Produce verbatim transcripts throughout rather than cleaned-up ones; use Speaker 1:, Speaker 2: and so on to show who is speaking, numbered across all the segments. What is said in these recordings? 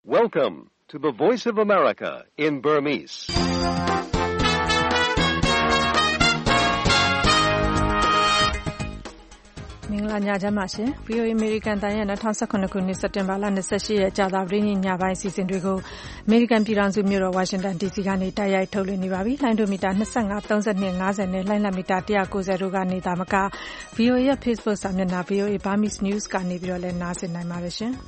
Speaker 1: Welcome to the Voice of America in Burmese.
Speaker 2: ။မင်္ဂလာညချမ်းပါရှင်။ ဗွီအိုအေ American တန်ရဲ့၂၀၁၇ခုနှစ်စက်တင်ဘာလ၂၈ရက်ကြာသပတေးနေ့ညပိုင်းအစီအစဉ်တွေကို American ပြည်ထောင်စုမြို့တော် Washington ဒီ စီ ကနေတိုက်ရိုက်ထုတ်လွှင့်နေပါပြီ။လိုင်းဒိုမီတာ၂၅, ၃၂, ၅၀နဲ့လိုင်းလံမီတာ၁၉၀တို့ကနေသာမက ဗွီအိုအေရဲ့ Facebook စာမျက်နှာ ဗွီအိုအေ Burmese News ကနေပြီးတော့လည်းနားဆင်နိုင်ပါတယ်ရှင်။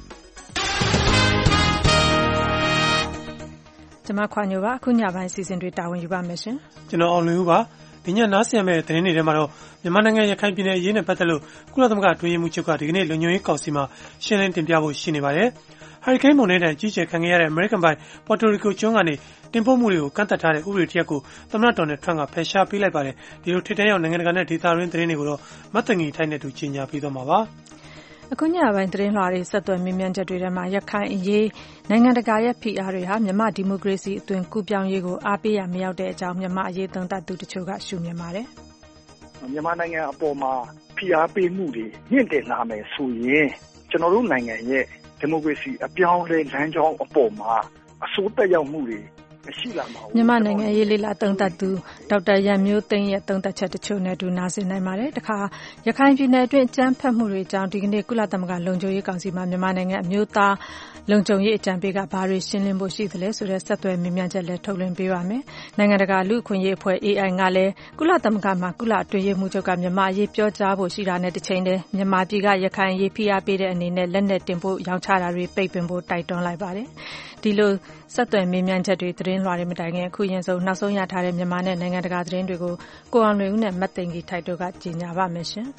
Speaker 2: ကျွန်မခွာညိုပါအခုညပိုင်းအစီအစဉ်တွေတာဝန်ယူပါမယ်ရှင်
Speaker 3: ။ကျွန်တော်အောင်လွင်ဦးပါဒီညနားဆင်မဲ့သတင်းတွေထဲမှာတော့မြန်မာနိုင်ငံရခိုင်ပြည်နယ်အရေးနဲ့ပတ်သက်လို့ကုလသမဂ္ဂအတွင်းရေးမှူးချုပ်ကဒီကနေ့လုံခြုံရေးကောင်စီမှာရှင်းလင်းတင်ပြဖို့ရှိနေပါတယ်။ဟာရီကိန်းမုန်တိုင်းတန်ကြီးကျယ်ခံခဲ့ရတဲ့ American ပိုင် Puerto Rico ကျွန်းကနေတင်ပို့မှုတွေကိုကန့်သတ်ထားတဲ့ဥပဒေတရက်ကိုသမ္မတဒေါ်နယ်ထရန့်ကဖယ်ရှားပေးလိုက်ပါတယ်။ဒီလိုထိပ်တန်းရောက်နိုင်ငံတကာနဲ့ဒေသတွင်းသတင်းတွေကိုတော့မတ်တငီထိုက်နဲ့တူကြီးညာပေးသွားမှာပါ။
Speaker 2: အခုညပိုင်းသတင်းလွှာတွေဆက်သွယ်မြင်မြန်ချက်တွေထဲမှာရခိုင်အရေးနိုင်ငံတကာရဲ့ဖိအားတွေဟာမြန်မာဒီမိုကရေစီအသွင်ကူးပြောင်းရေးကိုအားပေးရမရောက်တဲ့အကြောင်းမြန်မာအရေးသုံးသပ်သူတချို့ကရှုမြင်ပါတယ်
Speaker 4: ။မြန်မာနိုင်ငံအပေါ်မှာဖိအားပေးမှုတွေမြင့်တက်လာမယ်ဆိုရင်ကျွန်တော်တို့နိုင်ငံရဲ့ဒီမိုကရေစီအပြောင်းအလဲလမ်းကြောင်းအပေါ်မှာအဆိုးတက်ရောက်မှုတွေမရှိလာပါဘူး
Speaker 2: မြန်မာနိုင်ငံရေးလေးလာသုံးသပ်သူဒေါက်တာရန်မျိုးသိန်းရဲ့သုံးသပ်ချက်တချို့နဲ့တူနားဆင်နိုင်ပါတယ်တခါရခိုင်ပြည်နယ်အတွင်းကြမ်းဖက်မှုတွေအကြောင်းဒီကနေ့ကုလသမဂ္ဂလုံခြုံရေးကောင်စီမှာမြန်မာနိုင်ငံအမျိုးသားလုံခြုံရေးအကြံပေးကဘာတွေရှင်းလင်းဖို့ရှိသလဲဆိုတဲ့ဆက်သွယ်မြင်မြန်ချက်လည်းထုတ်လွှင့်ပေးပါမယ်နိုင်ငံတကာလူ့အခွင့်အရေးအဖွဲ့ အေအိုင် ကလည်းကုလသမဂ္ဂမှာကုလအတွင်းရေးမှူးချုပ်ကမြန်မာအရေးပြောကြားဖို့ရှိတာနဲ့တစ်ချိန်တည်းမြန်မာပြည်ကရခိုင်အရေးဖိအားပေးတဲ့အနေနဲ့လက်နက်တင်ဖို့ရောင်းချတာတွေပိတ်ပင်ဖို့တိုက်တွန်းလိုက်ပါတယ်ဒီလိုဆက်သွယ်မြင်မြန်ချက်တွေသတင်းလွှာတွေမတိုင်ခင်အခုရင်ဆုံးနောက်ဆုံးရထားတဲ့မြန်မာနဲ့နိုင်ငံတကာသတင်းတွေကိုကိုအောင်လွင်ဦးနဲ့မတ်သိင်္ဂီထိုက်တို့ကကြီးညာပါမယ်ရှင်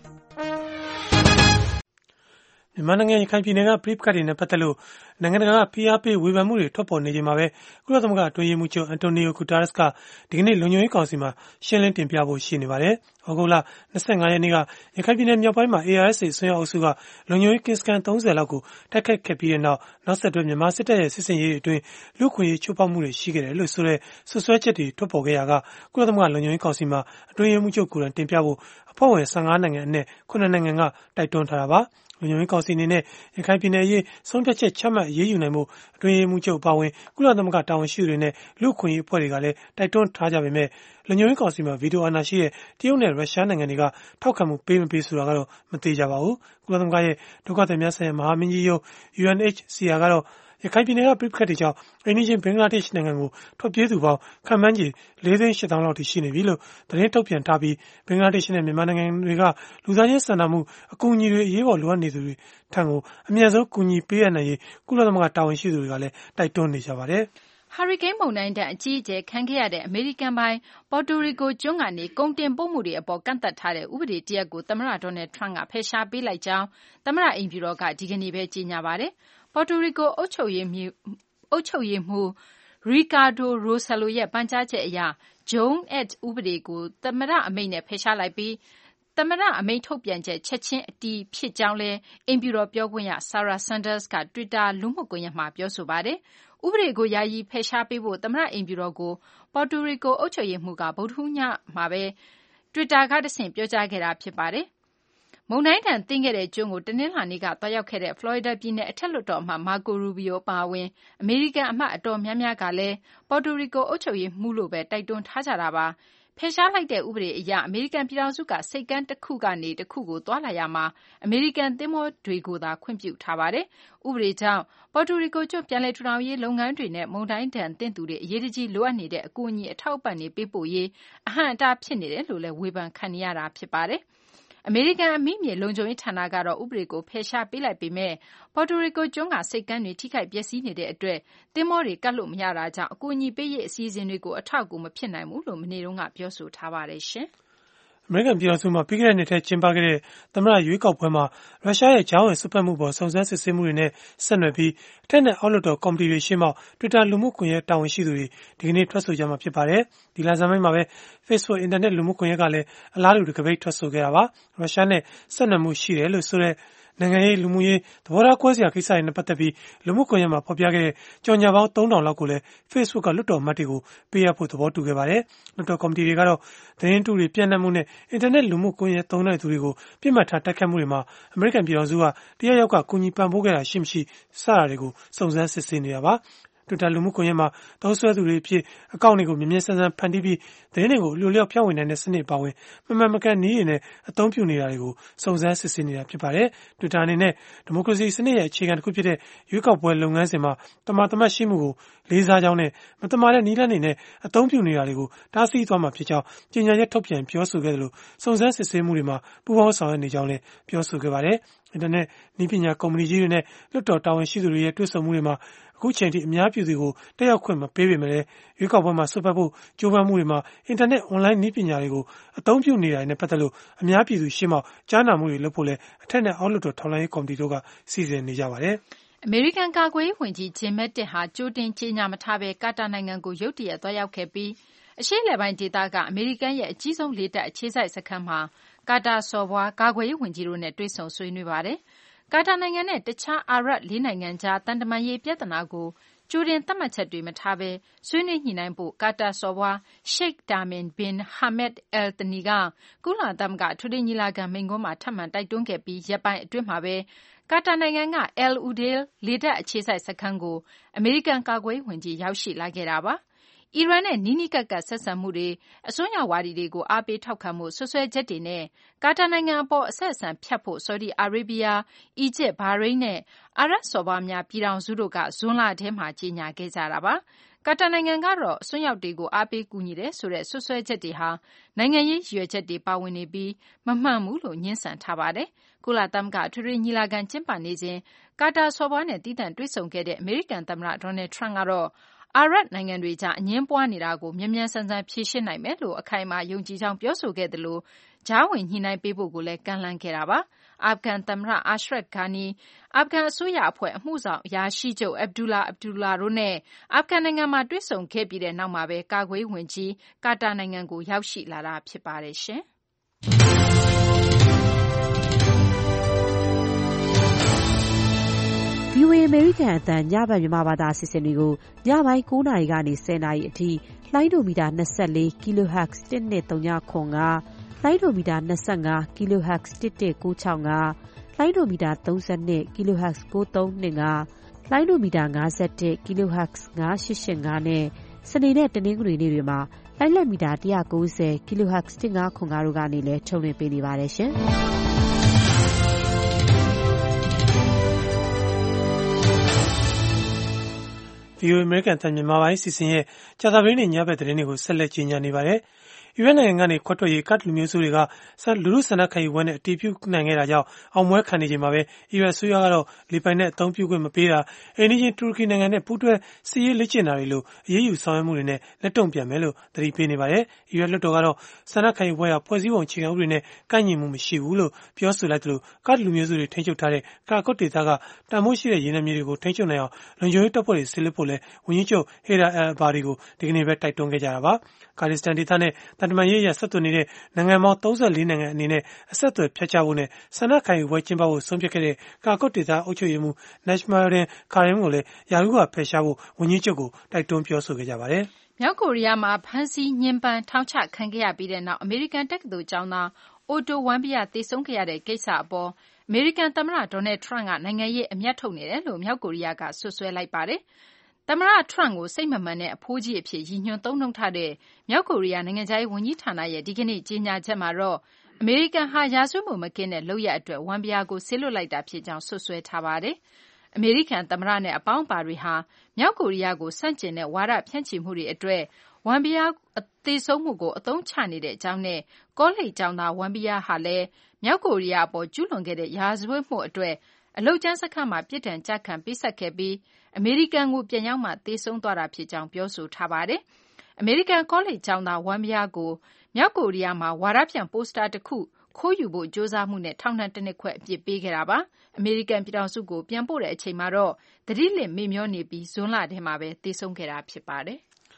Speaker 3: မြန်မာနိုင်ငံရခိုင်ပြည်နယ်ကပြည်ပခတ်တွေနဲ့ပတ်သက်လို့နိုင်ငံတကာကဖိအားပေးဝေဖန်မှုတွေထွက်ပေါ်နေချိန်မှာပဲကုလသမဂ္ဂအတွင်းရေးမှူးချုပ်အန်တိုနီယိုဂူတာရက်စ်ကဒီကနေ့လုံခြုံရေးကောင်စီမှာရှင်းလင်းတင်ပြဖို့ရှိနေပါတယ်။ဩဂုတ်လ၂၅ရက်နေ့ကရခိုင်ပြည်နယ်မြောက်ပိုင်းမှာ အေအာရ်အက်စ် အစွန်းရောက်အုပ်စုကလုံခြုံရေးကင်းစခန်းသုံးဆယ်လောက်ကိုတိုက်ခိုက်ခဲ့ပြီးတဲ့နောက်နောက်ဆက်တွဲမြန်မာစစ်တပ်ရဲ့စစ်ဆင်ရေးတွေအတွင်းလူ့အခွင့်အရေးချိုးဖောက်မှုတွေရှိခဲ့တယ်လို့ဆိုတဲ့ဆွဆွဲချက်တွေထွက်ပေါ်ခဲ့ရာကကုလသမဂ္ဂလုံခြုံရေးကောင်စီမှာအတွင်းရေးမှူးချုပ်ကိုယ်တိုင်တင်ပြဖို့အဖွဲ့ဝင်၁၅နိုင်ငံအနက်ခုနှစ်နိုင်ငံကတိုက်တွန်းထားတာပါ။လုံခြုံရေးကောင်စီအနေနဲ့ရခိုင်ပြည်နယ်အရေးဆုံးဖြတ်ချက်ချမှတ်အရေးယူနိုင်မှုအတွင်းရေးမှူးချုပ်အပါအဝင်ကုလသမဂ္ဂတာဝန်ရှိသူတွေနဲ့လူ့အခွင့်အရေးအဖွဲ့တွေကလည်းတိုက်တွန်းထားကြပေမဲ့လုံခြုံရေးကောင်စီမှာဗီတိုအာဏာရှိတဲ့တရုတ်နဲ့ရုရှားနိုင်ငံတွေကထောက်ခံမှုပေးမပေးဆိုတာကတော့မသိကြပါဘူး။ကုလသမဂ္ဂရဲ့ဒုက္ခသည်များဆိုင်ရာမဟာမင်းကြီးရုံး ယူအန်အိတ်စီအာ ကတော့ရခိုင်ပြည်နယ်ကပြည်ပခတ်တွေကြောင့်အိန္ဒိယဘင်္ဂလားဒေ့ရှ်နိုင်ငံကိုထွက်ပြေးသူပေါင်းခန့်မှန်းခြေလေးသိန်းရှစ်သောင်းလောက်ထိရှိနေပြီလို့သတင်းထုတ်ပြန်ထားပြီးဘင်္ဂလားဒေ့ရှ်နဲ့မြန်မာနိုင်ငံတွေကလူသားချင်းစာနာမှုအကူအညီတွေအရေးပေါ်လိုအပ်နေသူတွေထံကိုအမြန်ဆုံးကူညီပေးရနိုင်ရေးကုလသမဂ္ဂတာဝန်ရှိသူတွေကလည်းတိုက်တွန်းနေကြပါတယ်
Speaker 5: ။ဟာရီကိန်းမုန်တိုင်းတန်အကြီးအကျယ်ခံခဲ့ရတဲ့အမေရိကန်ပိုင်ပေါ်တိုရီကိုကျွန်းကနေကုန်တင်ပို့မှုတွေအပေါ်ကန့်သတ်ထားတဲ့ဥပဒေတရက်ကိုသမ္မတဒေါ်နယ်ထရန့်ကဖယ်ရှားပေးလိုက်ကြောင်းသမ္မတအိမ်ဖြူတော်ကဒီကနေ့ပဲကြေညာပါတယ်။ပေါ်တိုရီကိုအုပ်ချုပ်ရေးမှူးအုပ်ချုပ်ရေးမှူးရီကာဒိုရိုဆယ်လိုရဲ့ပန်ကြားချက်အရဂျုံးအက်ဥပဒေကိုသမ္မတအမိန့်နဲ့ဖယ်ရှားလိုက်ပြီးသမ္မတအမိန့်ထုတ်ပြန်ချက်ချက်ချင်းအတည်ဖြစ်ကြောင်းလဲအိမ်ဖြူတော်ပြောခွင့်ရဆာရာဆန်ဒါစ်ကတွစ်တာလူမှုကွန်ရက်မှာပြောဆိုပါတယ်။ဥပဒေကိုယာယီဖယ်ရှားပေးဖို့သမ္မတအိမ်ဖြူတော်ကိုပေါ်တိုရီကိုအုပ်ချုပ်ရေးမှူးကဗုဒ္ဓဟူးညမှာပဲတွစ်တာကတဆင့်ပြောကြားခဲ့တာဖြစ်ပါတယ်။မုန်တိုင်းဒဏ်သင့်ခဲ့တဲ့ကျွန်းကိုတနင်္လာနေ့ကသွားရောက်ခဲ့တဲ့ဖလော်ရီဒါပြည်နယ်အထက်လွှတ်တော်အမတ်မာကိုရူဘီယိုအပါအဝင်အမေရိကန်အမတ်အတော်များများကလည်းပေါ်တိုရီကိုအုပ်ချုပ်ရေးမှူးလို့ပဲတိုက်တွန်းထားကြတာပါ။ဖယ်ရှားလိုက်တဲ့ဥပဒေအရအမေရိကန်ပြည်ထောင်စုကဆိပ်ကမ်းတစ်ခုကနေတစ်ခုကိုသွားလာရမှာအမေရိကန်သင်္ဘောတွေကိုသာခွင့်ပြုထားပါတယ်။ဥပဒေကြောင့်ပေါ်တိုရီကိုကျွန်းပြန်လည်ထူထောင်ရေးလုပ်ငန်းတွေနဲ့မုန်တိုင်းဒဏ်သင့်သူတွေအရေးတကြီးလိုအပ်နေတဲ့အကူအညီအထောက်အပံ့တွေပေးပို့ရေးအဟန့်အတားဖြစ်နေတယ်လို့လည်းဝေဖန်ခံနေရတာဖြစ်ပါတယ်။အမေရိကန်အမိမြေလုံခြုံရေးဌာနကတော့ဥပဒေကိုဖယ်ရှားပေးလိုက်ပေမဲ့ပေါ်တိုရီကိုကျွန်းကဆိပ်ကမ်းတွေထိခိုက်ပျက်စီးနေတဲ့အတွက်သင်္ဘောတွေကပ်လို့မရတာကြောင့်အကူအညီပေးရေးအစီအစဉ်တွေကိုအထောက်အကူမဖြစ်နိုင်ဘူးလို့မနေ့တုန်းကပြောဆိုထားပါတယ်ရှင်။
Speaker 3: အမေရိကန်ပြည်ထောင်စုမှာပြီးခဲ့တဲ့နှစ်ထဲကျင်းပခဲ့တဲ့သမ္မတရွေးကောက်ပွဲမှာရုရှားရဲ့ကြားဝင်စွက်ဖက်မှုပေါ်စုံစမ်းစစ်ဆေးမှုတွေနဲ့ဆက်နွယ်ပြီးအထက်နဲ့အောက်လွှတ်တော်ကော်မတီတွေရှေ့မှောက် Twitter လူမှုကွန်ရက်တာဝန်ရှိသူတွေဒီကနေ့ထွက်ဆိုကြမှာဖြစ်ပါတယ်။ဒီလဆန်းပိုင်းမှာပဲ Facebook အင်တာနက်လူမှုကွန်ရက်ကလည်းအလားတူတကပိတ်ထွက်ဆိုခဲ့တာပါ။ရုရှားနဲ့ဆက်နွယ်မှုရှိတယ်လို့ဆိုတဲ့နိုင်ငံရေးလူမှုရေးသဘောထားကွဲစရာကိစ္စတွေနဲ့ပတ်သက်ပြီးလူမှုကွန်ရက်မှာဖော်ပြခဲ့တဲ့ကြော်ညာပေါင်းသုံးထောင်လောက်ကိုလည်း Facebook ကလွှတ်တော်အမတ်တွေကိုပေးအပ်ဖို့သဘောတူခဲ့ပါတယ်။လွှတ်တော်ကော်မတီတွေကတော့သတင်းတုတွေပြန့်နှံ့မှုနဲ့အင်တာနက်လူမှုကွန်ရက်သုံးတဲ့သူတွေကိုပြစ်မှတ်ထားတိုက်ခတ်မှုတွေမှာအမေရိကန်ပြည်ထောင်စုကတရားရောက်ကကူညီပံ့ပိုးခဲ့တာရှိမရှိစတာတွေကိုစုံစမ်းစစ်ဆေးနေတာပါ။ Twitter လူမှုကွန်ရက်မှာသုံးစွဲသူတွေအဖြစ်အကောင့်တွေကိုမြင်မြင်ဆန်းဆန်းဖန်တီးပြီးသတင်းတွေကိုအလိုလျောက်ဖြန့်ဝေနိုင်တဲ့စနစ်အပါအဝင်မမှန်မကန်နည်းတွေနဲ့အသုံးပြုနေတာတွေကိုစုံစမ်းစစ်ဆေးနေတာဖြစ်ပါတယ်။ Twitter အနေနဲ့ဒီမိုကရေစီစနစ်ရဲ့အခြေခံတစ်ခုဖြစ်တဲ့ရွေးကောက်ပွဲလုပ်ငန်းစဉ်မှာတမာတမတ်ရှိမှုကိုလေးစားကြောင်းနဲ့မတမာတဲ့နည်းလမ်းတွေနဲ့အသုံးပြုနေတာတွေကိုတားဆီးသွားမှာဖြစ်ကြောင်းကြေညာချက်ထုတ်ပြန်ပြောဆိုခဲ့တယ်လို့စုံစမ်းစစ်ဆေးမှုတွေမှာပူးပေါင်းဆောင်ရွက်နေကြောင်းလည်းပြောဆိုခဲ့ပါတယ်။ အင်တာနက်နည်းပညာကုမ္ပဏီကြီးတွေနဲ့လွှတ်တော်တာဝန်ရှိသူတွေရဲ့တွေ့ဆုံမှုတွေမှာအခုချိန်ထိအများပြည်သူကိုတက်ရောက်ခွင့်မပေးပေမဲ့လည်းရွေးကောက်ပွဲမှာဆွတ်ဖက်ဖို့ကြိုးပမ်းမှုတွေမှာအင်တာနက်အွန်လိုင်းနည်းပညာတွေကိုအသုံးပြုနေတာနဲ့ပတ်သက်လို့အများပြည်သူရှေ့မှောက်ကြားနာမှုတွေလုပ်ဖို့လည်းအထက်နဲ့အောက်လွှတ်တော်ထောက်လှမ်းရေးကော်မတီတို့ကစီစဉ်နေကြပါတယ်
Speaker 5: ။အမေရိကန်ကာကွယ်ရေးဝန်ကြီးဂျင်မက်တစ်ဟာကြိုတင်ကြေညာမထားဘဲကာတာနိုင်ငံကိုရုတ်တရက်သွားရောက်ခဲ့ပြီးအရှေ့အလယ်ပိုင်းဒေသကအမေရိကန်ရဲ့အကြီးဆုံးလေတပ်အခြေစိုက်စခန်းမှာကာတာစော်ဘွားကာကွယ်ရေးဝန်ကြီးတို့နဲ့တွေ့ဆုံဆွေးနွေးပါတယ်။ကာတာနိုင်ငံနဲ့တခြားအာရပ်လေးနိုင်ငံကြားတန်တမာရေးပြဿနာကိုကြိုတင်သတ်မှတ်ချက်တွေမထားဘဲဆွေးနွေးညှိနှိုင်းဖို့ကာတာစော်ဘွား Sheikh Tamim bin Hamad Al Thani ကကုလသမဂ္ဂအထွေထွေညီလာခံမိန့်ခွန်းမှာထပ်မံတိုက်တွန်းခဲ့ပြီးရက်ပိုင်းအတွင်းမှာပဲကာတာနိုင်ငံက Al Udeid လေတပ်အခြေစိုက်စခန်းကိုအမေရိကန်ကာကွယ်ရေးဝန်ကြီးရောက်ရှိလာခဲ့တာပါ။အီရန်နဲ့နီးနီးကပ်ကပ်ဆက်ဆံမှုတွေအစွန်းရောက်ဝါဒီတွေကိုအားပေးထောက်ခံမှုဆွဆွဲချက်တွေနဲ့ကာတာနိုင်ငံအပေါ်အဆက်အဆံဖြတ်ဖို့ဆော်ဒီအာရေဗျအီဂျစ်ဘာရိန်းနဲ့အာရပ်စော်ဘွားများပြည်ထောင်စုတို့ကဇွန်လထဲမှာကြေညာခဲ့ကြတာပါကာတာနိုင်ငံကတော့အစွန်းရောက်တွေကိုအားပေးကူညီတယ်ဆိုတဲ့ဆွဆွဲချက်တွေဟာနိုင်ငံရေးရည်ရွယ်ချက်တွေပါဝင်နေပြီးမမှန်ဘူးလို့ညှင်းဆန်ထားပါတယ်ကုလသမဂ္ဂအထွေထွေညီလာခံကျင်းပနေစဉ်ကာတာစော်ဘွားနဲ့တည်တံ့တွေ့ဆုံခဲ့တဲ့အမေရိကန်သမ္မတဒေါ်နယ်ထရန့်ကတော့အာရပ်နိုင်ငံတွေကြားအငြင်းပွားနေတာကိုမြန်မြန်ဆန်ဆန်ဖြေရှင်းနိုင်မယ်လို့အခိုင်အမာယုံကြည်ကြောင်းပြောဆိုခဲ့သလိုကြားဝင်ညှိနှိုင်းပေးဖို့ကိုလည်းကမ်းလှမ်းခဲ့တာပါအာဖဂန်သမ္မတအာရှရတ်ဂါနီအာဖဂန်အစိုးရအဖွဲ့အမှုဆောင်အရာရှိချုပ်အဗ်ဒူလာအဗ်ဒူလာတို့နဲ့အာဖဂန်နိုင်ငံမှာတွေ့ဆုံခဲ့ပြီးတဲ့နောက်မှာပဲကာကွယ်ရေးဝန်ကြီးကာတာနိုင်ငံကိုရောက်ရှိလာတာဖြစ်ပါတယ်ရှင်
Speaker 6: ဗီအိုအေ အမေရိကန်အသံညဘက်မြန်မာဘာသာအစီအစဉ်တွေကိုညပိုင်းကိုးနာရီကနေဆယ်နာရီအထိလိုင်းဒိုမီတာ၂၄ kilohertz တစ်နှစ်သုံးညခွန်ကလိုင်းဒိုမီတာ၂၅ kilohertz တစ်တစ်ကိုးချောင်းကလိုင်းဒိုမီတာ၃၂ kilohertz ကိုးသုံးနှစ်ကလိုင်းဒိုမီတာ၅၁ kilohertz ၅၈၈၅နဲ့စနေနဲ့တနင်္ဂနွေနေ့တွေမှာလိုင်းလက်မီတာ၁၉၀ kilohertz တစ်ငါးခွန်ကတို့ကနေလည်းထုတ်လွှင့်ပေးနေပါတယ်ရှင်။
Speaker 3: ဗီအိုအေ American အသံမြန်မာပိုင်းစီစဉ်ရဲ့ကြာသပတေးနေ့ညဘက်သတင်းတွေကိုဆက်လက်ကြီးညာနေပါတယ်။အီရတ်နိုင်ငံကနေခွက်ထွက်ရေးကတ်လူမျိုးစုတွေကလူထုဆန္ဒခံယူပွဲနဲ့အတည်ပြုနိုင်ခဲ့တာကြောင့်အောင်ပွဲခံနေချိန်မှာပဲအီရတ်အစိုးရကတော့လေပိုင်နဲ့အသုံးပြုခွင့်မပေးတာအိမ်နီးချင်းတူရကီနိုင်ငံနဲ့ပူးတွဲစစ်ရေးလေ့ကျင့်တာတွေလိုအရေးယူဆောင်ရွက်မှုတွေနဲ့လက်တုံ့ပြန်မယ်လို့သတိပေးနေပါတယ်။အီရတ်လွှတ်တော်ကတော့ဆန္ဒခံယူပွဲဟာဖွဲ့စည်းပုံအခြေခံဥပဒေနဲ့ကိုက်ညီမှုမရှိဘူးလို့ပြောဆိုလိုက်သလိုကတ်လူမျိုးစုတွေထိန်းချုပ်ထားတဲ့ကာကွတ်ဒေသကတန်မိုးရှိတဲ့ရေနံမြေတွေကိုထိန်းချုပ်နိုင်အောင်လုံခြုံရေးတပ်ဖွဲ့တွေဆစ်လွှတ်ဖို့လဲဝန်ကြီးချုပ်ဟေဒါအယ်ဘာဒီကိုဒီကနေ့ပဲတိုက်တွန်းခဲ့ကြတာပါ။ကာဒစ္စတန်ဒေသနဲ့တန်တမာရေးရဆက်သွယ်နေတဲ့နိုင်ငံပေါင်း၃၄နိုင်ငံအနေနဲ့အဆက်အသွယ်ဖြတ်ချဖို့နဲ့ဆန္ဒခံယူပွဲကျင်းပဖို့ဆုံးဖြတ်ခဲ့တဲ့ကာကွတ်ဒေသအုပ်ချုပ်ရေးမှူး Najmuddin Karim ကိုလည်းရာထူးကဖယ်ရှားဖို့ဝန်ကြီးချုပ်ကိုတိုက်တွန်းပြောဆိုခဲ့ကြပါတယ်
Speaker 5: ။မြောက်ကိုရီးယားမှာဖမ်းဆီးညှဉ်းပန်းထောင်ချခံခဲ့ရပြီးတဲ့နောက်အမေရိကန်တက္ကသိုလ်ကျောင်းသားအိုတိုဝမ်ဘီယာသေဆုံးခဲ့ရတဲ့ကိစ္စအပေါ်အမေရိကန်သမ္မတဒေါ်နယ်ထရန့်ကနိုင်ငံရေးအမြတ်ထုတ်နေတယ်လို့မြောက်ကိုရီးယားကစွပ်စွဲလိုက်ပါတယ်။သမ္မတထရန့်ကိုစိတ်မမှန်တဲ့အဖိုးကြီးအဖြစ်ရည်ညွှန်းသုံးနှုန်းထားတဲ့မြောက်ကိုရီးယားနိုင်ငံခြားရေးဝန်ကြီးဌာနရဲ့ဒီကနေ့ကြေညာချက်မှာတော့အမေရိကန်ဟာရာဇဝတ်မှုမကင်းတဲ့လုပ်ရပ်အတွက်ဝမ်ဘီယာကိုဆေးလွတ်လိုက်တာဖြစ်ကြောင်းစွပ်စွဲထားပါတယ်။အမေရိကန်သမ္မတနဲ့အပေါင်းအပါတွေဟာမြောက်ကိုရီးယားကိုဆန့်ကျင်တဲ့ဝါဒဖြန့်ချီမှုတွေအတွက်ဝမ်ဘီယာသေဆုံးမှုကိုအသုံးချနေတဲ့အကြောင်းနဲ့ကောလိပ်ကျောင်းသားဝမ်ဘီယာဟာလည်းမြောက်ကိုရီးယားအပေါ်ကျူးလွန်ခဲ့တဲ့ရာဇဝတ်မှုအတွက်အလုပ်ကျန်းစခန်းမှာပြစ်ဒဏ်ကျခံပေးဆက်ခဲ့ပြီးအမေရိကန်ကိုပြန်ရောက်မှသေဆုံးသွားတာဖြစ်ကြောင်းပြောဆိုထားပါတယ်။အမေရိကန်ကောလိပ်ကျောင်းသားဝမ်ဘီယာကိုမြောက်ကိုရီးယားမှာဝါဒဖြန့်ပိုစတာတစ်ခုခိုးယူဖို့ကြိုးစားမှုနဲ့ထောင်ဒဏ်တစ်နှစ်ခွဲအပြစ်ပေးခဲ့တာပါ။အမေရိကန်ပြည်ထောင်စုကိုပြန်ပို့တဲ့အချိန်မှာတော့သတိလစ်မေ့မျောနေပြီးဇွန်လထဲမှာပဲသေဆုံးခဲ့တာဖြစ်ပါတယ်။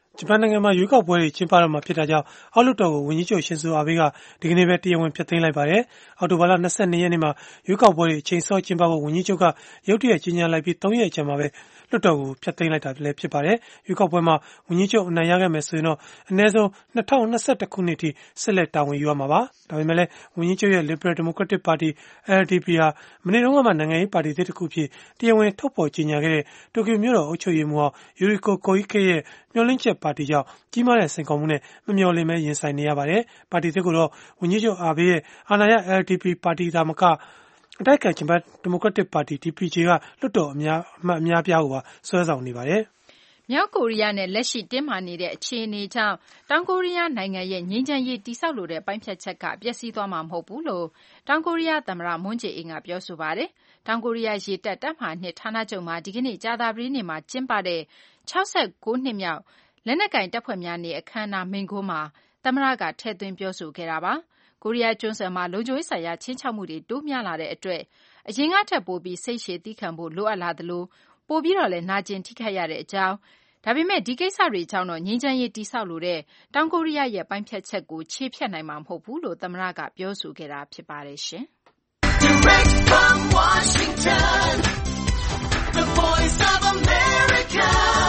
Speaker 3: ဂျပန်နိုင်ငံမှာရွေးကောက်ပွဲတွေကျင်းပတော့မှာဖြစ်တာကြောင့်အောက်လွှတ်တော်ကိုဝန်ကြီးချုပ်ရှင်ဇိုအာဘေးကဒီကနေ့ပဲတရားဝင်ဖျက်သိမ်းလိုက်ပါတယ်။အောက်တိုဘာလ၂၂ရက်နေ့မှာရွေးကောက်ပွဲတွေအချိန်စောကျင်းပဖို့ဝန်ကြီးချုပ်ကရုတ်တရက်ကြေညာလိုက်ပြီး၃ရက်ကြာမှာပဲလွှတ်တော်ကိုဖျက်သိမ်းလိုက်တာလည်းဖြစ်ပါတယ်။ရွေးကောက်ပွဲမှာဝန်ကြီးချုပ်အနိုင်ရခဲ့မယ်ဆိုရင်တော့အနည်းဆုံး၂၀၂၁ခုနှစ်ထိဆက်လက်တာဝန်ယူရမှာပါ။ဒါပေမဲ့လည်းဝန်ကြီးချုပ်ရဲ့ Liberal Democratic Party L D P ဟာမနေ့တုန်းကမှနိုင်ငံရေးပါတီတစ်ခုဖြစ်တရားဝင်ထုတ်ဖော်ကြေညာခဲ့တဲ့တိုကျိုမြို့တော်အုပ်ချုပ်ရေးမှူးဟောင်း Yuriko Koike ရဲ့မျှော်လင့်ချက်ပါတီကြောင့်ကြီးမားတဲ့စိန်ခေါ်မှုနဲ့မမျှော်လင့်မဲရင်ဆိုင်နေရပါတယ်။ပါတီတစ်ခုတော့ဝန်ကြီးချုပ်အာဘေးရဲ့အာဏာရ L D P ပါတီသာမကအတိုက်အခံဂျပန်ဒီမိုကရက်တစ်ပါတီ D P J ကလွှတ်တော်အများအမှတ်အများပြားကိုပါဆွဲဆောင်နေပါတယ်
Speaker 5: ။မြောက်ကိုရီးယားနဲ့လက်ရှိတင်းမာနေတဲ့အခြေအနေကြောင့်တောင်ကိုရီးယားနိုင်ငံရဲ့ငြိမ်းချမ်းရေးတည်ဆောက်လိုတဲ့ပိုင်းဖြတ်ချက်ကပျက်စီးသွားမှာမဟုတ်ဘူးလို့တောင်ကိုရီးယားသမ္မတမွန်းဂျေအင်းကပြောဆိုပါတယ်။တောင်ကိုရီးယားရေတပ်တပ်မဟာနှစ်ဌာနချုပ်မှာဒီကနေ့ကြာသပတေးနေ့မှာကျင်းပတဲ့၆၉နှစ်မြောက်လက်နက်ကင်တပ်ဖွဲ့များနေ့အခမ်းအနားမိန့်ခွန်းမှာသမ္မတကထည့်သွင်းပြောဆိုခဲ့တာပါ။ကိုရီးယားကျွန်းဆွယ်မှာလုံခြုံရေးဆိုင်ရာချင်းချောက်မှုတွေတိုးများလာတဲ့အတွက်အရင်ကထက်ပိုပြီးစိတ်ရှည်သည်းခံဖို့လိုအပ်လာသလိုပိုပြီးတော့လည်းနာကျင်ထိခိုက်ရတဲ့အကြောင်းဒါပေမဲ့ဒီကိစ္စတွေကြောင့်တော့ငြိမ်းချမ်းရေးတည်ဆောက်လိုတဲ့တောင်ကိုရီးယားရဲ့ပိုင်းဖြတ်ချက်ကိုခြေဖျက်နိုင်မှာမဟုတ်ဘူးလို့သမ္မတကပြောဆိုခဲ့တာဖြစ်ပါတယ်ရှင်။ Direct from Washington, the Voice of America,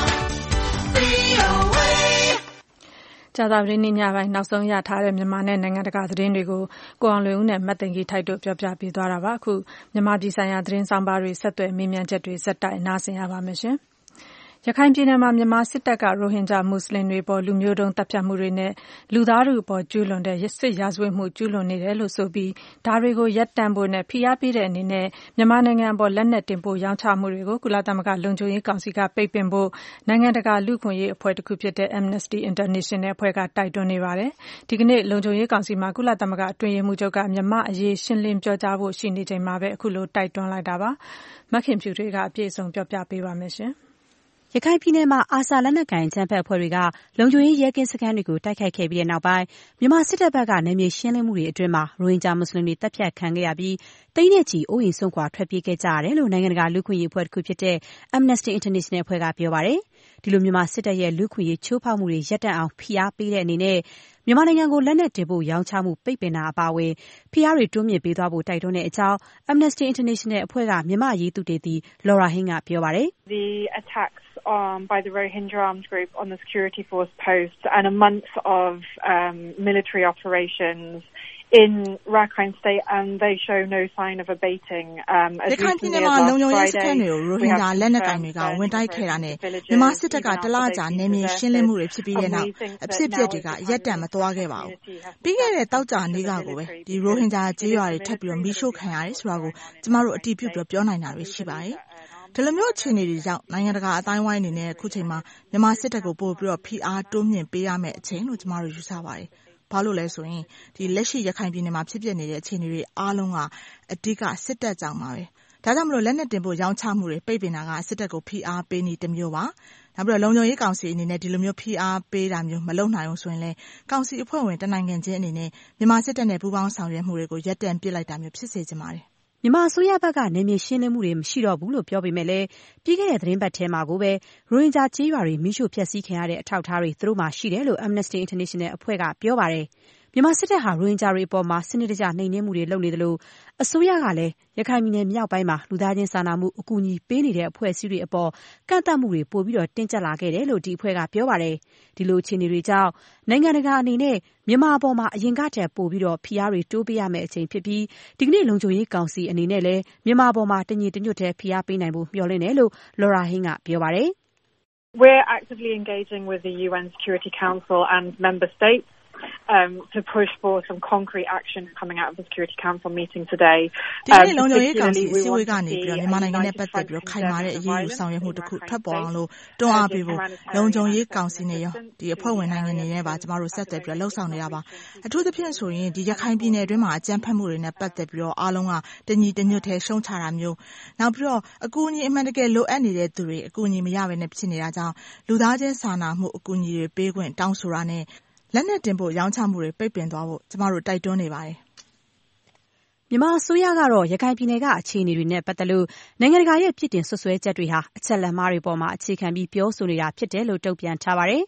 Speaker 5: V O A ကြာသပတေးနေ့ညပိုင်းနောက်ဆုံးရထားတဲ့မြန်မာနဲ့နိုင်ငံတကာသတင်းတွေကိုကိုအောင်လွင်ဦးနဲ့မတ်သိင်ကြီးထိုက်တို့ပြောပြပေးသွားတာပါအခုမြန်မာပြည်ဆိုင်ရာသတင်းဆောင်ပါတွေဆက်သွယ်မေးမြန်းချက်တွေစက်တိုက်နားဆင်ရပါမယ်ရှင်ရခိုင်ပြည်နယ်မှာမြန်မာစစ်တပ်ကရိုဟင်ဂျာမွတ်စလင်တွေပေါ်လူမျိုးတုံးတပ်ဖြတ်မှုတွေနဲ့လူသားထုအပေါ်ကျူးလွန်တဲ့စစ်ရာဇဝတ်မှုကျူးလွန်နေတယ်လို့ဆိုပြီးဒါတွေကိုရပ်တန့်ဖို့နဲ့ဖိအားပေးတဲ့အနေနဲ့မြန်မာနိုင်ငံပေါ်လက်နက်တင်ပို့ရောင်းချမှုတွေကိုကုလသမဂ္ဂလုံခြုံရေးကောင်စီကပိတ်ပင်ဖို့နိုင်ငံတကာလူ့အခွင့်အရေးအဖွဲ့တစ်ခုဖြစ်တဲ့ Amnesty International အဖွဲ့ကတိုက်တွန်းနေပါတယ်ဒီကနေ့လုံခြုံရေးကောင်စီမှာကုလသမဂ္ဂအတွင်းရေးမှူးချုပ်ကမြန်မာအရေးရှင်းလင်းပြောကြားဖို့ရှိနေချိန်မှာပဲအခုလိုတိုက်တွန်းလိုက်တာပါမခင်ဖြူတွေကအပြည့်အစုံပြောပြပေးပါမယ်ရှင်ရခိုင်ပြည်နယ်မှာအာဆာလက်နက်ကိုင်အကြမ်းဖက်အဖွဲ့တွေကလုံခြုံရေးရဲကင်းစခန်းတွေကိုတိုက်ခိုက်ခဲ့ပြီးတဲ့နောက်ပိုင်းမြန်မာစစ်တပ်ဘက်ကနယ်မြေရှင်းလင်းမှုတွေအတွင်းမှာရိုဟင်ဂျာမွတ်စလင်တွေတပ်ဖြတ်ခံခဲ့ရပြီးတိမ့်နဲ့ချီအိုးအိမ်ဆုံးခွာထွက်ပြေးခဲ့ကြရတယ်လို့နိုင်ငံတကာလူ့အခွင့်အရေးအဖွဲ့တစ်ခုဖြစ်တဲ့ Amnesty International အဖွဲ့ကပြောပါတယ်။ဒီလိုမြန်မာစစ်တပ်ရဲ့လူ့အခွင့်အရေးချိုးဖောက်မှုတွေရပ်တန့်အောင်ဖိအားပေးတဲ့အနေနဲ့မြန်မာနိုင်ငံကိုလက်နက်တင်ပို့ရောင်းချမှုပိတ်ပင်တာအပါအဝင်ဖိအားတွေတိုးမြင့်ပေးသွားဖို့တိုက်တွန်းတဲ့အကြောင်း Amnesty International အဖွဲ့ကမြန်မာအရေးသုတေသီ Laura Hain ကပြောပါတယ်။
Speaker 7: The attacks um, by the Rohingya armed group on the security force posts and a month of um, military operations in Rakhine State and they show no sign of abating um as recently as last Friday ရိုဟင်ဂျာလက်နက်ကိုင်တွေကဝင်တိုက်ခဲ့တာနဲ့မြန်မာစစ်တပ်ကတလကြာနယ်မြေရှင်းလင်းမှုတွေဖြစ်ပြီးတဲ့နောက်အဖြစ်အပျက်တွေကရပ်တန့်မသွားခဲ့ပါဘူးပြီးခဲ့တဲ့တောက်ကြနေ့ကကိုပဲဒီရိုဟင်ဂျာကြေးရွာတွေထပ်ပြီးတော့မီးရှို့ခံရတယ်ဆိုတာကိုကျမတို့အတိအပြုပြောပြောနိုင်တာတွေရှိပါတယ်ဒီလိုမျိုးအခြေအနေတွေကြောင့်နိုင်ငံတကာအတိုင်းဝိုင်းအနေနဲ့အခုချိန်မှာမြန်မာစစ်တပ်ကိုပို့ပြီးတော့ဖိအားတိုးမြင့်ပေးရမယ့်အချိန်လို့ကျမတို့ယူဆပါတယ်ဘာလို့လဲဆိုရင်ဒီလက်ရှိရခိုင်ပြည်နယ်မှာဖြစ်ပျက်နေတဲ့အခြေအနေတွေအားလုံးကအဓိကစစ်တပ်ကြောင့်ပါပဲဒါကြောင့်မလို့လက်နက်တင်ပို့ရောင်းချမှုတွေပိတ်ပင်တာကစစ်တပ်ကိုဖိအားပေးနေတစ်မျိုးပါနောက်ပြီးတော့လုံခြုံရေးကောင်စီအနေနဲ့ဒီလိုမျိုးဖိအားပေးတာမျိုးမလုပ်နိုင်အောင်ဆိုရင်လည်းကောင်စီအဖွဲ့ဝင်တနိုင်ငံချင်းအနေနဲ့မြန်မာစစ်တပ်နဲ့ပူးပေါင်းဆောင်ရွက်မှုတွေကိုရပ်တန့်ပစ်လိုက်တာမျိုးဖြစ်စေချင်ပါတယ်
Speaker 6: မြန်မာအစိုးရဘက်ကနေမြေရှင်းလင်းမှုတွေမရှိတော့ဘူးလို့ပြောပေမဲ့လည်းပြီးခဲ့တဲ့သတင်းပတ်ထဲမှာကိုပဲရိုဟင်ဂျာကြေးရွာတွေမိရှုဖျက်ဆီးခံရတဲ့အထောက်အထားတွေသူတို့မှရှိတယ်လို့ Amnesty International အဖွဲ့ကပြောပါတယ်မြန်မာစစ်တပ်ဟာရိုဟင်ဂျာတွေအပေါ်မှာစနစ်တကျနှိမ်နင်းမှုတွေလုပ်နေတယ်လို့အစိုးရကလည်းရခိုင်ပြည်နယ်မြောက်ပိုင်းမှာလူသားချင်းစာနာမှုအကူအညီပေးနေတဲ့အဖွဲ့အစည်းတွေအပေါ်ကန့်သတ်မှုတွေပိုပြီးတော့တင်းကျပ်လာခဲ့တယ်လို့ဒီအဖွဲ့ကပြောပါတယ်ဒီလိုအခြေအနေတွေကြောင့်နိုင်ငံတကာအနေနဲ့မြန်မာအပေါ်မှာအရင်ကတည်းကပိုပြီးတော့ဖိအားတွေတိုးပေးရမယ့်အချိန်ဖြစ်ပြီးဒီကနေ့လုံခြုံရေးကောင်စီအနေနဲ့လည်းမြန်မာအပေါ်မှာတညီတညွတ်တည်းဖိအားပေးနိုင်ဖို့မျှော်လင့်တယ်လို့ Laura Hain ကပြောပါတယ်
Speaker 7: We're actively engaging with the U N Security Council and member states um to push for some concrete action coming out of the Security Council meeting today
Speaker 8: ဒီနေ့လုံခြုံရေးကောင်စီအစည်းအဝေးကနေပြီးတော့မြန်မာနိုင်ငံနဲ့ပတ်သက်ပြီးတော့ခိုင်မာတဲ့အရေးယူဆောင်ရွက်မှုတစ်ခုထွက်ပေါ်အောင်လို့တွန်းအားပေးဖို့လုံခြုံရေးကောင်စီနဲ့ရောဒီအဖွဲ့ဝင်နိုင်ငံတွေနဲ့ပါကျမတို့ဆက်သွယ်ပြီးတော့လှုပ်ဆောင်နေတာပါအထူးသဖြင့်ဆိုရင်ဒီရခိုင်ပြည်နယ်အတွင်းမှာအကြမ်းဖက်မှုတွေနဲ့ပတ်သက်ပြီးတော့အားလုံးကတညီတညွတ်ထဲရှုံချတာမျိုးနောက်ပြီးတော့အကူအညီအမှန်တကယ်လိုအပ်နေတဲ့သူတွေအကူအညီမရဘဲနဲ့ဖြစ်နေတာကြောင့်လူသားချင်းစာနာမှုအကူအညီတွေပေးခွင့်တောင်းဆိုတာနဲ့လက်နက်တင်ပို့ရောင်းချမှုတွေပိတ်ပင်သွားဖို့ကျမတို့တိုက်တွန်းနေပါတယ်
Speaker 6: မြန်မာအစိုးရကတော့ရခိုင်ပြည်နယ်ကအခြေအနေတွေနဲ့ပတ်သက်လို့နိုင်ငံတကာရဲ့ပြစ်တင်ဆွဆွဲချက်တွေဟာအချက်လက်မှားတွေပေါ်မှာအခြေခံပြီးပြောဆိုနေတာဖြစ်တယ်လို့တုံ့ပြန်ထားပါတယ်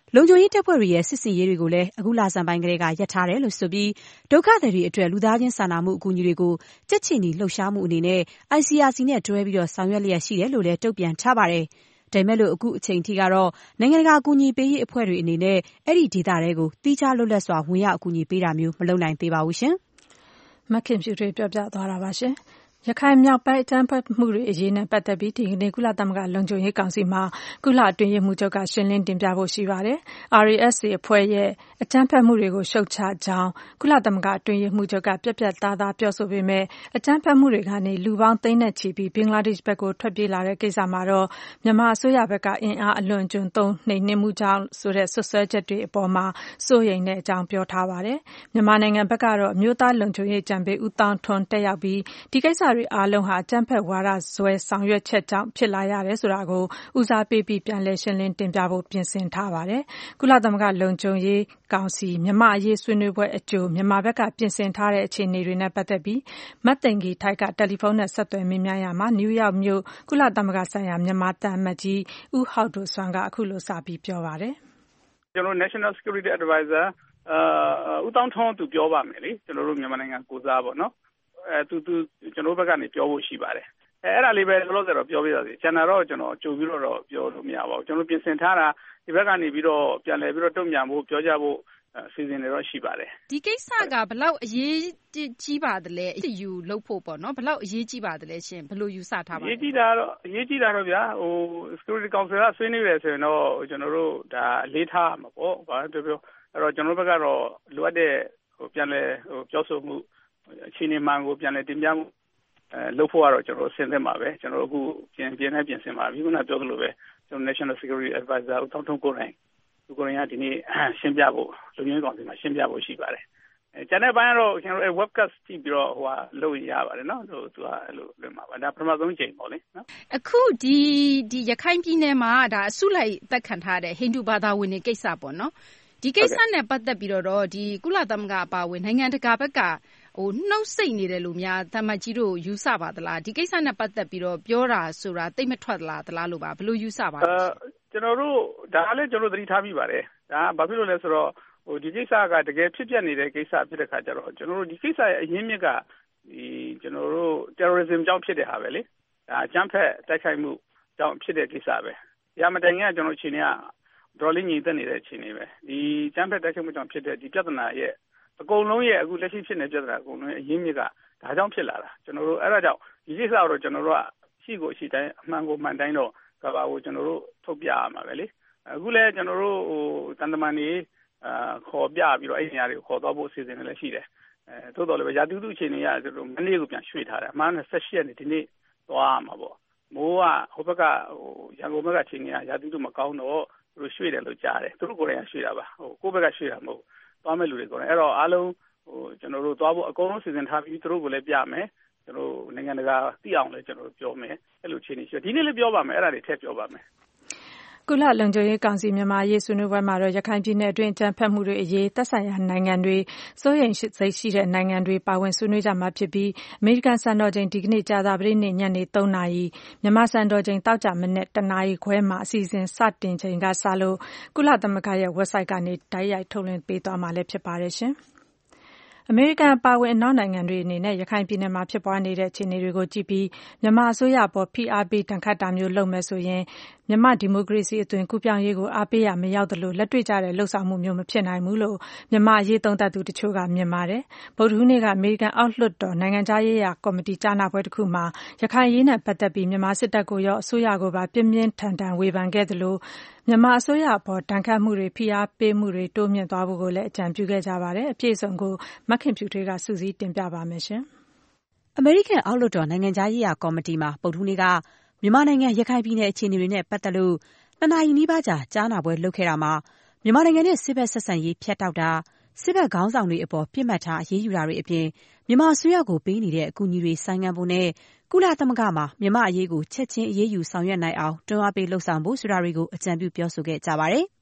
Speaker 6: လုံခြုံရေးတပ်ဖွဲ့တွေရဲ့စစ်ဆင်ရေးတွေကိုလည်းအခုလဆန်းပိုင်းကတည်းကရပ်ထားတယ်လို့ဆိုပြီးဒုက္ခသည်တွေအတွက်လူသားချင်းစာနာမှုအကူအညီတွေကိုကြက်ချီနီလှုပ်ရှားမှုအနေနဲ့ I C R C နဲ့တွဲပြီးတော့ဆောင်ရွက်လျက်ရှိတယ်လို့လည်းတုံ့ပြန်ထားပါတယ်။ဒါပေမဲ့လို့အခုအချိန်ထိကတော့နိုင်ငံတကာအကူအညီပေးရေးအဖွဲ့တွေအနေနဲ့အဲ့ဒီဒေသတွေကိုတီးခြားလွတ်လပ်စွာဝင်ရောက်အကူအညီပေးတာမျိုးမလုပ်နိုင်သေးပါဘူးရှင်
Speaker 2: ။မခင်ဖြူတွေပြောပြသွားတာပါရှင်။ရခိုင်မြောက်ပိုင်းအကြမ်းဖက်မှုတွေအရေးနဲ့ပတ်သက်ပြီးဒီကနေ့ကုလသမဂ္ဂလုံခြုံရေးကောင်စီမှာကုလအတွင်းရေးမှူးချုပ်ကရှင်းလင်းတင်ပြဖို့ရှိပါတယ်။ R A S A အဖွဲ့ရဲ့အကြမ်းဖက်မှုတွေကိုရှုတ်ချကြောင်းကုလသမဂ္ဂအတွင်းရေးမှူးချုပ်ကပြတ်ပြတ်သားသားပြောဆိုပေမဲ့အကြမ်းဖက်မှုတွေကနေလူပေါင်းသိန်းနဲ့ချီပြီးဘင်္ဂလားဒေ့ရှ်ဘက်ကိုထွက်ပြေးလာတဲ့ကိစ္စမှာတော့မြန်မာအစိုးရဘက်ကအင်အားအလွန်အကျွံသုံးနှိမ်နင်းမှုကြောင့်ဆိုတဲ့ဆွဆွဲချက်တွေအပေါ်မှာစိုးရိမ်တဲ့အကြောင်းပြောထားပါတယ်။မြန်မာနိုင်ငံဘက်ကတော့အမျိုးသားလုံခြုံရေးအကြံပေးဦးသောင်းထွန်းတက်ရောက်ပြီးဒီကိစ္စတွေအားလုံးဟာအကြမ်းဖက်ဝါဒစွဲဆောင်ရွက်ချက်ကြောင့်ဖြစ်လာရတယ်ဆိုတာကိုဦးစားပေးပြီးပြန်လည်ရှင်းလင်းတင်ပြဖို့ပြင်ဆင်ထားပါတယ်။ကုလသမဂ္ဂလုံခြုံရေးကောင်စီမြန်မာအရေးဆွေးနွေးပွဲအကြိုမြန်မာဘက်ကပြင်ဆင်ထားတဲ့အခြေအနေတွေနဲ့ပတ်သက်ပြီးမတ်သိင်္ဂီထိုက်ကတယ်လီဖုန်းနဲ့ဆက်သွယ်မေးမြန်းရာမှာနယူးယောက်မြို့ကုလသမဂ္ဂဆိုင်ရာမြန်မာသံအမတ်ကြီးဦးဟောက်ဒိုဆွမ်းကအခုလိုစပြီးပြောပါတယ်
Speaker 9: ။ကျွန်တော် National Security Advisor အာဦးတောင်းထွန်းသူပြောပါမယ်လေကျွန်တော်တို့မြန်မာနိုင်ငံကိုစားပေါ့နော်အဲသူသူကျွန်တော်ဘက်ကနေပြောဖို့ရှိပါတယ်အဲအဲ့ဒါလေးပဲလောလောဆယ်တော့ပြောပြရစီကျန်တာတော့ကျွန်တော်ကြိုပြီးတော့ပြောလို့မရပါဘူးကျွန်တော်ပြင်ဆင်ထားတာဒီဘက်ကနေပြီးတော့ပြန်လည်ပြီးတော့တုံ့ပြန်ဖို့ပြောကြဖို့အစီအစဉ်တွေတော့ရှိပါတယ်
Speaker 5: ဒီကိစ္စကဘလောက်အရေးကြီးပါသလဲအယူလုပ်ဖို့ပေါ့နော်ဘလောက်အရေးကြီးပါသလဲရှင်ဘယ်လိုယူဆထားပါလဲ
Speaker 9: အရေးကြီးတာတော့အရေးကြီးတာတော့ဗျာဟို Security Council ကဆွေးနွေးတယ်ဆိုရင်တော့ကျွန်တော်တို့ဒါအလေးထားမှာပေါ့ဘာပြောပြောအဲ့တော့ကျွန်တော်ဘက်ကတော့လိုအပ်တဲ့ဟိုပြန်လည်ဟိုပြောဆိုမှုအခြေအနေမှန်ကိုပြန်လည်တင်ပြမှုအဲလုပ်ဖို့ကတော့ကျွန်တော်ဆင်သင့်ပါပဲကျွန်တော်အခုပြင်ပြနေပြင်ဆင်ပါပြီခုနပြောသလိုပဲကျွန်တော် National Security Advisor ဦးတောင်းထွန်းကိုယ်တိုင်ဒီကိုရင်ကဒီနေ့ရှင်းပြဖို့လူမျိုးကောင်စီမှာရှင်းပြဖို့ရှိပါတယ်အဲကျန်တဲ့ဘက်ကတော့ကျွန်တော် webcast ကြည့်ပြီးတော့ဟိုဟာလုပ်ရပါတယ်နော်သူကအဲ့လိုလုပ်မှာပါဒါပထမဆုံးချိန်ပေါ့လေနော်
Speaker 5: အခုဒီဒီရခိုင်ပြည်နယ်မှာဒါအစုလိုက်သက်ခံထားတဲ့ဟိန္ဒူဘာသာဝင်တွေကိစ္စပေါ့နော်ဒီကိစ္စနဲ့ပတ်သက်ပြီးတော့ဒီကုလသမဂ္ဂအပါအဝင်နိုင်ငံတကာဘက်ကဟိုနှုတ်ဆိတ်နေတယ်လို့များသံမတ်ကြီးတို့ယူဆပါသလားဒီကိစ္စနဲ့ပတ်သက်ပြီးတော့ပြောတာဆိုတာတိတ်မထွက်လာသလားလို့ပါဘယ်လိုယူဆပါလဲ
Speaker 9: ကျွန်တော်တို့ဒါလည်းကျွန်တော်သတိထားမိပါတယ်ဒါဘာဖြစ်လို့လဲဆိုတော့ဟိုဒီကိစ္စကတကယ်ဖြစ်ပျက်နေတဲ့ကိစ္စဖြစ်တဲ့ခါကျတော့ကျွန်တော်တို့ဒီကိစ္စရဲ့အရင်းမြစ်ကဒီကျွန်တော်တို့ terrorism ကြောင့်ဖြစ်တဲ့ဟာပဲလေဒါအကြမ်းဖက်တိုက်ခိုက်မှုကြောင့်ဖြစ်တဲ့ကိစ္စပဲရမတိုင်ကကျွန်တော်ချင်းကဒေါ်လေးညီတက်နေတဲ့အခြေအနေပဲဒီကျန်းဖက်တိုက်ခိုက်မှုကြောင့်ဖြစ်တဲ့ဒီပြဿနာရဲ့အကုန်လုံးရဲ့အခုလက်ရှိဖြစ်နေတဲ့ပြဿနာအကုန်လုံးရဲ့အရင်းမြစ်ကဒါကြောင့်ဖြစ်လာတာကျွန်တော်တို့အဲ့ဒါကြောင့်ဒီကိစ္စတော့ကျွန်တော်တို့ကရှိကိုရှိတိုင်းအမှန်ကိုမှန်တိုင်းတော့ကဘာကိုကျွန်တော်တို့ထုတ်ပြရမှာပဲလေအခုလည်းကျွန်တော်တို့ဟိုတန်တမန်ကြီးအာခေါ်ပြပြီးတော့အဲ့ဒီနေရာတွေကိုခေါ်တော့ဖို့အစီအစဉ်တွေလည်းရှိတယ်အဲသို့တော်လည်းပဲရာသီဥတုအခြေအနေရကျွန်တော်မနေ့ကပြန်ရွှေ့ထားတယ်အမှန်နဲ့ဆက်ရှိရနေဒီနေ့သွားရမှာပေါ့မိုးကဟိုဘက်ကဟိုရန်ကုန်ဘက်ကအခြေအနေကရာသီဥတုမကောင်းတော့သူတို့ရွှေ့တယ်လို့ကြားတယ်သူတို့ကိုယ်တိုင်ရွှေ့တာပါဟိုကိုယ့်ဘက်ကရွှေ့တာမဟုတ်သွားမဲ့လူတွေကိုယ်တိုင်အဲ့တော့အားလုံးဟိုကျွန်တော်တို့သွားဖို့အကုန်လုံးစီစဉ်ထားပြီးသူတို့ကိုလည်းပြမယ်ကျွန်တော်နိုင်ငံတကာသိအောင်လည်းကျွန်တော်တို့ပြောမယ်အဲ့လိုအခြေအနေရှိဒီနေ့လည်းပြောပါမယ်အဲ့ဒါတွေထည့်ပြောပါမယ်
Speaker 2: ကုလလုံခြုံရေးကောင်စီမြန်မာရေးဆွေးနွေးပွဲမှာတော့ရခိုင်ပြည်နယ်အတွင်းအကြမ်းဖက်မှုတွေအရေးသက်ဆိုင်ရာနိုင်ငံတွေစိုးရိမ်စိတ်ရှိတဲ့နိုင်ငံတွေပါဝင်ဆွေးနွေးကြမှာဖြစ်ပြီးအမေရိကန်စံတော်ချိန်ဒီကနေ့ကြာသပတေးနေ့ညနေသုံးနာရီမြန်မာစံတော်ချိန်သောကြာမနေ့တနာရီခွဲမှာအစီအစဉ်စတင်ချိန်ကစလို့ကုလသမဂ္ဂရဲ့ website ကနေတိုက်ရိုက်ထုတ်လွှင့်ပေးသွားမှာလည်းဖြစ်ပါတယ်ရှင်အမေရိကန်ပါဝင်အနောက်နိုင်ငံတွေအနေနဲ့ရခိုင်ပြည်နယ်မှာဖြစ်ပွားနေတဲ့အခြေအနေတွေကိုကြည့်ပြီးမြန်မာအစိုးရပေါ်ဖိအားပေးတန်ခတ်တာမျိုးလုပ်မယ်ဆိုရင်မြန်မာဒီမိုကရေစီအသွင်ကူးပြောင်းရေးကိုအားပေးရမရောက်သလိုလက်တွေ့ကျတဲ့လှုပ်ဆောင်မှုမျိုးမဖြစ်နိုင်ဘူးလို့မြန်မာအရေးသုံးသပ်သူတချို့ကမြင်ပါတယ်။ဗုဒ္ဓဟူးနေ့ကအမေရိကန်အောက်လွှတ်တော်နိုင်ငံခြားရေးရာကော်မတီကြားနာပွဲတစ်ခုမှာရခိုင်ရေးနဲ့ပတ်သက်ပြီးမြန်မာစစ်တပ်ကိုရောအစိုးရကိုပါပြင်းပြင်းထန်ထန်ဝေဖန်ခဲ့သလိုမြန်မာအစိုးရအပေါ်တန်ခတ်မှုတွေဖိအားပေးမှုတွေတိုးမြင့်သွားဖို့ကိုလည်းအကြံပြုခဲ့ကြပါတယ်။အပြည့်အစုံကိုမခင်ဖြူထွေးကစုစည်းတင်ပြပါမယ်ရှင်
Speaker 6: ။အမေရိကန်အောက်လွှတ်တော်နိုင်ငံခြားရေးရာကော်မတီမှာဗုဒ္ဓဟူးနေ့ကမြန်မာနိုင်ငံရခိုင်ပြည်နယ်အခြေအနေတွေနဲ့ပတ်သက်လို့နှစ်နာရီနီးပါးကြာကြားနာပွဲလုပ်ခဲ့တာမှာမြန်မာနိုင်ငံနဲ့စစ်ဘက်ဆက်ဆံရေးဖြတ်တောက်တာစစ်ဘက်ခေါင်းဆောင်တွေအပေါ်ပြစ်မှတ်ထားအရေးယူတာတွေအပြင်မြန်မာအစိုးရကိုပေးနေတဲ့အကူအညီတွေဆိုင်းငံ့ဖို့နဲ့ကုလသမဂ္ဂမှာမြန်မာအရေးကိုချက်ချင်းအရေးယူဆောင်ရွက်နိုင်အောင်တွန်းအားပေးလှုံ့ဆော်ဖို့ဆိုတာတွေကိုအကြံပြုပြောဆိုခဲ့ကြပါတယ်။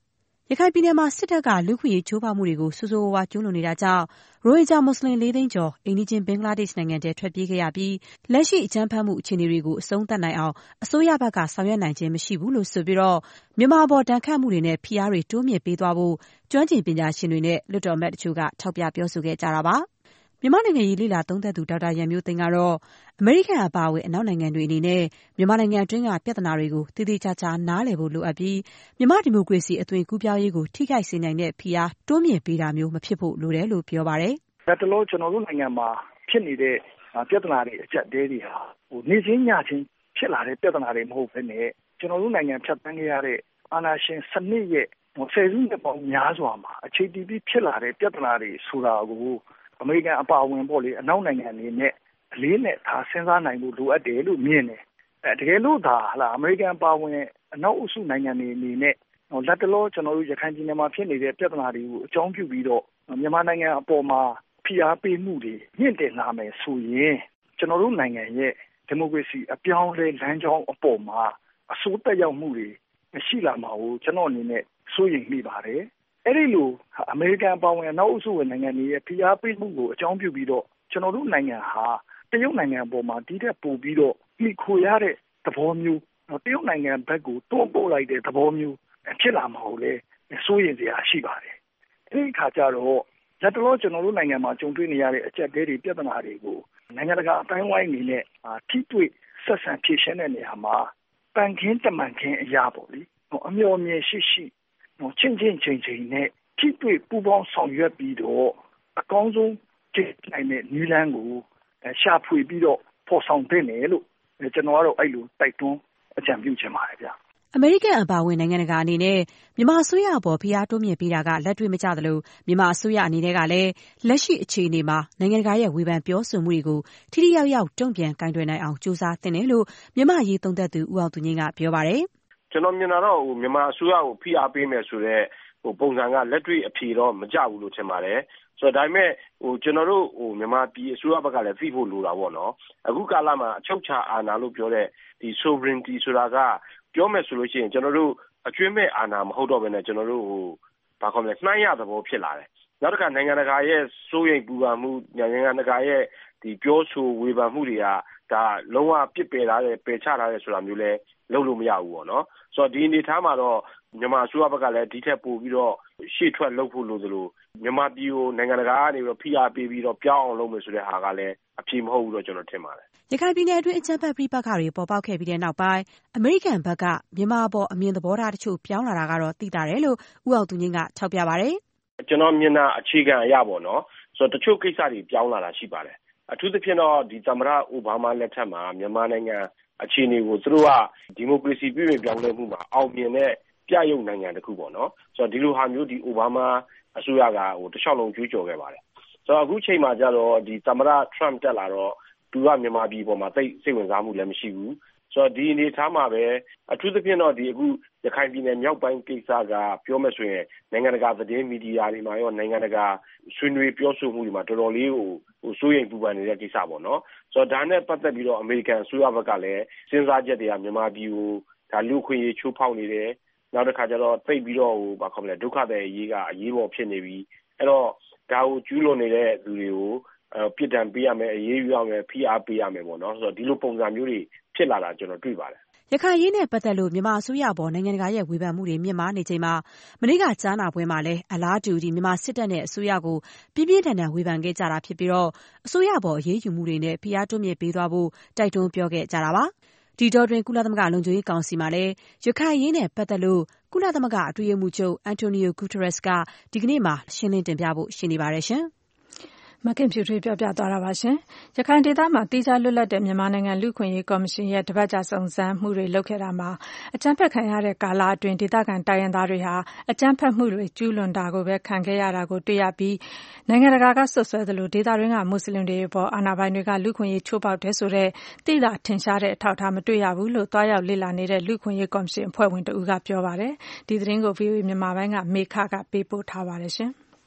Speaker 6: ရခိုင်ပြည်နယ်မှာစစ်တပ်ကလူ့ခွင့်ရေးချိုးဖောက်မှုတွေကိုဆိုးဆိုးဝါးဝါကျူးလွန်နေတာကြောင့်ရိုဟင်ဂျာမွတ်စလင်လေးသိန်းကျော်အိမ်နီးချင်းဘင်္ဂလားဒေ့ရှ်နိုင်ငံထဲထွက်ပြေးခဲ့ရပြီးလက်ရှိအကြမ်းဖက်မှုအခြေအနေတွေကိုအဆုံးသတ်နိုင်အောင်အစိုးရဘက်ကဆောင်ရွက်နိုင်ခြင်းမရှိဘူးလို့ဆိုပြီးတော့မြန်မာပေါ်ဒဏ်ခတ်မှုတွေနဲ့ဖိအားတွေတိုးမြင့်ပေးသွားဖို့ကျွမ်းကျင်ပညာရှင်တွေနဲ့လွှတ်တော်အမတ်တချို့ကထောက်ပြပြောဆိုခဲ့ကြတာပါမြန်မာနိုင်ငံရေးလေ့လာသုံးသပ်သူဒေါက်တာရန်မျိုးသိန်းကတော့အမေရိကန်အပါအဝင်အနောက်နိုင်ငံတွေအနေနဲ့မြန်မာနိုင်ငံအတွင်းကပြဿနာတွေကိုတည်တည်ချာချာနားလည်ဖို့လိုအပ်ပြီးမြန်မာဒီမိုကရေစီအသွင်ကူးပြောင်းရေးကိုထိခိုက်စေနိုင်တဲ့ဖိအားတိုးမြင့်ပေးတာမျိုးမဖြစ်ဖို့လိုတယ်လို့ပြောပါတယ်
Speaker 4: ။ဒါတလို့ကျွန်တော်တို့နိုင်ငံမှာဖြစ်နေတဲ့ပြဿနာတွေအကျပ်တဲတွေဟာဟိုနေချင်းညချင်းဖြစ်လာတဲ့ပြဿနာတွေမဟုတ်ဘဲနဲ့ကျွန်တော်တို့နိုင်ငံဖြတ်သန်းခဲ့ရတဲ့အာဏာရှင်စနစ်ရဲ့ဆယ်စုနှစ်ပေါင်းများစွာမှာအခြေတည်ပြီးဖြစ်လာတဲ့ပြဿနာတွေဆိုတာကိုအမေရိကန်အပါအဝင်ပေါ့လေအနောက်နိုင်ငံတွေနဲ့အလေးနဲ့ထားစဉ်းစားနိုင်ဖို့လိုအပ်တယ်လို့မြင်တယ်။အဲတကယ်လို့ဒါဟာအမေရိကန်အပါအဝင်အနောက်အုပ်စုနိုင်ငံတွေအနေနဲ့လက်တလောကျွန်တော်တို့ရခိုင်ပြည်နယ်မှာဖြစ်နေတဲ့ပြဿနာတွေကိုအကြောင်းပြုပြီးတော့မြန်မာနိုင်ငံအပေါ်မှာဖိအားပေးမှုတွေမြင့်တင်လာမယ်ဆိုရင်ကျွန်တော်တို့နိုင်ငံရဲ့ဒီမိုကရေစီအပြောင်းအလဲလမ်းကြောင်းအပေါ်မှာအဆိုးတက်ရောက်မှုတွေမရှိလာမှာကိုကျွန်တော်အနေနဲ့စိုးရိမ်မိပါတယ်။အဲ့ဒီလိုအမေရိကန်ပါဝင်နောက်အုပ်စုဝင်နိုင်ငံတွေရဲ့ဖိအားပေးမှုကိုအကြောင်းပြုပြီးတော့ကျွန်တော်တို့နိုင်ငံဟာတရုတ်နိုင်ငံအပေါ်မှာဒီတဲ့ပို့ပြီးတော့မိခိုရတဲ့သဘောမျိုးတရုတ်နိုင်ငံဘက်ကိုတွန်းပို့လိုက်တဲ့သဘောမျိုးဖြစ်လာမှာကိုလည်းစိုးရိမ်စရာရှိပါတယ်။အဲဒီအခါကျတော့လက်တလောကျွန်တော်တို့နိုင်ငံမှာကြုံတွေ့နေရတဲ့အကျပ်တဲတွေပြဿနာတွေကိုနိုင်ငံတကာအတိုင်းဝိုင်းအနေနဲ့ထိတွေ့ဆက်ဆံဖြေရှင်းတဲ့နေရာမှာပန်ခင်းတမန်ခင်းအရာပေါ့လေအမျှော်မြင်ရှိရှိချင်းချင်းချင်းချင်းနဲ့ထိတွေ့ပူးပေါင်းဆောင်ရွက်ပြီးတော့အကောင်းဆုံးကျင့်နိုင်တဲ့နည်းလမ်းကိုရှာဖွေပြီးတော့ဖော်ဆောင်တဲ့နယ်လို့ကျွန်တော်ကတော့အဲ့လိုတိုက်တွန်းအကြံပြုချင်ပါတယ်ဗျာ
Speaker 6: အမေရိကန်အပါအဝင်နိုင်ငံတကာအနေနဲ့မြန်မာအစိုးရအပေါ်ဖိအားတိုးမြင့်ပေးတာကလက်တွေ့မကျသလိုမြန်မာအစိုးရအနေနဲ့ကလည်းလက်ရှိအခြေအနေမှာနိုင်ငံတကာရဲ့ဝေဖန်ပြောဆိုမှုတွေကိုထိထိရောက်ရောက်တုံ့ပြန်ကိုင်တွယ်နိုင်အောင်ကြိုးစားသင့်တယ်လို့မြန်မာရေးသုံးသပ်သူဦးအောင်သူငြိမ်းကပြောပါတယ်
Speaker 10: ။ကျွန်တော်မြင်တာတော့မြန်မာအစိုးရကိုဖိအားပေးမယ်ဆိုတဲ့ဟိုပုံစံကလက်တွေ့အဖြေတော့မကျဘူးလို့ထင်ပါတယ်။ဆိုတော့ဒါပေမဲ့ဟိုကျွန်တော်တို့ဟိုမြန်မာပြည်အစိုးရဘက်ကလည်းသိဖို့လိုတာပေါ့နော်။အခုကာလမှာအချုပ်ချာအာဏာလို့ပြောတဲ့ဒီ sovereignty ဆိုတာကပြောမယ်ဆိုလို့ရှိရင်ကျွန်တော်တို့အကျွမ်းမဲ့အာဏာမဟုတ်တော့ဘဲနဲ့ကျွန်တော်တို့ဟိုဘာခေါ်မလဲနှိုင်းရသဘောဖြစ်လာတယ်။နောက်တစ်ခါနိုင်ငံတကာရဲ့စိုးရိမ်ပူပန်မှုနိုင်ငံတကာရဲ့ဒီပြောဆိုဝေဖန်မှုတွေကဒါလုံးဝပြစ်ပယ်ထားတယ်ပယ်ချထားတယ်ဆိုတာမျိုးလဲလုပ်လို့မရဘူးပေါ့နော်။ဆိုတော့ဒီအနေထားမှာတော့မြန်မာအစိုးရဘက်ကလည်းဒီထက်ပိုပြီးတော့ရှေ့ထွက်လုပ်ဖို့လိုသလိုမြန်မာပြည်ကိုနိုင်ငံတကာကနေပြီးတော့ဖိအားပေးပြီးတော့ပြောင်းအောင်လုပ်မယ်ဆိုတဲ့ဟာကလည်းအဖြေမဟုတ်ဘူးတော့ကျွန်တော်ထင်ပါတယ်
Speaker 6: ။ရခိုင်ပြည်နယ်အတွင်းအကြမ်းဖက်ပြိပက္ခတွေပေါ်ပေါက်ခဲ့ပြီးတဲ့နောက်ပိုင်းအမေရိကန်ဘက်ကမြန်မာပေါ်အမြင်သဘောထားတချို့ပြောင်းလာတာကတော့သိတာတယ်လို့ဦးအောင်သူငြိမ်းကထောက်ပြပါတယ်
Speaker 10: ။ကျွန်တော်မြင်တာအခြေခံအရပေါ့နော်။ဆိုတော့တချို့ကိစ္စတွေပြောင်းလာတာရှိပါတယ်။အထူးသဖြင့်တော့ဒီသမ္မတအိုဘားမားလက်ထက်မှာမြန်မာနိုင်ငံအခြေအနေကိုသူတို့ကဒီမိုကရေစီပြည်ပြင်ပြောင်းလဲမှုမှာအောင်မြင်တဲ့ပြရုပ်နိုင်ငံတစ်ခုပေါ့နော်ဆိုတော့ဒီလိုဟာမျိုးဒီအိုဘားမားအစိုးရကဟိုတခြားလုံးကြွေးကြော်ခဲ့ပါတယ်ဆိုတော့အခုချိန်မှာကျတော့ဒီသမ္မတထရမ့်တက်လာတော့သူကမြန်မာပြည်ပေါ်မှာသိစိတ်ဝင်စားမှုလည်းမရှိဘူးဆိုတော့ဒီအနေထားမှာပဲအထူးသဖြင့်တော့ဒီအခုရခိုင်ပြည်နယ်မြောက်ပိုင်းကိစ္စကပြောမယ်ဆိုရင်နိုင်ငံတကာသတင်းမီဒီယာတွေမှာရောနိုင်ငံတကာဆွေးနွေးပြောဆိုမှုတွေမှာတော်တော်လေးဟိုဟိုစိုးရိမ်ပူပန်နေတဲ့ကိစ္စပေါ့နော်ဆိုတော့ဒါနဲ့ပတ်သက်ပြီးတော့အမေရိကန်အစိုးရဘက်ကလည်းစဉ်းစားချက်တွေကမြန်မာပြည်ကိုဒါလူခွင့်ရေးချိုးဖောက်နေတယ်နောက်တစ်ခါကျတော့သိပြီးတော့ဟိုဘာခေါ်မလဲဒုက္ခတွေအရေးကအရေးပေါ်ဖြစ်နေပြီအဲ့တော့ဒါကိုကျူးလွန်နေတဲ့လူတွေကိုပြစ်ဒဏ်ပေးရမယ်အရေးယူရမယ်ဖိအားပေးရမယ်ပေါ့နော်ဆိုတော့ဒီလိုပုံစံမျိုးတွေဖြစ်လာတာကျွန်တော်တွေ့ပါတယ်
Speaker 6: ရခိုင်ရေးနဲ့ပတ်သက်လို့မြန်မာအစိုးရပေါ်နိုင်ငံတကာရဲ့ဝေဖန်မှုတွေမြင့်မားနေချိန်မှာမနေ့ကကြားနာပွဲမှာလည်းအလားတူဒီမြန်မာစစ်တပ်နဲ့အစိုးရကိုပြင်းပြင်းထန်ထန်ဝေဖန်ခဲ့ကြတာဖြစ်ပြီးတော့အစိုးရပေါ်အရေးယူမှုတွေနဲ့ဖိအားတွန်းမြင့်ပေးသွားဖို့တိုက်တွန်းပြောခဲ့ကြတာပါဒီတော့တွင်ကုလသမဂ္ဂလုံခြုံရေးကောင်စီမှာလည်းရခိုင်ရေးနဲ့ပတ်သက်လို့ကုလသမဂ္ဂအတွင်းရေးမှူးချုပ်အန်တိုနီယိုဂူတရက်စ်ကဒီကနေ့မှရှင်းလင်းတင်ပြဖို့ရှိနေပါတယ်ရှင်
Speaker 2: မခင်ဖြူထွေးပြောပြသွားတာပါရှင်။ရခိုင်ဒေသမှာတိကျလွတ်လပ်တဲ့မြန်မာနိုင်ငံလူ့ခွင့်ရေးကော်မရှင်ရဲ့တပတ်ကြာစုံစမ်းမှုတွေလုပ်ခဲ့တာမှာအကြမ်းဖက်ခံရတဲ့ကာလအတွင်းဒေသခံတိုင်းရင်းသားတွေဟာအကြမ်းဖက်မှုတွေကျူးလွန်တာကိုပဲခံခဲ့ရတာကိုတွေ့ရပြီးနိုင်ငံတကာကဆွဆွဲသလိုဒေသတွင်းကမွတ်စလင်တွေပေါ်အာဏာပိုင်တွေကလူ့ခွင့်ရေးချိုးဖောက်တယ်ဆိုတဲ့သိသာထင်ရှားတဲ့အထောက်အထားမတွေ့ရဘူးလို့တွားရောက်လေ့လာနေတဲ့လူ့ခွင့်ရေးကော်မရှင်အဖွဲ့ဝင်တဦးကပြောပါတယ်။ဒီသတင်းကို ဗွီအိုအေ မြန်မာပိုင်းကမေခကပေးပို့ထားပါတယ်ရှင်။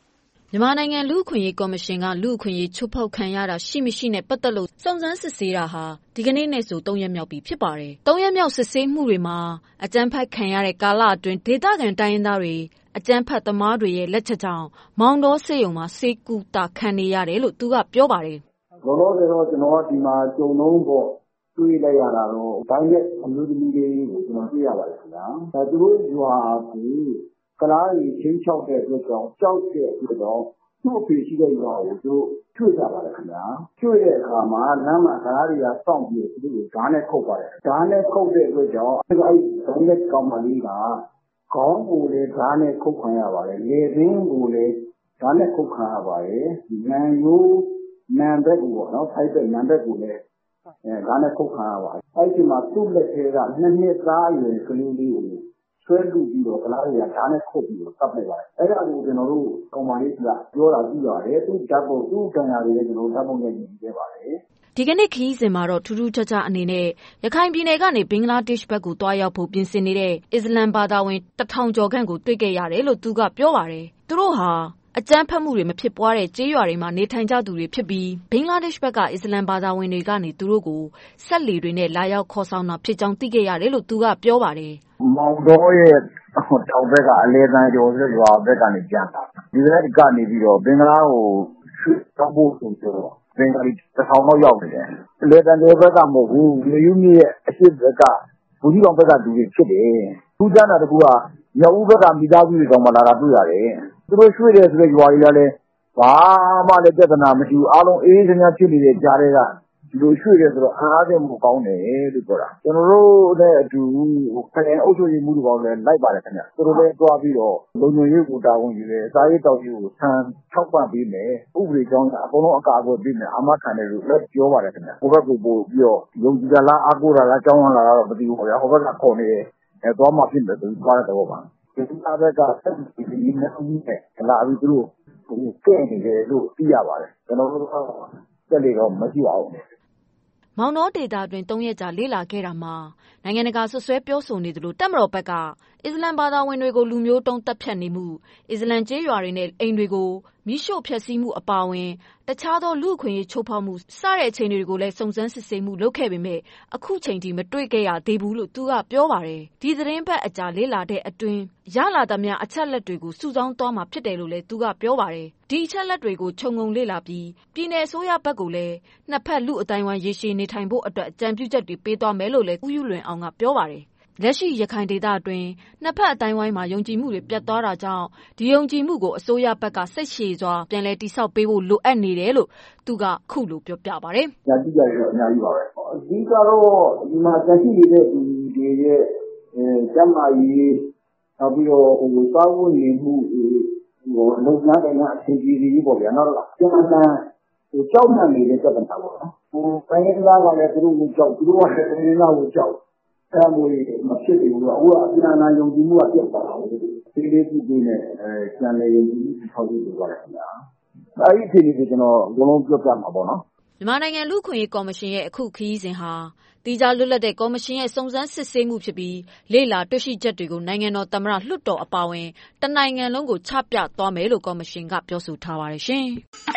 Speaker 11: မြန်မာနိုင်ငံလူ့အခွင့်အရေးကော်မရှင်ကလူ့အခွင့်အရေးချိုးဖောက်ခံရတာရှိမရှိနဲ့ပတ်သက်လို့စုံစမ်းစစ်ဆေးတာဟာဒီကနေ့နဲ့ဆိုသုံးရက်မြောက်ပြီဖြစ်ပါတယ်။သုံးရက်မြောက်စစ်ဆေးမှုတွေမှာအကြမ်းဖက်ခံရတဲ့ကာလအတွင်းဒေသခံတိုင်းရင်းသားတွေအကြမ်းဖက်သမားတွေရဲ့လက်ချက်ကြောင့်မောင်တော်ဆေးရုံမှာဆေးကုသခံနေရတယ်လို့သူကပြောပါတယ်
Speaker 12: ။လောလောဆယ်တော့ကျွန်တော်ကဒီမှာကြုံလုံးပေါ့တွေ့လိုက်ရတာတော့တိုင်းရဲ့အမျိုးသမီးတွေကိုကျွန်တော်တွေ့ရပါတယ်ခင်ဗျာ။ဒါသူတို့ရွာကိုကလားကြီးချင်းချောက်တဲ့အတွက်ကြောင့်ကြောက်တဲ့အတွက်ကြောင့်သူ့အဖေရှိတဲ့ရွာကိုသူတို့ချွေကြပါတယ်ခင်ဗျာ။ချွေတဲ့အခါမှာလမ်းမှာကလားကြီးကစောင့်ပြီးသူတို့ဓာတ်နဲ့ခုတ်ပါတယ်။ဓာတ်နဲ့ခုတ်တဲ့အတွက်ကြောင့်အဲဒီဓာတ်နဲ့ကောင်မလေးကခေါင်းကိုလည်းဓာတ်နဲ့ခုတ်ခံရပါတယ်။လေရင်းကိုလည်းဓာတ်နဲ့ခုတ်ခံရပါတယ်။နံရိုးနံဘက်ကိုပေါ့နော်ဖိုက်တဲ့နံဘက်ကိုလည်းအဲဓာတ်နဲ့ခုတ်ခံရပါတယ်။အဲဒီမှာသူ့လက်ထဲကနှစ်နှစ်သားအရွယ်ကလေးလေးကိုဆွဲလူပြီးတော့ကလားတွေကဓာတ်နဲ့ခုတ်ပြီးတော့တပ်လိုက်ပါတယ်။အဲဒါကိုကျွန်တော်တို့ကောင်မလေးကပြောတာကြည့်ရတယ်။သူ့ဓာတ်ကိုသူ့ကံရတွေလည်းကျွန်တော်ဓာတ်ပုံနဲ့ကြည့်ခဲ့ပါတယ်
Speaker 11: ။ဒီကနေ့ခရီးစဉ်မှာတော့ထူးထူးခြားခြားအနေနဲ့ရခိုင်ပြည်နယ်ကနေဘင်္ဂလားဒေ့ရှ်ဘက်ကိုတွားရောက်ဖို့ပြင်ဆင်နေတဲ့အစ္စလမ်ဘာသာဝင်တစ်ထောင်ကျော်ခန့်ကိုတွေ့ခဲ့ရတယ်လို့သူကပြောပါတယ်။သူတို့ဟာအကြမ်းဖက်မှုတွေမဖြစ်ပွားတဲ့ကျေးရွာတွေမှာနေထိုင်ကြသူတွေဖြစ်ပြီးဘင်္ဂလားဒေ့ရှ်ဘက်ကအစ္စလမ်ဘာသာဝင်တွေကနေသူတို့ကိုဆက်လီတွေနဲ့လာရောက်ခေါ်ဆောင်တာဖြစ်ကြောင်းသိခဲ့ရတယ်လို့သူကပြောပါတယ်
Speaker 12: ။မောင်တော်ရဲ့တောင်ဘက်ကအလဲတန်းကျော်ဆိုရွာဘက်ကနေပြန်လာဒီဘက်ကနေပြီးတော့ဘင်္ဂလားကိုတောက်ဖို့ဆိုတော့ဘင်္ဂလီတစ်ထောင်လောက်ရောက်နေတယ်။အလဲတန်းကျော်ဘက်ကမဟုတ်ဘူးလူယူမြစ်ရဲ့အရှိဘက်ကဘူကြီးကောင်ဘက်ကလူတွေဖြစ်တယ်။သူကြတာတကူကမြောက်ဦးဘက်ကမိသားစုတွေကောင်မလာတာတွေ့ရတယ်။သူတို့ရွှေ့တယ်ဆိုတဲ့ရွာတွေကလည်းဘာမှလည်းပြဿနာမရှိဘူးအားလုံးအေးအေးချမ်းချမ်းဖြစ်နေတဲ့ကြားတွေကဒီလိုရွှေ့တယ်ဆိုတော့အားအသင့်မှုကောင်းတယ်လို့ပြောတာကျွန်တော်တို့နဲ့အတူခရိုင်အုပ်ချုပ်ရေးမှုတွေပေါင်းလည်းလိုက်ပါတယ်ခင်ဗျသူတို့လည်းတွားပြီးတော့လုံခြုံရေးကိုတာဝန်ယူတယ်စာရေးတောက်ရေးကိုဆန်ထောက်ပံ့ပေးမယ်ဥပဒေကြောင်းကအကုန်လုံးအကာအကွယ်ပေးမယ်အာမခံတယ်လို့လည်းပြောပါတယ်ခင်ဗျဟိုဘက်ကိုပို့ပြီးတော့ယုံကြည်ကြလားအားကိုးတာလားကြောင်းလာတော့မသိဘူးခင်ဗျဟိုဘက်ကခေါ်နေတယ်အဲသွားမှဖြစ်မယ်ဆိုပြီးသွားတဲ့တော့ပါဒီစားဘက်ကဆက်ပြီးဒီနေ့ဦးနဲ့လာပြီးသူတို့ဟိုကဲနေတယ်လို့သိရပါတယ်ကျွန်တော်တို့ကတက်လေတော့မရှိပါဘူး
Speaker 11: မောင်တော်ဒေတာတွင်သုံးရက်ကြာလေ့လာခဲ့တာမှာနိုင်ငံတကာဆွဆွဲပြောဆိုနေသလိုတပ်မတော်ဘက်ကအစ္စလမ်ဘာသာဝင်တွေကိုလူမျိုးတုံးတပ်ဖြတ်နေမှုအစ္စလမ်ကျေးရွာတွေနဲ့အိမ်တွေကိုမိရှို့ဖျက်ဆီးမှုအပါအဝင်တခြားသောလူအခွင့်အရေးချိုးဖောက်မှုစတဲ့အခြေအနေတွေကိုလည်းစုံစမ်းစစ်ဆေးမှုလုပ်ခဲ့ပေမဲ့အခုချိန်ထိမတွေ့ခဲ့ရသေးဘူးလို့သူကပြောပါတယ်ဒီသတင်းပတ်အကြာလေ့လာတဲ့အတွင်းရလာသမျှအချက်လက်တွေကိုစုဆောင်းသွားမှာဖြစ်တယ်လို့လည်းသူကပြောပါတယ်ဒီအချက်လက်တွေကိုခြုံငုံလေ့လာပြီးပြည်내အစိုးရဘက်ကိုလည်းနှစ်ဖက်လူအတိုင်းဝိုင်းရေရှည်နေထိုင်ဖို့အတွက်အကြံပြုချက်တွေပေးသွားမယ်လို့လည်းဦးယူလွင်အောင်ကပြောပါတယ်လက်ရှိရခိုင်ဒေသအတွင်းနှစ်ဖက်အတိုင်းဝိုင်းမှာယုံကြည်မှုတွေပြတ်သွားတာကြောင့်ဒီယုံကြည်မှုကိုအစိုးရဘက်ကစိတ်ရှည်စွာပြန်လည်တိစောက်ပေးဖို့လိုအပ်နေတယ်လို့သူကခုလိုပြောပြပါတယ်
Speaker 12: ။ညာတိကျရတော့အများကြီးပါပဲ။အဓိကတော့ဒီမှာတရှိနေတဲ့ဒီတွေရဲ့အဲကျန်းမာရေးနောက်ပြီးတော့ဟိုစားဝတ်နေမှုဟိုလုံခြုံရေးကအဆင်ပြေစီပေါ့ဗျာနောက်တော့ကျန်းမာဟိုကြောက်မှန်နေတဲ့ပြဿနာပေါ့နော်။ဟိုတိုင်းသားကလည်းသူတို့ကိုကြောက်သူတို့ကလည်းတိုင်းသားကိုကြောက်အဲမျိုးမဖြစ်ဘူးလို့အခုအပြန်အလှန်ယုံကြည်မှုကပြတ်သွားတာလေဒီလေးကြည့်နေအဲကျန်လေယုံကြည်မှုထောက်ပြီးပြောရတယ်ခင်ဗျာအဲဒီအချိန်ကြီးကျွန်တော်ဘုံလုံးပြောပြမှာပေါ့နော်
Speaker 11: မြန်မာနိုင်ငံလူ့ခွင့်ရေးကော်မရှင်ရဲ့အခုခရီးစဉ်ဟာတီးခြားလွတ်လပ်တဲ့ကော်မရှင်ရဲ့စုံစမ်းစစ်ဆေးမှုဖြစ်ပြီးလေ့လာတွေ့ရှိချက်တွေကိုနိုင်ငံတော်သမ္မတလွှတ်တော်အပါအဝင်တနိုင်ငံလုံးကိုချပြသွားမယ်လို့ကော်မရှင်ကပြောဆိုထားပါတယ်ရှင်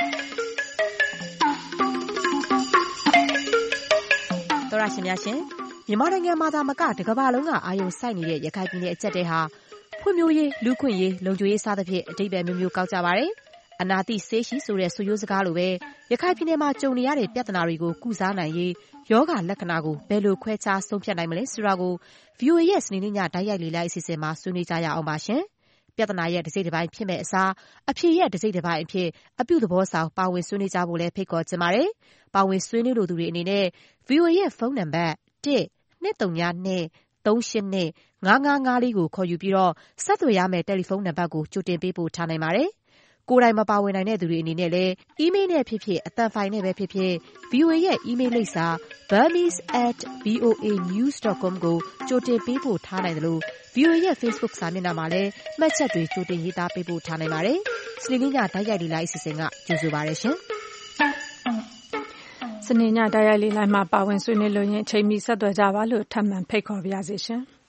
Speaker 6: တော်ရရှင်များရှင်မြန်မာနိုင်ငံမှာသာမကတကမ္ဘာလုံးကအာရုံစိုက်နေတဲ့ရခိုင်ပြည်နယ်အကျပ်တဲဟာဖွံ့ဖြိုးရေးလူခွင့်ရေးလုံခြုံရေးစသဖြင့်အတိတ်ပဲမျိုးမျိုးကောက်ကြပါတယ်။အနာတိဆေးရှိဆိုတဲ့ဆိုရိုးစကားလိုပဲရခိုင်ပြည်နယ်မှာကြုံနေရတဲ့ပြဿနာတွေကိုကုစားနိုင်ရေးယောဂလက္ခဏာကိုဘယ်လိုခွဲခြားဆုံးဖြတ်နိုင်မလဲဆိုတာကို ဗွီအိုအေ ရဲ့စနေနေ့ညတိုက်ရိုက်လေ့လာအစီအစဉ်မှာဆွေးနွေးကြရအောင်ပါရှင်။ပြဿနာရဲ့တစ်စိတ်တစ်ပိုင်းဖြစ်မဲ့အစားအဖြေရဲ့တစ်စိတ်တစ်ပိုင်းအဖြစ်အပြုသဘောဆောင်ပါဝင်ဆွေးနွေးကြဖို့လည်းဖိတ်ခေါ်ချင်ပါတယ်။ပါဝင်ဆွေးနွေးလိုသူတွေအနေနဲ့ ဗွီအိုအေ ရဲ့ဖုန်းနံပါတ်တစ်နှစ်သုံးညနှစ်သုံးရှစ်နှစ်ငါးငါးငါးလေးကိုခေါ်ယူပြီးတော့ဆက်သွယ်ရမယ့်တယ်လီဖုန်းနံပါတ်ကိုကြိုတင်ပေးပို့ထားနိုင်ပါတယ်။ကိုယ်တိုင်မပါဝင်နိုင်တဲ့သူတွေအနေနဲ့လည်းအီးမေးလ်နဲ့ဖြစ်ဖြစ်အသံဖိုင်နဲ့ပဲဖြစ်ဖြစ် ဗွီအိုအေ ရဲ့အီးမေးလ်လိပ်စာ burmese at voa news dot com ကိုကြိုတင်ပေးပို့ထားနိုင်တယ်လို့ ဗွီအိုအေ ရဲ့ Facebook စာမျက်နှာမှာလည်းမှတ်ချက်တွေကြိုတင်ရေးသားပေးပို့ထားနိုင်ပါတယ်။စနေနေ့ညတိုက်ရိုက်လေ့လာအစီအစဉ်ကကြိုဆိုပါရရှင်။
Speaker 2: စနေညတိုက်ရိုက်လေ့လာမှာပါဝင်ဆွေးနွေးလို့ရင်ချိန်မီဆက်သွယ်ကြပါလို့ထပ်မံဖိတ်ခေါ်ပါရစေရှင်။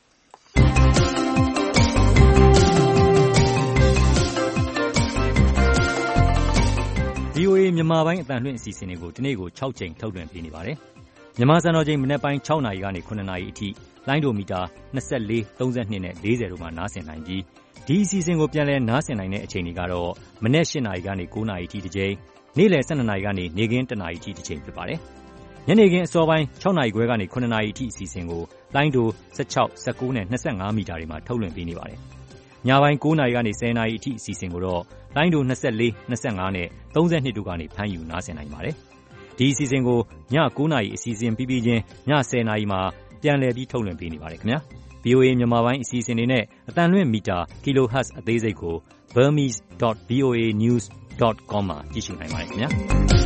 Speaker 13: မြန်မာပိုင်းအသံလွှင့်အစီအစဉ်တွေကိုဒီနေ့ကို၆ကြိမ်ထုတ်လွှင့်ပေးနေပါတယ်။မြန်မာစံတော်ချိန်မနက်ပိုင်း၆နာရီကနေ၇နာရီအထိလိုင်းဒိုမီတာ၂၄၊၃၂နဲ့၄၀တို့မှာနားဆင်နိုင်ပြီးဒီအစီအစဉ်ကိုပြန်လည်နားဆင်နိုင်တဲ့အချိန်တွေကတော့မနက်၈နာရီကနေ၉နာရီအထိတစ်ကြိမ်နေ့လယ်၁၂နာရီကနေနေ့ခင်း၁နာရီအထိတစ်ကြိမ်ဖြစ်ပါတယ်။ညနေခင်းအစောပိုင်း၆နာရီခွဲကနေ၇နာရီအထိအစီအစဉ်ကိုလိုင်းဒို၁၆၊၁၉နဲ့၂၅မီတာတွေမှာထုတ်လွှင့်ပေးနေပါတယ်။ညပိုင်း၉နာရီကနေ၁၀နာရီအထိအစီအစဉ်ကိုတော့လိုင်းဒို၂၄၊၂၅နဲ့၃၂တို့ကနေဖမ်းယူနားဆင်နိုင်ပါတယ်။ဒီအစီအစဉ်ကိုည၉နာရီအစီအစဉ်ပြီးပြီးချင်းည၁၀နာရီမှာပြန်လည်ပြီးထုတ်လွှင့်ပေးနေပါတယ်ခင်ဗျာ။ V O A မြန်မာပိုင်းအစီအစဉ်တွေနဲ့အသံလွှင့်မီတာ kilohertz အသေးစိတ်ကို burmese dot v o a news dot com မှာကြည့်ရှုနိုင်ပါတယ်ခင်ဗျာ။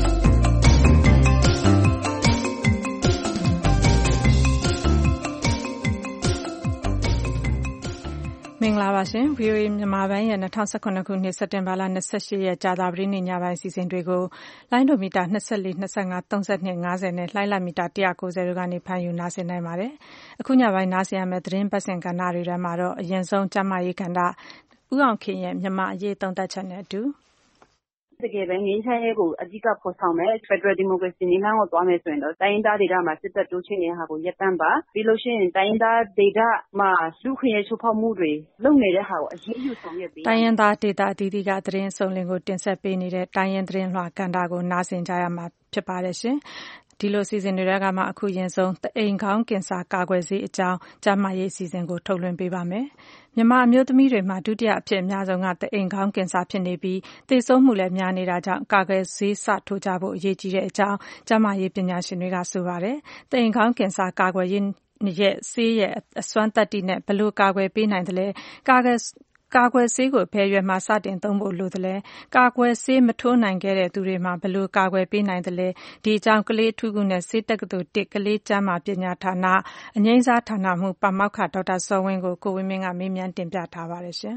Speaker 2: မင်္ဂလာပါရှင် V O A မြန်မာပိုင်းရဲ့၂၀၁၇ခုနှစ်စက်တင်ဘာလ၂၈ရက်ကြာသပတေးနေ့ညပိုင်းအစီအစဉ်တွေကိုလိုင်းဒိုမီတာ၂၄၊၂၅၊၃၂၊၅၀နဲ့လှိုင်းလတ်မီတာ၁၉၀တို့ကနေဖမ်းယူနားဆင်နိုင်ပါတယ်။အခုညပိုင်းနားဆင်ရမယ့်သတင်းပတ်စဉ်ကဏ္ဍတွေထဲမှာတော့အရင်ဆုံးကျန်းမာရေးကဏ္ဍဦးအောင်ခင်ရဲ့မြန်မာအရေးသုံးသပ်ချက်နဲ့အတူ
Speaker 14: တကယ်ပဲငြိမ်းချမ်းရေးကိုအဓိကဖော်ဆောင်မယ် Federal Democracy နည်းလမ်းကိုသွားမယ်ဆိုရင်တော့တိုင်းရင်းသားဒေသမှာစစ်တပ်တိုးချဲ့နေတဲ့ဟာကိုရပ်တန့်ပါပြီးလို့ရှိရင်တိုင်းရင်းသားဒေသမှာလူခွင့်ရေးချိုးဖောက်မှုတွေလုပ်နေတဲ့ဟာကိုအရေးယူဆောင်ရွက်ပေး
Speaker 2: တိုင်းရင်းသားဒေသအသီးသီးကသတင်းအစုံလင်ကိုတင်ဆက်ပေးနေတဲ့တိုင်းရင်းသတင်းလွှာကဏ္ဍကိုနားဆင်ကြရမှာဖြစ်ပါတယ်ရှင်ဒီလိုစီစဉ်တွေကမှအခုရင်ဆုံးတအိမ်ခေါင်းကင်ဆာကာကွယ်ဆေးအကြောင်းကျန်းမာရေးအစီအစဉ်ကိုထုတ်လွှင့်ပေးပါမယ်။မြန်မာအမျိုးသမီးတွေမှာဒုတိယအဖြစ်အများဆုံးကတအိမ်ခေါင်းကင်ဆာဖြစ်နေပြီးသေဆုံးမှုလည်းများနေတာကြောင့်ကာကွယ်ဆေးစထိုးကြဖို့အရေးကြီးတဲ့အကြောင်းကျန်းမာရေးပညာရှင်တွေကဆိုပါတယ်။တအိမ်ခေါင်းကင်ဆာကာကွယ်ရေးရဲ့ဆေးရဲ့အစွမ်းတတ္တိနဲ့ဘယ်လိုကာကွယ်ပေးနိုင်သလဲကာကွယ်ကာကွယ်ဆေးကိုဘယ်ရွယ်မှာစတင်သုံးဖို့လိုသလဲကာကွယ်ဆေးမထိုးနိုင်ခဲ့တဲ့သူတွေမှာဘယ်လိုကာကွယ်ပေးနိုင်သလဲဒီအကြောင်းကလေးအထူးကုနဲ့ဆေးတက္ကသိုလ်တစ်ကလေးကျန်းမာပညာဌာနအငြိမ်းစားဌာနမှပါမောက္ခဒေါက်တာစောဝင်းကိုကိုဝင်းမင်းကမေးမြန်းတင်ပြထားပါတယ်ရှင်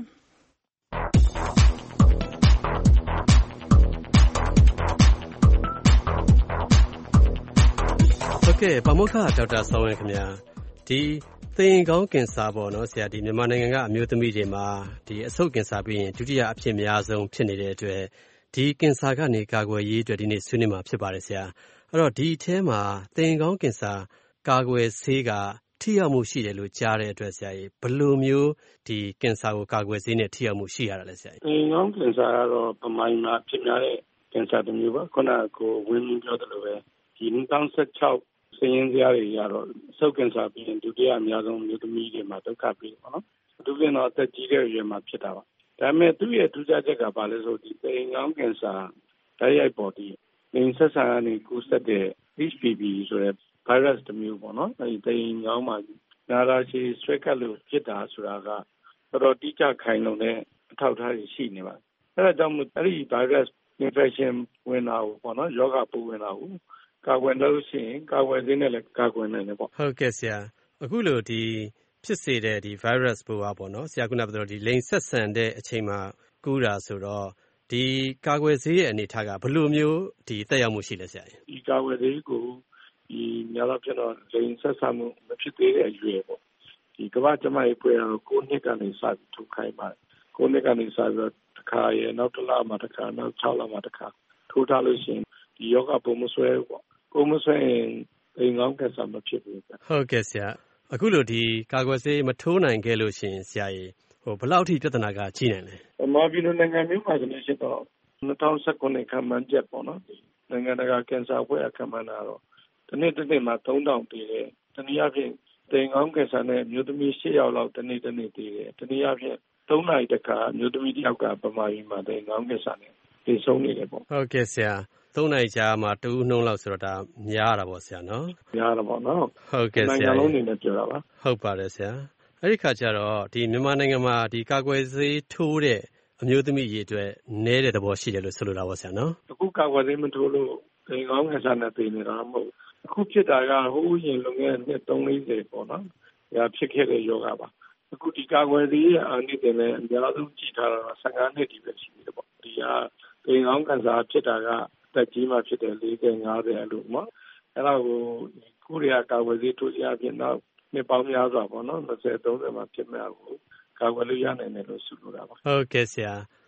Speaker 15: ဟုတ်ကဲ့ပါမောက္ခဒေါက်တာစောဝင်းခင်ဗျာဒီသေရင်ကောင်းကင်ဆာပေါ့နော်ဆရာဒီမြန်မာနိုင်ငံကအမျိုးသမီးတွေမှာဒီအဆုတ်ကင်ဆာပြီးရင်ဒုတိယအဖြစ်အများဆုံးဖြစ်နေတဲ့အတွက်ဒီကင်ဆာကနေကာကွယ်ရေးအတွက်ဒီနေ့ဆွေးနွေးမှာဖြစ်ပါတယ်ဆရာအဲ့တော့ဒီအထဲမှာသေရင်ကောင်းကင်ဆာကာကွယ်ဆေးကထိရောက်မှုရှိတယ်လို့ကြားတဲ့အတွက်ဆရာကြီးဘယ်လိုမျိုးဒီကင်ဆာကိုကာကွယ်ဆေးနဲ့ထိရောက်မှုရှိရတာလဲဆရာကြီး
Speaker 16: သေရင်ကောင်းကင်ဆာကတော့ပမိုင်းမှာဖြစ်များတဲ့ကင်ဆာတစ်မျိုးပါခုနကကိုဝင်းပြောသလိုပဲဒီ၂၀၁၆စရင်းစရာတွေရတော့ဆုတ်ကင်ဆာပြီးရင်ဒုတိယအများဆုံးမျိုးသမီးတွေမှာဒုက္ခပြီးပေါ့နော်။ဒုတိယတော့အသက်ကြီးတဲ့အရွယ်မှာဖြစ်တာပါ။ဒါပေမဲ့သူ့ရဲ့ထူးခြားချက်ကဘာလဲဆိုဒီသေရင်ကောင်းကင်ဆာဓာတ်ရိုက်ပေါ်ဒီလိင်ဆက်ဆံကနေကူးစက်တဲ့ H P V ဆိုတဲ့ virus တစ်မျိုးပေါ့နော်။အဲဒီသေရင်ကောင်းမှာနာတာရှည်ဆွဲကပ်လို့ဖြစ်တာဆိုတာကတော်တော်တိကျခိုင်လုံတဲ့အထောက်အထားတွေရှိနေပါတယ်။အဲဒါကြောင့်မို့အဲဒီ virus infection ဝင်တာကိုပေါ့နော်ယောဂပိုးဝင်တာကိုကာကွယ်လို့ရှိရင်ကာကွယ်ဆေးနဲ့လည်းကာကွယ်နိုင်တယ်ပေါ့
Speaker 15: ဟုတ်ကဲ့ဆရာအခုလိုဒီဖြစ်စေတဲ့ဒီ virus ပိုးอ่ะပေါ့နော်ဆရာကပြောဒီလိင်ဆက်ဆံတဲ့အချိန်မှာကူးတာဆိုတော့ဒီကာကွယ်ဆေးရဲ့အနေထားကဘယ်လိုမျိုးဒီသက်ရောက်မှုရှိလဲဆရာ
Speaker 16: ဒီကာကွယ်ဆေးကိုဒီများတော့ဖြစ်တော့လိင်ဆက်ဆံမှုမဖြစ်သေးတဲ့အရွယ်ပေါ့ဒီကမ္ဘာ့ကျန်းမာရေးအဖွဲ့ကတော့၉နှစ်ကနေစပြီးထုတ်ခိုင်းပါတယ်၉နှစ်ကနေစပြီးတော့တစ်ခါရနောက်တစ်လမှတစ်ခါနောက်၆လမှတစ်ခါထိုးထားလို့ရှိရင်ဒီယောဂပုံမဆွဲပေါ့ပုံမဆွဲရင်အိမ်ကောင်းကင်ဆာမဖြစ်ဘူး
Speaker 15: ဟုတ်ကဲ့ဆရာအခုလိုဒီကာကွယ်ဆေးမထိုးနိုင်ခဲ့လို့ရှိရင်ဆရာကြီးဟိုဘယ်လောက်ထိပြဿနာကကြီးနိုင်လဲ
Speaker 16: ။မာပြည်လိုနိုင်ငံမျိုးမှာဆိုလို့ရှိတော့၂၀၁၉ခန့်မှန်းချက်ပေါ့နော်။နိုင်ငံတကာကင်ဆာအဖွဲ့အခန့်မှန်းတာတော့ဒီနေ့တစ်နေ့မှာသုံးထောင်တည်တယ်။တနည်းအားဖြင့်အိမ်ကောင်းကင်ဆာနဲ့မျိုးသမီး၈ယောက်လောက်ဒီနေ့တစ်နေ့တည်တယ်။တနည်းအားဖြင့်သုံးနာရီတခါမျိုးသမီးတစ်ယောက်ကပမာပြီးမှအိမ်ကောင်းကင်ဆာနဲ့တည်ဆုံးနေတယ်ပေါ့
Speaker 15: ။ဟုတ်ကဲ့ဆရာသုံးနိုင်ကြာမှာတူနှုံးလောက်ဆိုတော့ဒါများတာပေါ့ဆရာနော်
Speaker 16: များတာပေါ့နော်
Speaker 15: ဟုတ်ကဲ့ဆရာ
Speaker 16: နိုင်ငံလုံးအနေနဲ့ပြောတာပါ
Speaker 15: ဟုတ်ပါတယ်ဆရာအဲ့ဒီခါကျတော့ဒီမြန်မာနိုင်ငံမှာဒီကာကွယ်ဆေးထိုးတဲ့အမျိုးသမီးအရေးအတွက်နည်းတဲ့သဘောရှိတယ်လို့ဆိုလိုတာပေါ့ဆရာနော်
Speaker 16: အခုကာကွယ်ဆေးမထိုးလို့အိမ်ကောင်းကင်ဆာနဲ့ပြည်နေတာမဟုတ်အခုဖြစ်တာကဟိုးရင်လုံခဲ့နှစ်သုံးလေးဆယ်ပေါ့နော်ဒါဖြစ်ခဲ့တဲ့ယောဂပါအခုဒီကာကွယ်ဆေးရဲ့အာနိသင်လည်းအများဆုံးကြည့်ထားတာဆယ်၅နှစ်ဒီပဲရှိတယ်ပေါ့ဒီကအိမ်ကောင်းကင်ဆာဖြစ်တာကတက်ကြီးမှဖြစ်တယ်၄၀ ၅၀အဲ့လိုပေါ့အဲ့ဒါကိုကိုရီးယားကာကွယ်ဆေးထိုးရပြင်တော့နှစ်ပေါင်းများစွာပေါ့နော်၂၀ ၃၀မှာဖြစ်မဲ့ကိုကာကွယ်လို့ရနိုင်တယ်လို့ဆိုလိုတာပါ
Speaker 15: ဟုတ်ကဲ့ဆရာ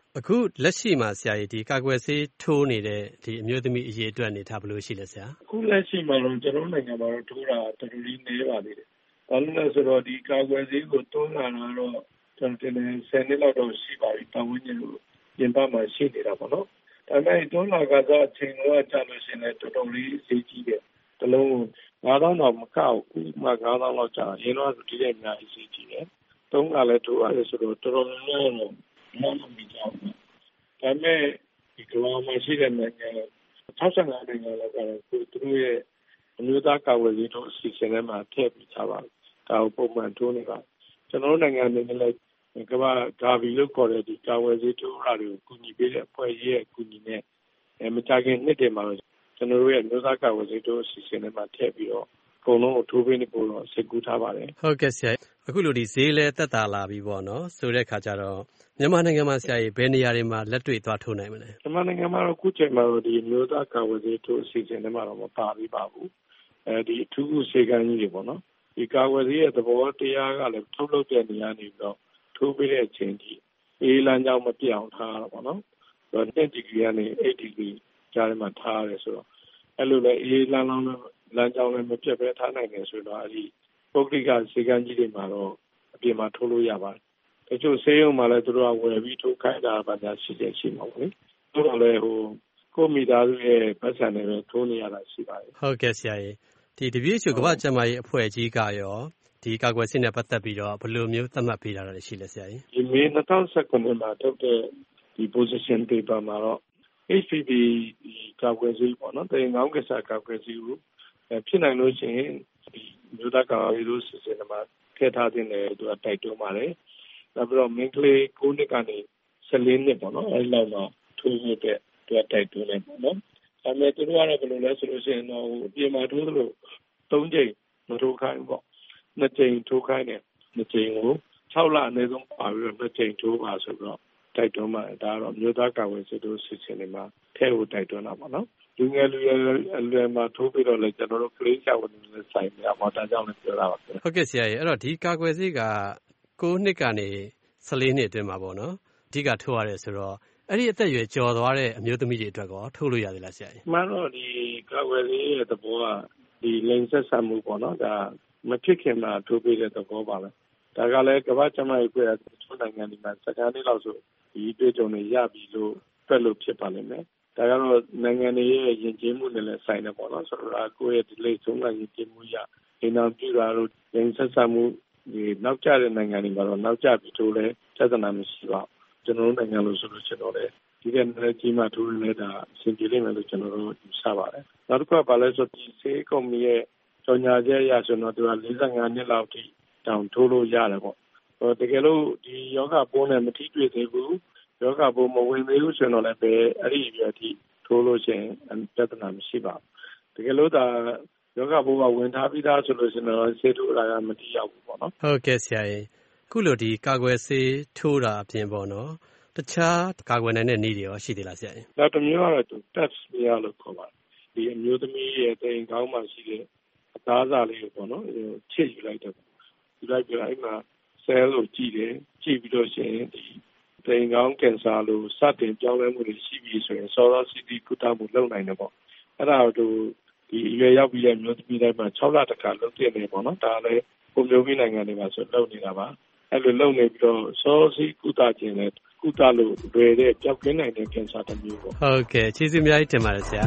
Speaker 15: အခုလက်ရှိမှာဆရာကြီးဒီကာကွယ်ဆေးထိုးနေတဲ့ဒီအမျိုးသမီးအရေးအတွက်အနေထားဘယ်လိုရှိလဲဆရာ
Speaker 16: အခုလက်ရှိမှာတော့ကျွန်တော်နိုင်ငံမှာတော့ထိုးတာတော်တော်လေးနည်းပါသေးတယ်ဘာလို့လဲဆိုတော့ဒီကာကွယ်ဆေးကိုတွန်းလာတော့ကျွန်တော်တင်ဆယ်နှစ်လောက်တော့ရှိပါပြီပတ်ဝန်းကျင်လို့ပြင်ပမှာရှိနေတာပေါ့နော်ဒါပေမဲ့တွန်းလာကတော့အချိန်တော့ကြာလို့ရှိရင်တော်တော်လေးဈေးကြီးတယ်တလုံးငါးသောင်းတော့မကောက်ဘူးမှငါးသောင်းလောက်ကြာရင်းတော့ဒီတဲ့အများကြီးဈေးကြီးတယ်တုံးကလည်းထိုးရတယ်ဆိုတော့တော်တော်များများတော့မဟုတ်ဘူးကြောက်တယ်ဒါပေမဲ့ဒီကလာမရှိတဲ့နိုင်ငံ၆၅နိုင်ငံလောက်ကတော့သူတို့ရဲ့အမျိုးသားကာကွယ်ရေးတို့အစီအစဉ်ထဲမှာထည့်ပြီးထားပါဒါကိုပုံမှန်ထိုးနေပါကျွန်တော်တို့နိုင်ငံအနေနဲ့လည်းကမ္ဘာဂါဗီလို့ခေါ်တဲ့ဒီကာဝယ်ဆေးထိုးတာတွေကိုကူညီပေးတဲ့အဖွဲ့အစည်းရဲ့ကူညီနဲ့အဲမကြခင်နှစ်တည်းမှာကျွန်တော်တို့ရဲ့မျိုးသားကာဝယ်ဆေးထိုးအစီအစဉ်တွေမှာထည့်ပြီးတော့အကုန်လုံးကိုထိုးပေးနေဖို့တော့စိတ်ကူးထားပါတယ်
Speaker 15: ဟုတ်ကဲ့ဆရာအခုလိုဒီဈေးလဲတက်တာလာပြီပေါ့နော်ဆိုတဲ့ခါကျတော့မြန်မာနိုင်ငံမှာဆရာကြီးဘယ်နေရာတွေမှာလက်တွေ့သွားထိုးနိုင်မလဲ
Speaker 16: မြန်မာနိုင်ငံမှာတော့အခုချိန်မှာတော့ဒီမျိုးသားကာဝယ်ဆေးထိုးအစီအစဉ်တွေမှာတော့မပါသေးပါဘူးအဲဒီအထူးစေကမ်းကြီးတွေပေါ့နော်ဒီကာဝယ်ဆေးရဲ့သဘောတရားကလည်းထုတ်လုပ်တဲ့နေရာနေပြီးတော့ထိုးပေးတဲ့အချိန်ကြီးအေးလမ်းကြောင်းမပြောင်းထားတော့ပေါ့နော်။ဆိုတော့tenဒီဂရီကနေeightဒီဂရီကြားထဲမှာထားရတယ်ဆိုတော့အဲ့လိုလေအေးလမ်းလောင်းလမ်းကြောင်းလည်းမပြတ်ဘဲထားနိုင်တယ်ဆိုတော့အဲ့ဒီပုဂ္ဂလိကစေကမ်းကြီးတွေမှာတော့အပြင်မှာထိုးလို့ရပါတယ်။တချို့ဆေးရုံမှာလည်းသူတို့ကဝယ်ပြီးထိုးခိုင်းတာပါညာရှိတယ်ရှိမှာပေါ့လေ။ဆိုတော့လေဟိုကိုမိသားစုရဲ့ပတ်စံတွေပဲထိုးနေရတာရှိပါတယ်
Speaker 15: ။ဟုတ်ကဲ့ဆရာကြီးဒီ W H O ကမ္ဘာ့ကျန်းမာရေးအဖွဲ့အကြီးကရောဒီကာကွယ်ဆေးနဲ့ပတ်သက်ပြီးတော့ဘယ်လိုမျိုးသတ်မှတ်ပေးတာလဲရှိလဲဆရာကြီး
Speaker 16: ဒီမေ၂၀၁၉မှာထုတ်တဲ့ဒီ position paper မှာတော့ H P V ကာကွယ်ဆေးပေါ့နော်တင်ကောင်းကစားကာကွယ်ဆေးကိုဖြစ်နိုင်လို့ရှိရင်ဒီမြို့သားကာကွယ်ရေးစီစဉ်မှာထည့်ထားတဲ့နေသူကတိုက်တွန်းပါတယ်နောက်ပြီးတော့မင်းကလေး၉နှစ်ကနေ၁၄နှစ်ပေါ့နော်အဲဒီလောက်တော့ထိုးရတဲ့သူကတိုက်တွန်းတယ်ပေါ့နော်ဒါပေမဲ့သူတို့ကတော့ဘယ်လိုလဲဆိုလို့ရှိရင်တော့အပြင်မှာထိုးသလို၃ကြိမ်မထိုးခိုင်းပေါ့နှစ်ကြိမ်ထိုးခိုင်းတယ်နှစ်ကြိမ်ကို၆လအနည်းဆုံးပါပြီးတော့နှစ်ကြိမ်ထိုးပါဆိုတော့တိုက်တွန်းမှာဒါကတော့မြို့သားကာကွယ်ဆေးထိုးစီစဉ်နေမှာထဲကိုတိုက်တွန်းတာပေါ့နော်လူငယ်လူရွယ်အလွယ်မှာထိုးပြီးတော့လည်းကျွန်တော်တို့ကလေးချဝန်တွေဆိုင်နေအောင်ဒါကြောင့်လည်းပြောတာပါ
Speaker 15: ဟုတ်ကဲ့ဆရာကြီးအဲ့တော့ဒီကာကွယ်ဆေးက၉နှစ်ကနေ၁၄နှစ်အတွင်းမှာပေါ့နော်အဓိကထိုးရတယ်ဆိုတော့အဲ့ဒီအသက်အရွယ်ကျော်သွားတဲ့အမျိုးသမီးတွေအတွက်ကောထိုးလို့ရသေးလားဆရာကြီး
Speaker 16: မှန်တော့ဒီကာကွယ်ဆေးရဲ့သဘောကဒီလိင်ဆက်ဆံမှုပေါ့နော်ဒါမဖြစ်ခင်မှာထိုးပေးတဲ့သဘောပါပဲဒါကလည်းကမ္ဘာ့ကျန်းမာရေးအဖွဲ့အစည်းချို့နိုင်ငံတွေမှာစကားလေးလောက်ဆိုဒီတွေ့ကြုံတွေရပြီလို့ဖက်လို့ဖြစ်ပါလိမ့်မယ်ဒါကတော့နိုင်ငံတွေရဲ့ယဉ်ကျေးမှုနဲ့လည်းဆိုင်တယ်ပေါ့နော်ဆိုတော့ကိုယ့်ရဲ့ဒီလိတ်ဆုံးကယဉ်ကျေးမှုရဒီနောက်ပြတာလို့လိင်ဆက်ဆံမှုဒီနောက်ကျတဲ့နိုင်ငံတွေမှာတော့နောက်ကျပြီထိုးလဲပြဿနာမရှိပါဘူးကျွန်တော်တို့နိုင်ငံလို့ဆိုလို့ကျွန်တော်လည်းဒီကနေ့ကြီးမှထိုးနေတာအဆင်ပြေလိမ့်မယ်လို့ကျွန်တော်တို့ယူဆပါတယ်နောက်တစ်ခါပါလဲဆိုဒီဆေးကုမ္ပဏီရဲ့ကြော်ညာချက်ရဆိုတော့သူက၄၅နှစ်လောက်ထိတောင်ထိုးလို့ရတယ်ပေါ့ဟိုတကယ်လို့ဒီယောဂပိုးနဲ့မထိတွေ့သေးဘူးယောဂပိုးမဝင်သေးဘူးဆိုတော့လည်းပဲအဲ့ဒီအထိထိုးလို့ရှိရင်ပြဿနာမရှိပါဘူးတကယ်လို့ဒါယောဂပိုးကဝင်ထားပြီးသားဆိုလို့ရှိရင်တော့ဆေးထိုးတာကမတိရောက်ဘူးပေါ့နော်
Speaker 15: ဟုတ်ကဲ့ဆရာကြီးခုလိုဒီကာကွယ်ဆေးထိုးတာအပြင်ပေါ့နော်တခြားကာကွယ်နိုင်တဲ့နည်းတွေရောရှိသေးလားဆရာကြီး
Speaker 16: နောက်တစ်မျိုးကတော့ test များလို့ခေါ်ပါတယ်ဒီအမျိုးသမီးရဲ့တိမ်ကောင်းမှရှိတဲ့အသားစားလေးကိုပေါ့နော်ချစ်ယူလိုက်တယ်ယူလိုက်ပြီးအဲ့မှာ cell ကိုကြည့်တယ်ကြည့်ပြီးတော့ရှင်ဒီတိမ်ကောင်းကင်ဆာလို့စတင်ပြောင်းလဲမှုတွေရှိပြီဆိုရင်စောစောစီးစီးကုသမှုလုပ်နိုင်တယ်ပေါ့အဲ့ဒါတို့ဒီအရွယ်ရောက်ပြီးတဲ့မျိုးသမီးတိုင်းမှာ၆လတခါလုပ်တင်နေပေါ့နော်ဒါလည်းပုံမျိုးပြီးနိုင်ငံတွေမှာဆိုလုပ်နေတာပါအဲ့လိုလုပ်နေပြီးတော့စောစီးကုသခြင်းနဲ့ကုသလို့လွယ်တဲ့ကြောက်ကင်းနိုင်တဲ့ကင်ဆာတစ်မျိုးပေါ့
Speaker 15: ဟုတ်ကဲ့ကျေးဇူးအများကြီးတင်ပါတယ်ဆရာ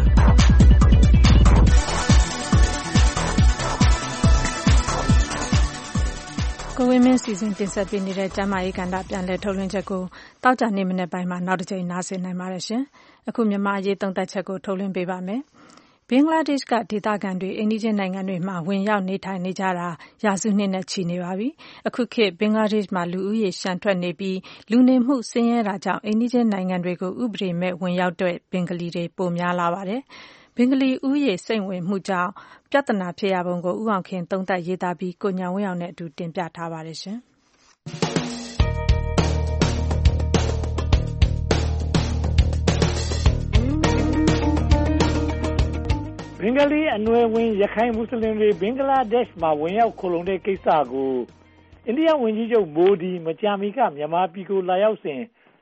Speaker 2: ကိုဝင်းမင်းစီစဉ်တင်ဆက်ပေးနေတဲ့ကျမ်းမာရေးကဏ္ဍပြန်လည်ထုတ်လွှင့်ချက်ကိုတောက်ကြနေမနေ့ပိုင်းမှာနောက်တစ်ချိန်နားဆင်နိုင်ပါတယ်ရှင်အခုမြန်မာအရေးသုံးသပ်ချက်ကိုထုတ်လွှင့်ပေးပါမယ်ဘင်္ဂလားဒေ့ရှ်ကဒေသခံတွေအိန္ဒိယနိုင်ငံတွေမှာဝင်ရောက်နေထိုင်နေကြတာရာစုနှစ်နဲ့ချီနေပါပြီအခုခေတ်ဘင်္ဂလားဒေ့ရှ်မှာလူဦးရေရှံထွက်နေပြီးလူနေမှုဆင်းရဲတာကြောင့်အိန္ဒိယနိုင်ငံတွေကိုဥပဒေမဲ့ဝင်ရောက်တဲ့ဘင်္ဂလီတွေပိုများလာပါတယ်ဘင်္ဂလီဦးရေစိတ်ဝင်မှုကြောင့်ပြဿနာဖြစ်ရပုံကိုဦးအောင်ခင်သုံးသပ်ရေးသားပြီးကိုညာဝင်းအောင်နဲ့အတူတင်ပြထားပါတယ်ရှင်
Speaker 17: ဘင်္ဂလီအနွယ်ဝင်ရခိုင်မွတ်စလင်တွေဘင်္ဂလားဒေ့ရှ်မှာဝင်ရောက်ခိုလှုံတဲ့ကိစ္စကိုအိန္ဒိယဝန်ကြီးချုပ်မိုဒီမကြာမီကမြန်မာပြည်ကိုလာရောက်စဉ်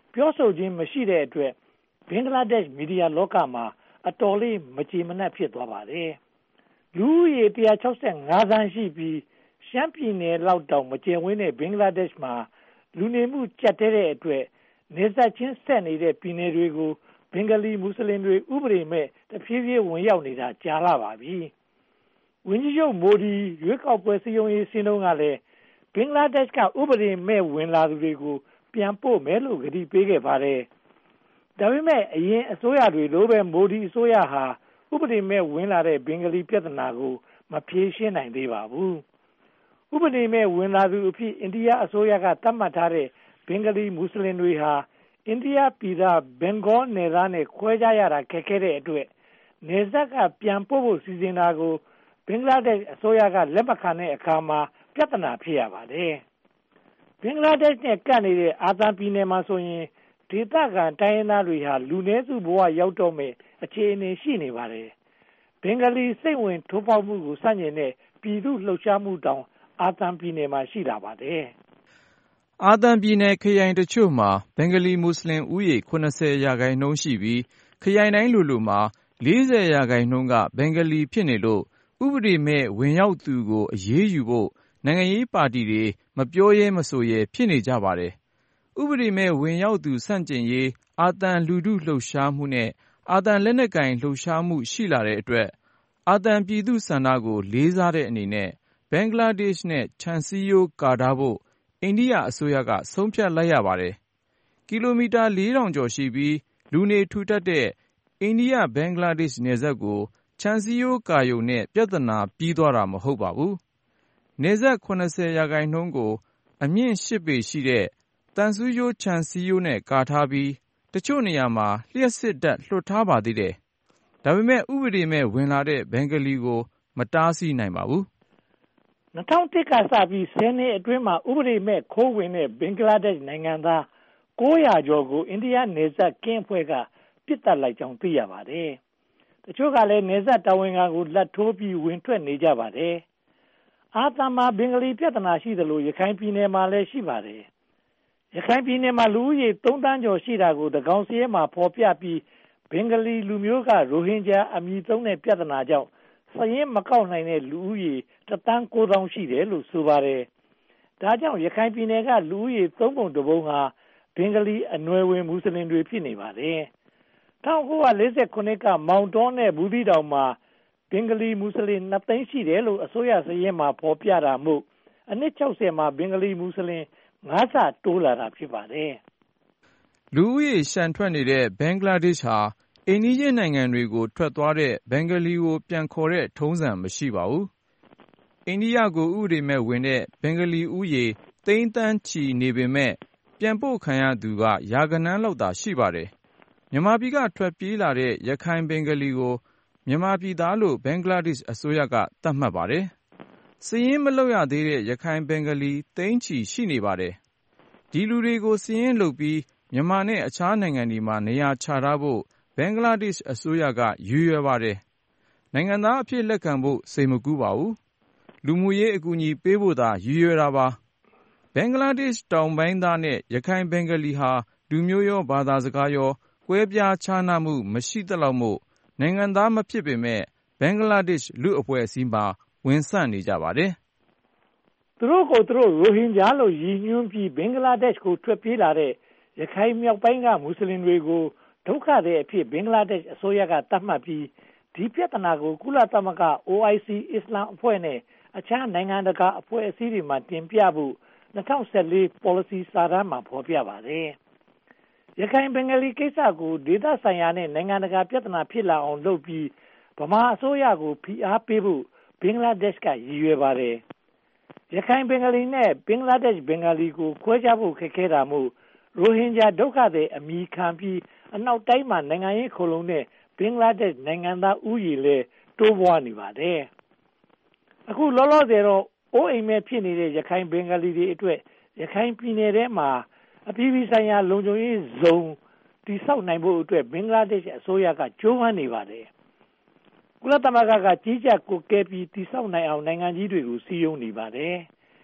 Speaker 17: ပြောဆိုခြင်းမရှိတဲ့အတွက်ဘင်္ဂလားဒေ့ရှ်မီဒီယာလောကမှာအတော်လေးမကြေမနပ်ဖြစ်သွားပါတယ်။လူဦးရေone hundred sixty-fiveသန်းရှိပြီးရှမ်းပြည်နယ်လောက်တောင်မကျယ်ဝန်းတဲ့ဘင်္ဂလားဒေ့ရှ်မှာလူနေမှုကျပ်တဲ့အတွက်နေဆက်ချင်းဆက်နေတဲ့ပြည်နယ်တွေကိုဘင်္ဂလီမွတ်စလင်တွေဥပဒေမဲ့တဖြည်းဖြည်းဝင်ရောက်နေတာကြာလာပါပြီ။ဝန်ကြီးချုပ်မိုဒီရွေးကောက်ပွဲစည်းရုံးရေးစင်းလုံးကလည်းဘင်္ဂလားဒေ့ရှ်ကဥပဒေမဲ့ဝင်လာသူတွေကိုပြန်ပို့မယ်လို့ကတိပေးခဲ့ပါတယ်။ဒါပေမဲ့အရင်အစိုးရတွေလိုပဲမိုဒီအစိုးရဟာဥပဒေမဲ့ဝင်လာတဲ့ဘင်္ဂလီပြဿနာကိုမဖြေရှင်းနိုင်သေးပါဘူး။ဥပဒေမဲ့ဝင်လာသူအဖြစ်အိန္ဒိယအစိုးရကသတ်မှတ်ထားတဲ့ဘင်္ဂလီမွတ်စလင်တွေဟာအိန္ဒိယပြည်သားဘင်္ဂေါနယ်သားနဲ့ခွဲခြားရတာခက်ခဲတဲ့အတွက်နယ်စပ်ကပြန်ပို့ဖို့စီစဉ်တာကိုဘင်္ဂလားဒေ့ရှ်အစိုးရကလက်မခံတဲ့အခါမှာပြဿနာဖြစ်ရပါတယ်။ဘင်္ဂလားဒေ့ရှ်နဲ့ကပ်နေတဲ့အာသံပြည်နယ်မှာဆိုရင်ဒေသခံတိုင်းရင်းသားတွေဟာလူနည်းစုဘဝရောက်တော့မဲ့အခြေအနေရှိနေပါတယ်။ဘင်္ဂလီစိတ်ဝင်ထိုးပေါက်မှုကိုစတင်တဲ့ပြည်သူလှုပ်ရှားမှုတောင်အာသံပြည်နယ်မှာရှိလာပါတယ်
Speaker 18: ။အာသံပြည်နယ်ခရိုင်တချို့မှာဘင်္ဂလီမွတ်စလင်ဦးရေ၇၀ရာခိုင်နှုန်းရှိပြီးခရိုင်တိုင်းလိုလိုမှာ၄၀ရာခိုင်နှုန်းကဘင်္ဂလီဖြစ်နေလို့ဥပဒေမဲ့ဝင်ရောက်သူကိုအရေးယူဖို့နိုင်ငံရေးပါတီတွေမပြောရဲမဆိုရဲဖြစ်နေကြပါတယ်။ဥပဒေမဲ့ဝင်ရောက်သူဆန့်ကျင်ရေးအာသံလူထုလှုပ်ရှားမှုနဲ့အာသံလက်နက်ကိုင်လှုပ်ရှားမှုရှိလာတဲ့အတွက်အာသံပြည်သူဆန္ဒကိုလေးစားတဲ့အနေနဲ့ဘင်္ဂလားဒေ့ရှ်နဲ့ခြံစည်းရိုးကာထားဖို့အိန္ဒိယအစိုးရကဆုံးဖြတ်လိုက်ရပါတယ်။ကီလိုမီတာလေးထောင်ကျော်ရှိပြီးလူနေထူထပ်တဲ့အိန္ဒိယဘင်္ဂလားဒေ့ရှ်နယ်စပ်ကိုခြံစည်းရိုးကာယုံနဲ့ပြဿနာပြီးသွားတာမဟုတ်ပါဘူး။နယ်စပ်၇၀ရာခိုင်နှုန်းကိုအမြင့်၈ပေရှိတဲ့သံဆူးကြိုးခြံစည်းရိုးနဲ့ကာထားပြီးတချို့နေရာမှာလျှပ်စစ်ဓာတ်လွှတ်ထားပါသေးတယ်။ဒါပေမဲ့ဥပဒေမဲ့ဝင်လာတဲ့ဘင်္ဂလီကိုမတားဆီးနိုင်ပါဘူး
Speaker 17: ။၂၀၀၁ကစပြီးဆယ်နှစ်အတွင်းမှာဥပဒေမဲ့ခိုးဝင်တဲ့ဘင်္ဂလားဒေ့ရှ်နိုင်ငံသား၉၀၀ကျော်ကိုအိန္ဒိယနယ်စပ်ကင်းအဖွဲ့ကပစ်သတ်လိုက်ကြောင်းသိရပါတယ်။တချို့ကလည်းနယ်စပ်တာဝန်ခံကိုလက်ထိုးပြီးဝင်ထွက်နေကြပါတယ်။အာသံမှာဘင်္ဂလီပြဿနာရှိသလိုရခိုင်ပြည်နယ်မှာလည်းရှိပါတယ်။ရခိုင်ပြည်နယ်မှာလူဦးရေသုံးသန်းကျော်ရှိတာကိုသန်းခေါင်စာရင်းမှာဖော်ပြပြီးဘင်္ဂလီလူမျိုးကရိုဟင်ဂျာအမည်သုံးတဲ့ပြဿနာကြောင့်စာရင်းမကောက်နိုင်တဲ့လူဦးရေတစ်သန်းကိုးသောင်းရှိတယ်လို့ဆိုပါတယ်။ဒါကြောင့်ရခိုင်ပြည်နယ်ကလူဦးရေသုံးပုံတစ်ပုံဟာဘင်္ဂလီအနွယ်ဝင်မွတ်စလင်တွေဖြစ်နေပါတယ်။၁၉၄၇ခုနှစ်ကမောင်တောနဲ့ဘူးသီးတောင်မှာဘင်္ဂလီမွတ်စလင်နှစ်သိန်းရှိတယ်လို့အစိုးရစာရင်းမှာဖော်ပြတာမို့အနှစ်၆၀မှာဘင်္ဂလီမွတ်စလင်ငါးဆတိုးလာတာဖြစ်ပါတယ်
Speaker 18: ။လူဦးရေရှံထွက်နေတဲ့ဘင်္ဂလားဒေ့ရှ်ဟာအိမ်နီးချင်းနိုင်ငံတွေကိုထွက်သွားတဲ့ဘင်္ဂလီကိုပြန်ခေါ်တဲ့ထုံးစံမရှိပါဘူး။အိန္ဒိယကိုဥပဒေမဲ့ဝင်တဲ့ဘင်္ဂလီဦးရေသိန်းသန်းချီနေပေမဲ့ပြန်ပို့ခံရသူကရာဂဏန်းလောက်သာရှိပါတယ်။မြန်မာပြည်ကထွက်ပြေးလာတဲ့ရခိုင်ဘင်္ဂလီကိုမြန်မာပြည်သားလို့ဘင်္ဂလားဒေ့ရှ်အစိုးရကသတ်မှတ်ပါတယ်။စာရင်းမလုပ်ရသေးတဲ့ရခိုင်ဘင်္ဂလီသိန်းချီရှိနေပါတယ်။ဒီလူတွေကိုစာရင်းလုပ်ပြီးမြန်မာနဲ့အခြားနိုင်ငံတွေမှာနေရာချထားဖို့ဘင်္ဂလားဒေ့ရှ်အစိုးရကရွေးရွယ်ပါတယ်။နိုင်ငံသားအဖြစ်လက်ခံဖို့စိတ်မကူးပါဘူး။လူမှုရေးအကူအညီပေးဖို့သာရွေးရွယ်တာပါ။ဘင်္ဂလားဒေ့ရှ်တောင်ပိုင်းသားနဲ့ရခိုင်ဘင်္ဂလီဟာလူမျိုးရောဘာသာစကားရောကွဲပြားခြားနားမှုမရှိသလောက်မို့နိုင်ငံသားမဖြစ်ပေမဲ့ဘင်္ဂလားဒေ့ရှ်လူအဖွဲ့အစည်းမှာဝင်ဆန့်နေကြပါတယ်
Speaker 17: ။သူတို့ကိုသူတို့ရိုဟင်ဂျာလို့ရည်ညွှန်းပြီးဘင်္ဂလားဒေ့ရှ်ကိုထွက်ပြေးလာတဲ့ရခိုင်မြောက်ပိုင်းကမွတ်စလင်တွေကိုဒုက္ခသည်အဖြစ်ဘင်္ဂလားဒေ့ရှ်အစိုးရကသတ်မှတ်ပြီးဒီပြဿနာကိုကုလသမဂ္ဂ အို အိုင် စီ အစ္စလာမ်အဖွဲ့နဲ့အခြားနိုင်ငံတကာအဖွဲ့အစည်းတွေမှာတင်ပြဖို့၂၀၁၄ policy စာတမ်းမှာဖော်ပြပါတယ်။ရခိုင်ဘင်္ဂလီကိစ္စကိုဒေသဆိုင်ရာနဲ့နိုင်ငံတကာပြဿနာဖြစ်လာအောင်လုပ်ပြီးဗမာအစိုးရကိုဖိအားပေးဖို့ဘင်္ဂလားဒေ့ရှ်ကရည်ရွယ်ပါတယ်။ရခိုင်ဘင်္ဂလီနဲ့ဘင်္ဂလားဒေ့ရှ်ဘင်္ဂလီကိုခွဲခြားဖို့ခက်ခဲတာမို့ရိုဟင်ဂျာဒုက္ခသည်အမည်ခံပြီးအနောက်တိုင်းမှာနိုင်ငံရေးခိုလုံတဲ့ဘင်္ဂလားဒေ့ရှ်နိုင်ငံသားဦးရေလည်းတိုးပွားနေပါတယ်။အခုလောလောဆယ်တော့အိုးအိမ်မဲ့ဖြစ်နေတဲ့ရခိုင်ဘင်္ဂလီတွေအတွက်ရခိုင်ပြည်နယ်ထဲမှာအပြည်ပြည်ဆိုင်ရာလုံခြုံရေးဇုံတည်ဆောက်နိုင်ဖို့အတွက်ဘင်္ဂလားဒေ့ရှ်အစိုးရကကြိုးပမ်းနေပါတယ်။ကုလသမဂ္ဂကကြီးကြပ်ကွပ်ကဲပြီးတည်ဆောက်နိုင်အောင်နိုင်ငံကြီးတွေကိုစည်းရုံးနေပါတယ်။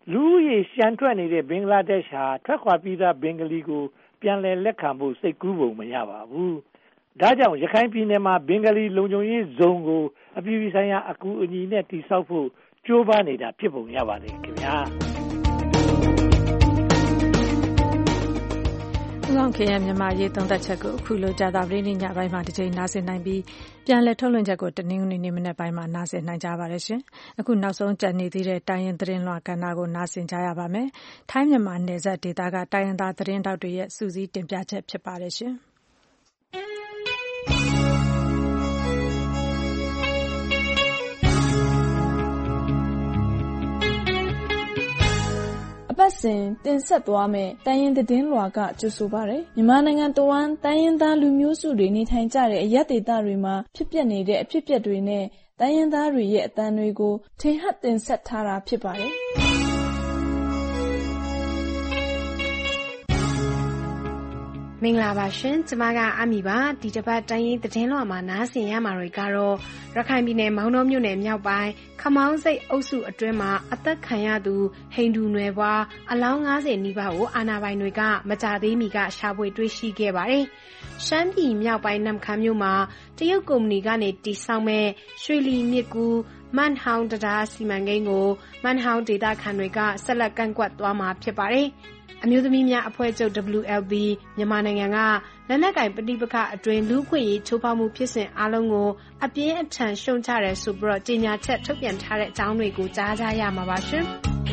Speaker 17: လူဦးရေရှမ်းထွက်နေတဲ့ဘင်္ဂလားဒေ့ရှ်ဟာထွက်ခွာပြီးသားဘင်္ဂလီကိုပြန်လည်လက်ခံဖို့စိတ်ကူးပုံမရပါဘူး။ဒါကြောင့်ရခိုင်ပြည်နယ်မှာဘင်္ဂလီလုံခြုံရေးဇုံကိုအပြည်ပြည်ဆိုင်ရာအကူအညီနဲ့တည်ဆောက်ဖို့ကြိုးပမ်းနေတာဖြစ်ပုံရပါတယ်ခင်ဗျာ။
Speaker 2: ဦးအောင်ခင်ရဲ့မြန်မာရေးသုံးသပ်ချက်ကိုအခုလိုကြာသပတေးနေ့ညပိုင်းမှာတစ်ချိန်နားဆင်နိုင်ပြီးပြန်လည်ထုတ်လွှင့်ချက်ကိုတနင်္ဂနွေနေ့မနက်ပိုင်းမှာနားဆင်နိုင်ကြပါရရှင်။အခုနောက်ဆုံးကြံနေသေးတဲ့တိုင်းရင်းသတင်းလွှာကဏ္ဍကိုနားဆင်ကြရပါမယ်။ထိုင်းမြန်မာနယ်စပ်ဒေသကတိုင်းရင်းသားသတင်းတောက်တွေရဲ့စူးစီးတင်ပြချက်ဖြစ်ပါတယ်ရှင်။
Speaker 19: အပတ်စဉ်တင်ဆက်သွားမယ့်တိုင်းရင်းသတင်းလွှာကကြိုဆိုပါရယ်မြန်မာနိုင်ငံတဝန်းတိုင်းရင်းသားလူမျိုးစုတွေနေထိုင်ကြတဲ့အရပ်ဒေသတွေမှာဖြစ်ပျက်နေတဲ့အဖြစ်အပျက်တွေနဲ့တိုင်းရင်းသားတွေရဲ့အသံတွေကိုထင်ဟပ်တင်ဆက်ထားတာဖြစ်ပါတယ်
Speaker 20: မင်္ဂလာပါရှင်ကျမကအမီပါဒီတစ်ပတ်တိုင်းရင်းသတင်းလွှာမှာနားဆင်ရမှာတွေကတော့ရခိုင်ပြည်နယ်မောင်တောမြို့နယ်မြောက်ပိုင်းခမောင်းစိတ်အုပ်စုအတွင်းမှာအသက်ခံရသူဟိန္ဒူနွယ်ဖွားအလောင်း၅၀နီးပါးကိုအာဏာပိုင်တွေကမကြသေးမီကရှာဖွေတွေ့ရှိခဲ့ပါတယ်ရှမ်းပြည်မြောက်ပိုင်းနမ်ခမ်းမြို့မှာတရုတ်ကုမ္ပဏီကနေတည်ဆောက်မဲ့ရွှေလီမြစ်ကူးမန်ဟောင်းတရားစီမံကိန်းကိုမန်ဟောင်းဒေသခံတွေကဆက်လက်ကန့်ကွက်သွားမှာဖြစ်ပါတယ်အမျိုးသမီးများအဖွဲ့ချုပ် ဒဗ္ဗလူးအယ်လ် ဘီ မြန်မာနိုင်ငံကလက်နက်ကိုင်ပဋိပက္ခအတွင်းလူ့အခွင့်အရေးချိုးဖောက်မှုဖြစ်စဉ်အလုံးကိုအပြင်းအထန်ရှုံချရဲဆိုပြီးတော့ကြေညာချက်ထုတ်ပြန်ထားတဲ့အကြောင်းတွေကိုကြားကြရမှာပါရှင်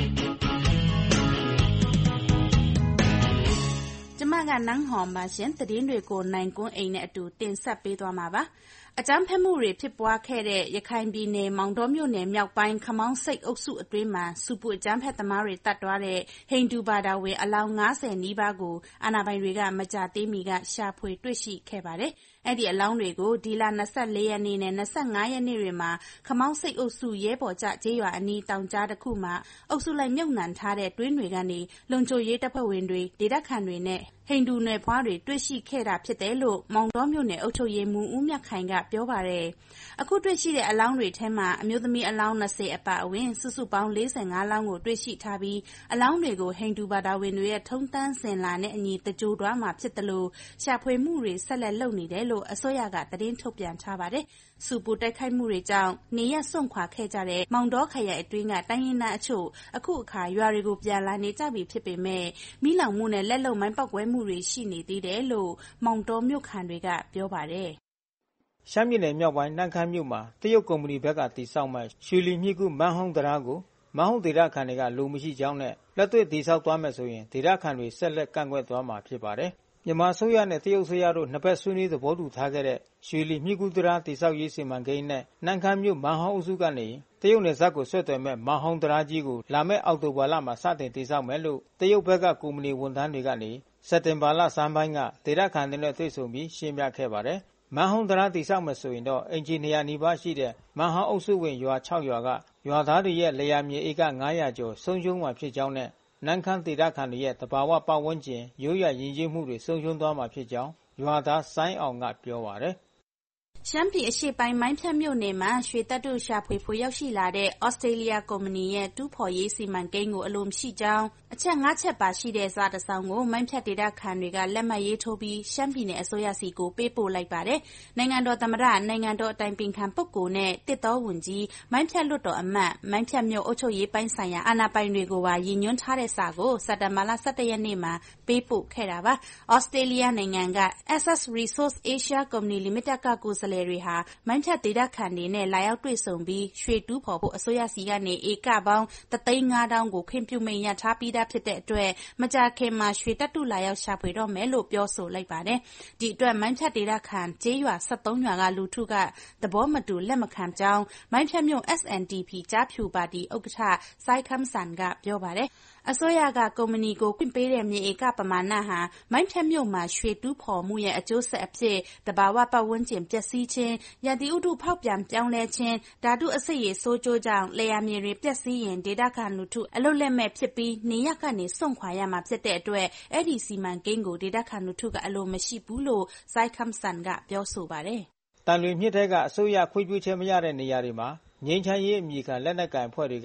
Speaker 21: ကျမကနန်းဟော်ပါရှင်သတင်းတွေကိုနိုင်ကွန်းအိမ်နဲ့အတူတင်ဆက်ပေးသွားမှာပါအကြမ်းဖက်မှုတွေဖြစ်ပွားခဲ့တဲ့ရခိုင်ပြည်နယ်မောင်တောမြို့နယ်မြောက်ပိုင်းခမောင်းစိတ်အုပ်စုအတွင်းမှာစူပူအကြမ်းဖက်သမားတွေတတ်သွားတဲ့ဟိန္ဒူဘာသာဝင်အလောင်း၅၀နီးပါးကိုအာဏာပိုင်တွေကမကြာသေးမီကရှာဖွေတွေ့ရှိခဲ့ပါတယ်။အဲ့ဒီအလောင်းတွေကိုဒီလ၂၄ရက်နေ့နဲ့၂၅ရက်နေ့တွေမှာခမောင်းစိတ်အုပ်စုရဲဘော်ကျကျေးရွာအနီးတောင်ကြားတစ်ခုမှာအုပ်စုလိုက်မြုပ်နှံထားတဲ့တွင်းတွေကနေလုံခြုံရေးတပ်ဖွဲ့ဝင်တွေဒေသခံတွေနဲ့ဟိန္ဒူနယ်ဖွားတွေတွေ့ရှိခဲ့တာဖြစ်တယ်လို့မောင်တောမြို့နယ်အုပ်ချုပ်ရေးမှူးဦးမြတ်ခိုင်ကပြောပါတယ်။အခုတွေ့ရှိတဲ့အလောင်းတွေထဲမှာအမျိုးသမီးအလောင်း၂၀အပါအဝင်စုစုပေါင်း၄၅လောင်းကိုတွေ့ရှိထားပြီးအလောင်းတွေကိုဟိန္ဒူဘာသာဝင်တွေရဲ့ထုံးတမ်းစဉ်လာနဲ့အညီတကြိုတွားမှာဖြစ်တယ်လို့ရှာဖွေမှုတွေဆက်လက်လုပ်နေတယ်လို့အစိုးရကသတင်းထုတ်ပြန်ထားပါတယ်။စူပူတိုက်ခိုက်မှုတွေကြောင့်နေရပ်စွန့်ခွာခဲ့ကြတဲ့မောင်တောခရိုင်အတွင်းကတိုင်းရင်းသားအချို့အခုအခါရွာတွေကိုပြန်လာနေကြပြီဖြစ်ပေမဲ့မိလောင်မှုနဲ့လက်လုံမိုင်းပေါက်ကွဲမှုတွေရှိနေသေးတယ်လို့မောင်တောမြို့ခံတွေကပြောပါတယ်
Speaker 22: ။ရှမ်းပြည်နယ်မြောက်ပိုင်းနန့်ခမ်းမြို့မှာတရုတ်ကုမ္ပဏီဘက်ကတည်ဆောက်မဲ့ရွှေလီမြစ်ကူးမန်းဟောင်းတရားကိုမန်းဟောင်းဒေသခံတွေကလူမရှိကြောင်းနဲ့လက်တွေ့တည်ဆောက်သွားမယ်ဆိုရင်ဒေသခံတွေဆက်လက်ကန့်ကွက်သွားမှာဖြစ်ပါတယ်။မြန်မာအစိုးရနဲ့တရုတ်အစိုးရတို့နှစ်ဘက်ဆွေးနွေးသဘောတူထားခဲ့တဲ့ရွှေလီမြစ်ကူးတရားတည်ဆောက်ရေးစီမံကိန်းနဲ့နန့်ခမ်းမြို့မန်းဟောင်းအုပ်စုကနေတရုတ်နယ်စပ်ကိုဆွဲသွယ်မဲ့မန်းဟောင်းတရားကြီးကိုလာမယ့်အောက်တိုဘာလမှာစတင်တည်ဆောက်မယ်လို့တရုတ်ဘက်ကကုမ္ပဏီဝန်ထမ်းတွေကနေစက်တင်ဘာလဆန်းပိုင်းကဒေသခံတွေနဲ့တွေ့ဆုံပြီးရှင်းပြခဲ့ပါတယ်။မန်းဟောင်းတရားတည်ဆောက်မယ်ဆိုရင်တော့အင်ဂျင်နီယာနီးပါးရှိတဲ့မန်းဟောင်းအုပ်စုဝင်ရွာ၆ရွာကရွာသားတွေရဲ့လယ်ယာမြေဧက၅ရာကျော်ဆုံးရှုံးမှာဖြစ်ကြောင်းနဲ့နန်းခမ်းဒေသခံတွေရဲ့တဘာဝပတ်ဝန်းကျင်ရိုးရာယဉ်ကျေးမှုတွေဆုံးရှုံးသွားမှာဖြစ်ကြောင်းရွာသားဆိုင်းအောင်ကပြောပါတယ်
Speaker 21: ရှမ်းပြည်အရှေ့ပိုင်းမိုင်းဖြတ်မြို့နယ်မှာရွှေသတ္တုရှာဖွေဖို့ရောက်ရှိလာတဲ့ဩစတြေးလျကုမ္ပဏီရဲ့တူးဖော်ရေးစီမံကိန်းကိုအလိုမရှိကြောင်းအချက်၅ချက်ပါရှိတဲ့စာတစ်စောင်ကိုမိုင်းဖြတ်ဒေသခံတွေကလက်မှတ်ရေးထိုးပြီးရှမ်းပြည်နယ်အစိုးရစီကိုပေးပို့လိုက်ပါတယ်။နိုင်ငံတော်သမ္မတနိုင်ငံတော်အတိုင်ပင်ခံပုဂ္ဂိုလ်နဲ့တစ်တော်ဝန်ကြီးမိုင်းဖြတ်လွှတ်တော်အမတ်မိုင်းဖြတ်မြို့အုပ်ချုပ်ရေးပိုင်းဆိုင်ရာအာဏာပိုင်တွေကိုပါရည်ညွှန်းထားတဲ့စာကိုစက်တင်ဘာလ၁၁ရက်နေ့မှာပေးပို့ခဲ့တာပါ။ဩစတြေးလျနိုင်ငံက Access Resource Asia Company Limited ကကိုယ်စားလှယ်တွေဟာမိုင်းဖြတ်ဒေသခံတွေနဲ့လာရောက်တွေ့ဆုံပြီးရွှေတူးဖော်ဖို့အစိုးရစီကနေဧကပေါင်းတသိန်းငါးထောင်ကိုခွင့်ပြုမိန့်ရထားပြီးသားဖြစ်တဲ့အတွက်မကြာခင်မှာရွှေတပ်တုလာရောက်ရှာဖွေတော့မယ်လို့ပြောဆိုလိုက်ပါတယ်။ဒီအတွက်မိုင်းဖြတ်ဒေသခံကျေးရွာ၁၃ရွာကလူထုကသဘောမတူလက်မခံကြောင်းမိုင်းဖြတ်မြို့ အက်စ် အန် ဒီ ပီ ကြားဖြူပါတီဥက္ကဋ္ဌစိုင်းခမ်းဆန်ကပြောပါတယ်။အစိုးရကကုမ္ပဏီကိုခွင့်ပေးတဲ့မြေဧကပမာဏဟာမိုင်းဖြတ်မြို့မှာရွှေတူးဖော်မှုရဲ့အကျိုးဆက်အဖြစ်တဘာဝပတ်ဝန်းကျင်ပျက်စီးခြင်းရာသီဥတုဖောက်ပြန်ပြောင်းလဲခြင်းဓာတုအဆိပ်ရည်ဆိုးကျိုးကြောင့်လယ်ယာမြေတွေပျက်စီးရင်ဒေသခံလူထုအလုပ်လက်မဲ့ဖြစ်ပြီးနေရပ်ကနေစွန့်ခွာရမှာဖြစ်တဲ့အတွက်အဲ့ဒီစီမံကိန်းကိုဒေသခံလူထုကအလိုမရှိဘူးလို့စိုင်းခမ်းဆန်ကပြောဆိုပါတယ်
Speaker 22: ။တန်လွင်မြစ်ထဲကအစိုးရခွင့်ပြုချက်မရတဲ့နေရာတွေမှာငြိမ်းချမ်းရေးအမည်ခံလက်နက်ကိုင်အဖွဲ့တွေကတ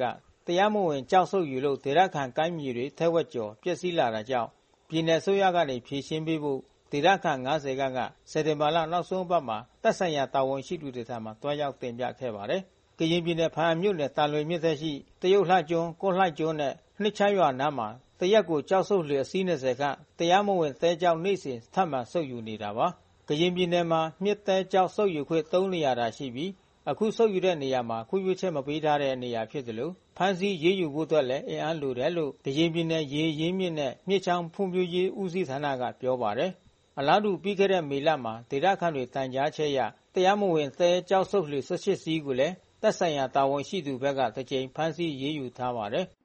Speaker 22: တရားမဝင်ကြောက်ဆုပ်ယူလို့ဒေသခံကိုင်းမြေတွေထက်ဝက်ကျော်ပျက်စီးလာတာကြောင့်ပြည်내ဆိုရကနေဖြည့်ရှင်းပေးဖို့ဒေသခံ၅၀ခန့်ကစက်တင်ဘာလနောက်ဆုံးပတ်မှာတပ်ဆိုင်ရာတာဝန်ရှိသူတွေထံမှာတွားရောက်တင်ပြခဲ့ပါတယ်။ကရင်ပြည်နယ်ဖားမြို့နယ်တာလွေမြစ်သက်ရှိတရုတ်လှကျွန်းကောလှကျွန်းနဲ့နှစ်ချရွာနားမှာတရက်ကိုကြောက်ဆုပ်လျက်အစီး၂၀ခန့်တရားမဝင်သဲကြောက်နေစဉ်ထပ်မံဆုပ်ယူနေတာပါ။ကရင်ပြည်နယ်မှာမြစ်သဲကြောက်ဆုပ်ယူခွင့်၃နေရာတာရှိပြီးအခုဆုပ်ယူတဲ့နေရာမှာခွင့်ပြုချက်မပေးထားတဲ့နေရာဖြစ်တယ်လို့ဖမ်းဆီးရေးယူဖို့အတွက်လည်းအင်အားလိုတယ်လို့ကရင်ပြည်နယ်ရေရင်းမြစ်နဲ့မြစ်ချောင်းဖွံ့ဖြိုးရေးဦးစီးဌာနကပြောပါတယ်။အလားတူပြီးခဲ့တဲ့မေလမှာဒေသခံတွေတန်ကြားချက်ရတရားမဝင်သဲကြောက်ဆုပ်လျက်၁၈စီးကိုလည်းသက်ဆိုင်ရာတာဝန်ရှိသူဘက်ကတစ်ကြိမ်ဖမ်းဆီးရေးယူထားပါတယ်။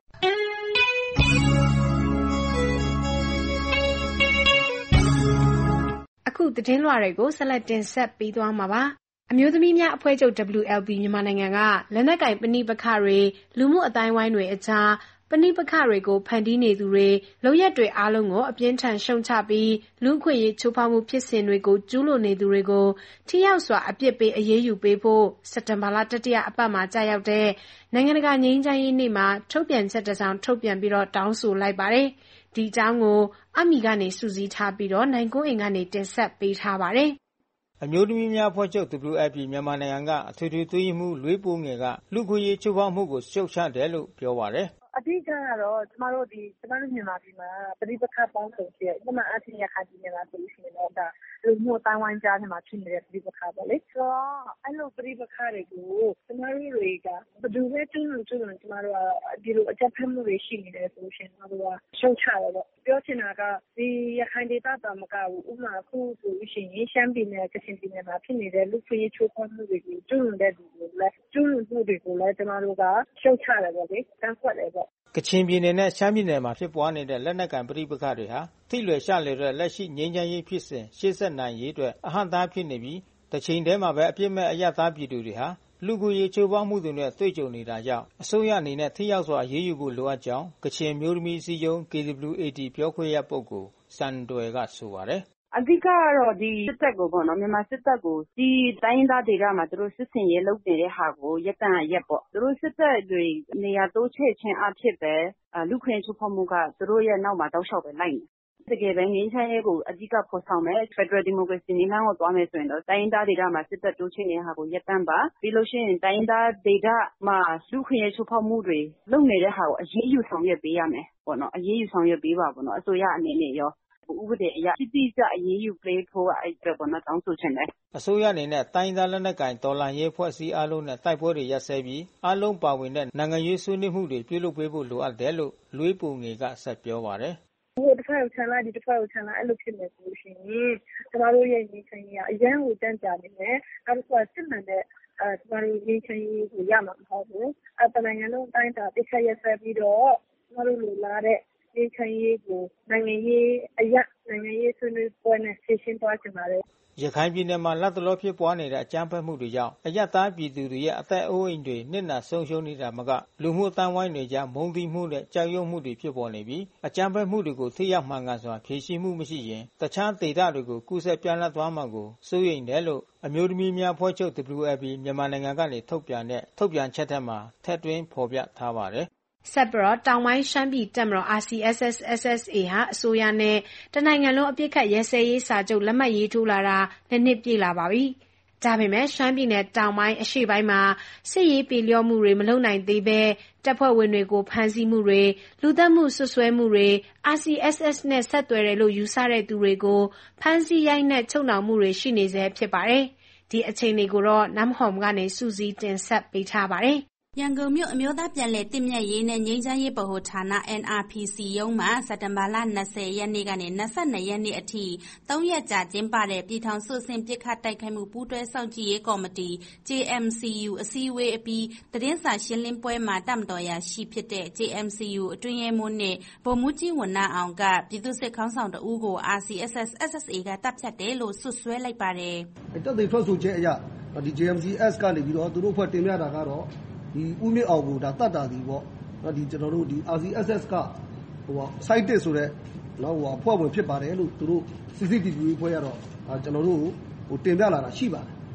Speaker 20: အခုသတင်းလွှာတွေကိုဆက်လက်တင်ဆက်ပေးသွားမှာပါ။အမျိုးသမီးများအဖွဲ့ချုပ် W L B မြန်မာနိုင်ငံကလက်နက်ကိုင်ပဋိပက္ခတွေလူမှုအတိုင်းဝိုင်းတွေအကြားပဋိပက္ခတွေကိုဖန်တီးနေသူတွေလုပ်ရက်တွေအားလုံးကိုအပြင်းထန်ရှုံချပြီးလူ့အခွင့်အရေးချိုးဖောက်မှုဖြစ်စဉ်တွေကိုကျူးလွန်နေသူတွေကိုထိရောက်စွာအပြစ်ပေးအရေးယူပေးဖို့စက်တင်ဘာလတတိယအပတ်မှာကြာရောက်တဲ့နိုင်ငံတကာငြိမ်းချမ်းရေးနေ့မှာထုတ်ပြန်ချက်တစ်စောင်ထုတ်ပြန်ပြီးတော့တောင်းဆိုလိုက်ပါတယ်။ဒီအကြောင်းကိုအမီကနေစုစည်းထားပြီးတော့နိုင်ကွန်းအိမ်ကနေတင်ဆက်ပေးထားပါတယ်
Speaker 22: ။အမျိုးသမီးများအဖွဲ့ချုပ် W L B မြန်မာနိုင်ငံကအထွေထွေသွေးမှုလွေးပိုးငယ်ကလူ့ခွင့်ရေးချိုးဖောက်မှုကိုရှုတ်ချတယ်လို့ပြောပါတယ်
Speaker 1: ။အဓိကကတော့ကျမတို့ဒီကျမတို့မြန်မာပြည်မှာပဋိပက္ခပေါင်းစုံဖြစ်ဥပမာအထင်ရခိုင်ပြည်နယ်မှာဆိုလို့ရှိရင်တော့ဒါလူမျိုးတိုင်းဝိုင်းကြားထဲမှာဖြစ်နေတဲ့ပဋိပက္ခပေါ့လေဆိုတော့အဲ့လိုပဋိပက္ခတွေကိုကျမတို့တွေကဘယ်သူပဲတူးလို့တူးလို့ကျမတို့ကဒီလိုအကြမ်းဖက်မှုတွေရှိနေတယ်ဆိုလို့ရှိရင်ကျမတို့ကရှုံချတယ်ပေါ့ပြောချင်တာကဒီရခိုင်ဒေသတာမကဘူးဥပမာအခုဆိုလို့ရှိရင်ရှမ်းပြည်နယ်ကချင်ပြည်နယ်မှာဖြစ်နေတဲ့လူခွေးချိုးဖောက်မှုတွေကိုတူးလွန်တဲ့သူတွေလည်းတူးလွန်မှုတွေကိုလည်းကျမတို့ကရှုံချတယ်ပေါ့လေတန်းခွက်တယ်ပေါ့
Speaker 22: ကချင်ပြည်နယ်နဲ့ရှမ်းပြည်နယ်မှာဖြစ်ပွားနေတဲ့လက်နက်ကိုင်ပဋိပက္ခတွေဟာထိလွယ်ရှလွယ်တဲ့လက်ရှိငြိမ်းချမ်းရေးဖြစ်စဉ်ရှေ့ဆက်နိုင်ရေးအတွက်အဟန့်အတားဖြစ်နေပြီးတစ်ချိန်တည်းမှာပဲအပြစ်မဲ့အယက်သားပြည်သူတွေဟာလူကိုယ်ရေးချိုးဖောက်မှုတွေနဲ့တွေ့ကြုံနေတာကြောင့်အစိုးရအနေနဲ့ထိရောက်စွာအရေးယူဖို့လိုအပ်ကြောင်းကချင်မျိုးသမီးစည်းရုံး K W A D ပြောခွင့်ရပုဂ္ဂိုလ်စံတွယ်ကဆိုပါတယ်
Speaker 14: အဓိကကတော့ဒီစစ်တပ်ကိုပေါ့နော်မြန်မာစစ်တပ်ကိုဒီတိုင်းရင်းသားဒေသမှာသူတို့စစ်စင်ရေးလုပ်နေတဲ့ဟာကိုရပ်တန့်ရက်ပေါ့သူတို့စစ်တပ်တွေနေရာတိုးချဲ့ခြင်းအဖြစ်ပဲလူခွင့်ချိုးဖောက်မှုကသူတို့ရဲ့နောက်မှာတောက်လျှောက်ပဲလိုက်နေတကယ်ပဲငြိမ်းချမ်းရေးကိုအဓိကဖော်ဆောင်မယ် Federal Democracy နည်းလမ်းကိုသွားမယ်ဆိုရင်တော့တိုင်းရင်းသားဒေသမှာစစ်တပ်တိုးချဲ့နေတဲ့ဟာကိုရပ်တန့်ပါပြီးလို့ရှိရင်တိုင်းရင်းသားဒေသမှာလူခွင့်ချိုးဖောက်မှုတွေလုပ်နေတဲ့ဟာကိုအရေးယူဆောင်ရွက်ပေးရမယ်ပေါ့နော်အရေးယူဆောင်ရွက်ပေးပါပေါ့နော်အစိုးရအနေနဲ့ရောဥပဒေအရတိတိကျအရေးယူပေးဖို့အဲ့ဒါပေါ်မှာတောင်းဆိုချင်တယ်
Speaker 22: အစိုးရအနေနဲ့တိုင်းသားလက်နက်ကိုင်တော်လှန်ရေးဖွဲ့စည်းအားလုံးနဲ့တိုက်ပွဲတွေရပ်စဲပြီးအားလုံးပါဝင်တဲ့နိုင်ငံရေးဆွေးနွေးမှုတွေပြုလုပ်ပေးဖို့လိုအပ်တယ်လို့လွေးပုံငယ်ကဆက်ပြောပါတယ်
Speaker 1: ဟိုတစ်ခါကိုချန်လာဒီတစ်ခါကိုချန်လာအဲ့လိုဖြစ်နေဆိုရှင်ကျမတို့ရဲ့ညီချင်ကြီးကအရန်ကိုတန်းကြနေတယ်အဲ့ဒါဆိုစစ်မှန်တဲ့အဲကျမတို့ညီချင်ကြီးကိုရမှာမဟုတ်ဘူးအဲ့တနိုင်ငံလုံးတိုင်းတာတစ်ခါရက်ဆက်ပြီးတော့ကျမတို့လိုလာတဲ့ဒီချင်ရေးကိုနိုင်ငံရေးအရနိုင်ငံရေးဆွေးနွေးပွဲနဲ့ရှင်းရှင်းသွားကြပါလေ
Speaker 22: ရခိုင်ပြည်နယ်မှာလက်တလောဖြစ်ပွားနေတဲ့အကြမ်းဖက်မှုတွေကြောင့်အယက်သားပြည်သူတွေရဲ့အသက်အိုးအိမ်တွေနစ်နာဆုံးရှုံးနေတာမကလူမှုအတိုင်းဝိုင်းတွေကြားမုန်းတီးမှုနဲ့ကြောက်ရွံ့မှုတွေဖြစ်ပေါ်နေပြီးအကြမ်းဖက်မှုတွေကိုထိရောက်မှန်ကန်စွာဖြေရှင်းမှုမရှိရင်တခြားဒေသတွေကိုကူးစက်ပြန့်နှံ့သွားမှာကိုစိုးရိမ်တယ်လို့အမျိုးသမီးများဖွဲ့ချုပ် W L B မြန်မာနိုင်ငံကနေထုတ်ပြန်တဲ့ထုတ်ပြန်ချက်ထဲမှာထည့်သွင်းဖော်ပြထားပါတယ်
Speaker 20: ဆက်ပြီးတော့တောင်ပိုင်းရှမ်းပြည်တပ်မတော် R C S S S S A ဟာအစိုးရနဲ့တနိုင်ငံလုံးအပြစ်ခတ်ရဲစဲရေးစာချုပ်လက်မှတ်ရေးထိုးလာတာနှစ်နှစ်ပြည့်လာပါပြီ။ဒါပေမဲ့ရှမ်းပြည်နယ်တောင်ပိုင်းအရှေ့ပိုင်းမှာစစ်ရေးပြေလျော့မှုတွေမလုပ်နိုင်သေးဘဲတပ်ဖွဲ့ဝင်တွေကိုဖမ်းဆီးမှုတွေလူသတ်မှုဆွဆွဲမှုတွေ R C S S နဲ့ဆက်သွယ်တယ်လို့ယူဆတဲ့သူတွေကိုဖမ်းဆီးရိုက်နှက်ချုပ်နှောင်မှုတွေရှိနေဆဲဖြစ်ပါတယ်။ဒီအခြေအနေကိုတော့နမ်ဟောမ်ကနေစူးစီးတင်ဆက်ပေးထားပါတယ်။
Speaker 21: ရန်ကုန်မြို့အမျိုးသားပြန်လည်တည်မြဲရေးနဲ့ငြိမ်းချမ်းရေးဗဟိုဌာန N R P C ရုံးမှာစက်တင်ဘာလ၂၀ရက်နေ့ကနေ၂၂ရက်နေ့အထိ၃ရက်ကြာကျင်းပတဲ့ပြည်ထောင်စုအဆင့်ပစ်ခတ်တိုက်ခိုက်မှုပူးတွဲစောင့်ကြည့်ရေးကော်မတီ J M C U အစည်းအဝေးအပြီးသတင်းစာရှင်းလင်းပွဲမှာတပ်မတော်ရာရှိဖြစ်တဲ့ J M C U အတွင်းရေးမှူးနဲ့ဗိုလ်မှူးကြီးဝဏ္ဏအောင်ကပြည်သူ့စစ်ခေါင်းဆောင်တဦးကို R C S S S S A ကတပ်ဖြတ်တယ်လို့ဆွဆွဲလိုက်ပါတယ်
Speaker 3: ။တပ်တွေထွက်ဆိုချက်အရဒီ J M C S ကနေပြီးတော့သူတို့ဖွဲ့တင်ပြတာကတော့ဒီဦးမြင့်အောင်ကိုဒါတတ်တာဒီပေါ့နော်ဒီကျွန်တော်တို့ဒီ R C S S ကဟို site ဆိုတဲ့နော်ဟိုအဖွဲ့ဝင်ဖြစ်ပါတယ်လို့သူတို့ C C T V ဖွဲ့ရတော့ကျွန်တော်တို့ဟိုတင်ပြလာတာရှိပါတယ်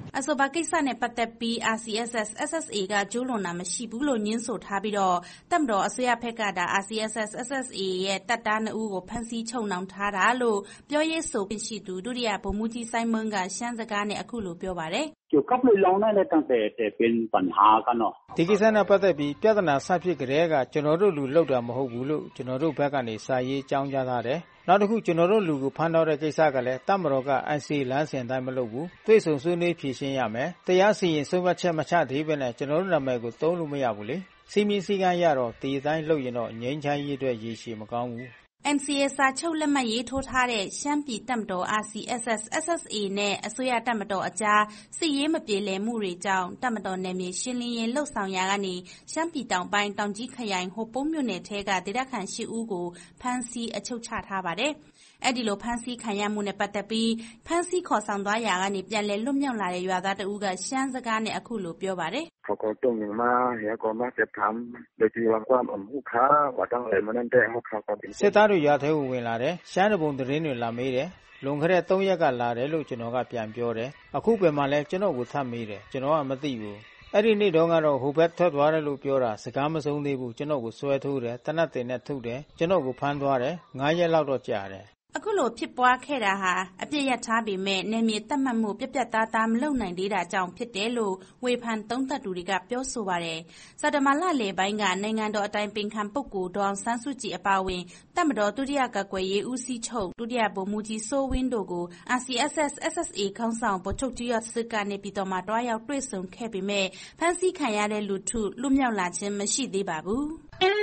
Speaker 21: အဆိုပါကိစ္စနဲ့ပတ်သက်ပြီး အာစီအက်စ်အက်စ် အက်စ်အက်စ်အေ ကကျူးလွန်တာမရှိဘူးလို့ညင်းဆိုထားပြီးတော့တပ်မတော်အစိုးရဘက်ကဒါ အာစီအက်စ်အက်စ် အက်စ်အက်စ်အေ ရဲ့တပ်သားနှစ်ဦးကိုဖမ်းဆီးချုပ်နှောင်ထားတာလို့ပြောရေးဆိုခွင့်ရှိသူဒုတိယဗိုလ်မှူးကြီးစိုင်းမန်းကရှမ်းစကားနဲ့အခုလိုပြောပါတယ်
Speaker 7: เกี่ยวกับเรื่องนั้นเลยตั้งแต่แต่เป็นปัญหากันเนาะ
Speaker 22: ဒီကိစ္စနဲ့ပတ်သက်ပြီးပြဿနာဆဖြစ်ကြတဲ့ကကျွန်တော်တို့လူလောက်တာမဟုတ်ဘူးလို့ကျွန်တော်တို့ဘက်ကနေစာရေးကြောင်းကြားထားတယ်နောက်တစ်ခုကျွန်တော်တို့လူကိုဖမ်းတော့တဲ့ကိစ္စကလည်းတပ်မတော်က ไอ ซี လမ်းစဉ်တိုင်းမလုပ်ဘူးတွေ့ဆုံဆွေးနွေးဖြေရှင်းရမယ်တရားစီရင်ဆုံးဖြတ်ချက်မချသေးဘဲနဲ့ကျွန်တော်တို့နာမည်ကိုသုံးလို့မရဘူးလေစီမီစီကံရတော့ဒီတိုင်းလုပ်ရင်တော့ငြိမ်းချမ်းရေးအတွက်ရည်ရှိမကောင်းဘူး
Speaker 21: အန် စီ အေ စာချုပ်လက်မှတ်ရေးထိုးထားတဲ့ရှမ်းပြည်တပ်မတော် အာ စီ အက်စ် အက်စ် အက်စ် အက်စ် အေ နဲ့အစိုးရတပ်မတော်အကြားစစ်ရေးမပြေလည်မှုတွေကြောင့်တပ်မတော်နယ်မြေရှင်းလင်းရေးလှုပ်ဆောင်ရာကနေရှမ်းပြည်တောင်ပိုင်းတောင်ကြီးခရိုင်ဟိုပုံးမြို့နယ်ထဲကဒေသခံ၈ဦးကိုဖမ်းဆီးအချုပ်ချထားပါတယ်။အဲ့ဒီလိုဖမ်းဆီးခံရမှုနဲ့ပတ်သက်ပြီးဖမ်းဆီးခေါ်ဆောင်သွားရာကနေပြန်လည်လွတ်မြောက်လာတဲ့ရွာသားတဦးကရှမ်းစကားနဲ့အခုလိုပြောပါတယ်။
Speaker 8: เขาก็ต้องมาเฮียก็มาจะทำโดยที่ว่าความอมหุค้าว่าตั้งแต่มันนั่นแต่หุค้าก็เป็น
Speaker 22: စစ်သားတွေရွာထဲဝင်လာတယ်ရှမ်းတပုံသတင်းတွေလာမေးတယ်လွန်ခဲ့တဲ့သုံးရက်ကလာတယ်လို့ကျွန်တော်ကပြန်ပြောတယ်အခုပဲမှလည်းကျွန်တော်ကိုထပ်မေးတယ်ကျွန်တော်ကမသိဘူးအဲ့ဒီနေ့တော့ကတော့ဟိုဘက်ထွက်သွားတယ်လို့ပြောတာစကားမဆုံးသေးဘူးကျွန်တော်ကိုဆွဲထိုးတယ်တနတ်တင်နဲ့ထုတ်တယ်ကျွန်တော်ကိုဖမ်းသွားတယ်ငါးရက်လောက်တော့ကြာတယ်
Speaker 21: အခုလိုဖြစ်ပွားခဲ့တာဟာအပြစ်ရထားပေမဲ့နယ်မြေတတ်မှတ်မှုပြပြသားသားမလုပ်နိုင်သေးတာကြောင့်ဖြစ်တယ်လို့ဝေဖန်သုံးသပ်သူတွေကပြောဆိုပါတယ်။စက်တဘာလလယ်ပိုင်းကနိုင်ငံတော်အတိုင်ပင်ခံပုဂ္ဂိုလ်ဒေါ်အောင်ဆန်းစုကြည်အပါအဝင်တပ်မတော်ဒုတိယကာကွယ်ရေးဦးစီးချုပ်ဒုတိယဗိုလ်မှူးကြီးစိုးဝင်းတို့ကို အာ စီ အက်စ် အက်စ် အက်စ် အက်စ် အေ ခေါင်းဆောင်ဗိုလ်ချုပ်ကြီးရစစ်ကနေပြည်တော်မှာတွားရောက်တွေ့ဆုံခဲ့ပေမဲ့ဖမ်းဆီးခံရတဲ့လူထုလွတ်မြောက်လာခြင်းမရှိသေးပါဘူး။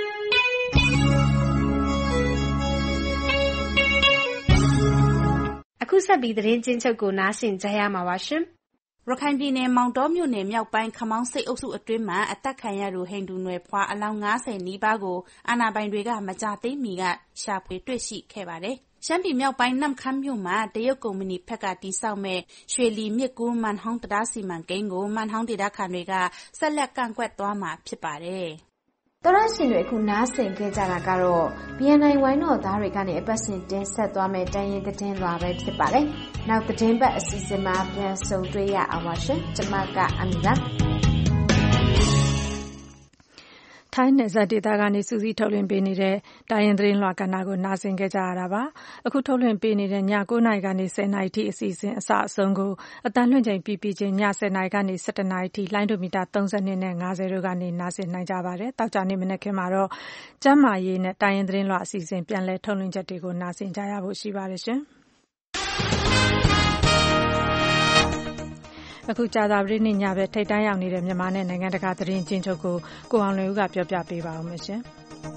Speaker 20: အခုဆက်ပြီးသတင်းချင်းချုပ်ကိုနားဆင်ကြရမှာပါရှင်
Speaker 21: ။ရခိုင်ပြည်နယ်မောင်တောမြို့နယ်မြောက်ပိုင်းခမောင်းစိတ်အုပ်စုအတွင်းမှာအသက်ခံရသူဟိန္ဒူနွယ်ဖွားအလောင်းငါးဆယ်နီးပါးကိုအာဏာပိုင်တွေကမကြသေးမီကရှာဖွေတွေ့ရှိခဲ့ပါတယ်။ရှမ်းပြည်မြောက်ပိုင်းနမ်ခမ်းမြို့မှာတရုတ်ကုမ္ပဏီဘက်ကတည်ဆောက်မဲ့ရွှေလီမြစ်ကူးမန်ဟောင်းတရားစီမံကိန်းကိုမန်ဟောင်းဒေသခံတွေကဆက်လက်ကန့်ကွက်သွားမှာဖြစ်ပါတယ်။
Speaker 20: တော်ရရှင်တွေအခုနားဆင်ခဲ့ကြတာကတော့ ဘီ အန် အိုင် ဝိုင်းတော်သားတွေကနေအပတ်စဉ်တင်ဆက်သွားမယ့်တိုင်းရင်းသတင်းလွှာပဲဖြစ်ပါတယ်။နောက်သတင်းပတ်အစီအစဉ်မှာပြန်ဆုံတွေ့ရအောင်ပါရှင်။ကျွန်မကအမီပါ။
Speaker 2: ထိုင်းနယ်စပ်ဒေသကနေစူးစီးထုတ်လွှင့်ပေးနေတဲ့တိုင်းရင်းသတင်းလွှာကဏ္ဍကိုနားဆင်ခဲ့ကြရတာပါ။အခုထုတ်လွှင့်ပေးနေတဲ့ညကိုးနာရီကနေဆယ်နာရီထိအစီအစဉ်အစအဆုံးကိုအတန်းလွှင့်ချိန်ပြီးပြီးချင်းညဆယ်နာရီကနေဆယ်တစ်နာရီထိလိုင်းဒိုမီတာသုံး၂နဲ့၅၀တို့ကနေနားဆင်နိုင်ကြပါတယ်။တောက်ကြနေ့မနက်ခင်းမှာတော့ကျန်းမာရေးနဲ့တိုင်းရင်းသတင်းလွှာအစီအစဉ်ပြန်လည်ထုတ်လွှင့်ချက်တွေကိုနားဆင်ကြရဖို့ရှိပါတယ်ရှင်။အခုကြာသပတေးနေ့ညပဲထိပ်တန်းရောက်နေတဲ့မြန်မာနဲ့နိုင်ငံတကာသတင်းချင်းချုပ်ကိုကိုအောင်လွင်ဦးကပြောပြပေးပါဦးမယ်ရှင်။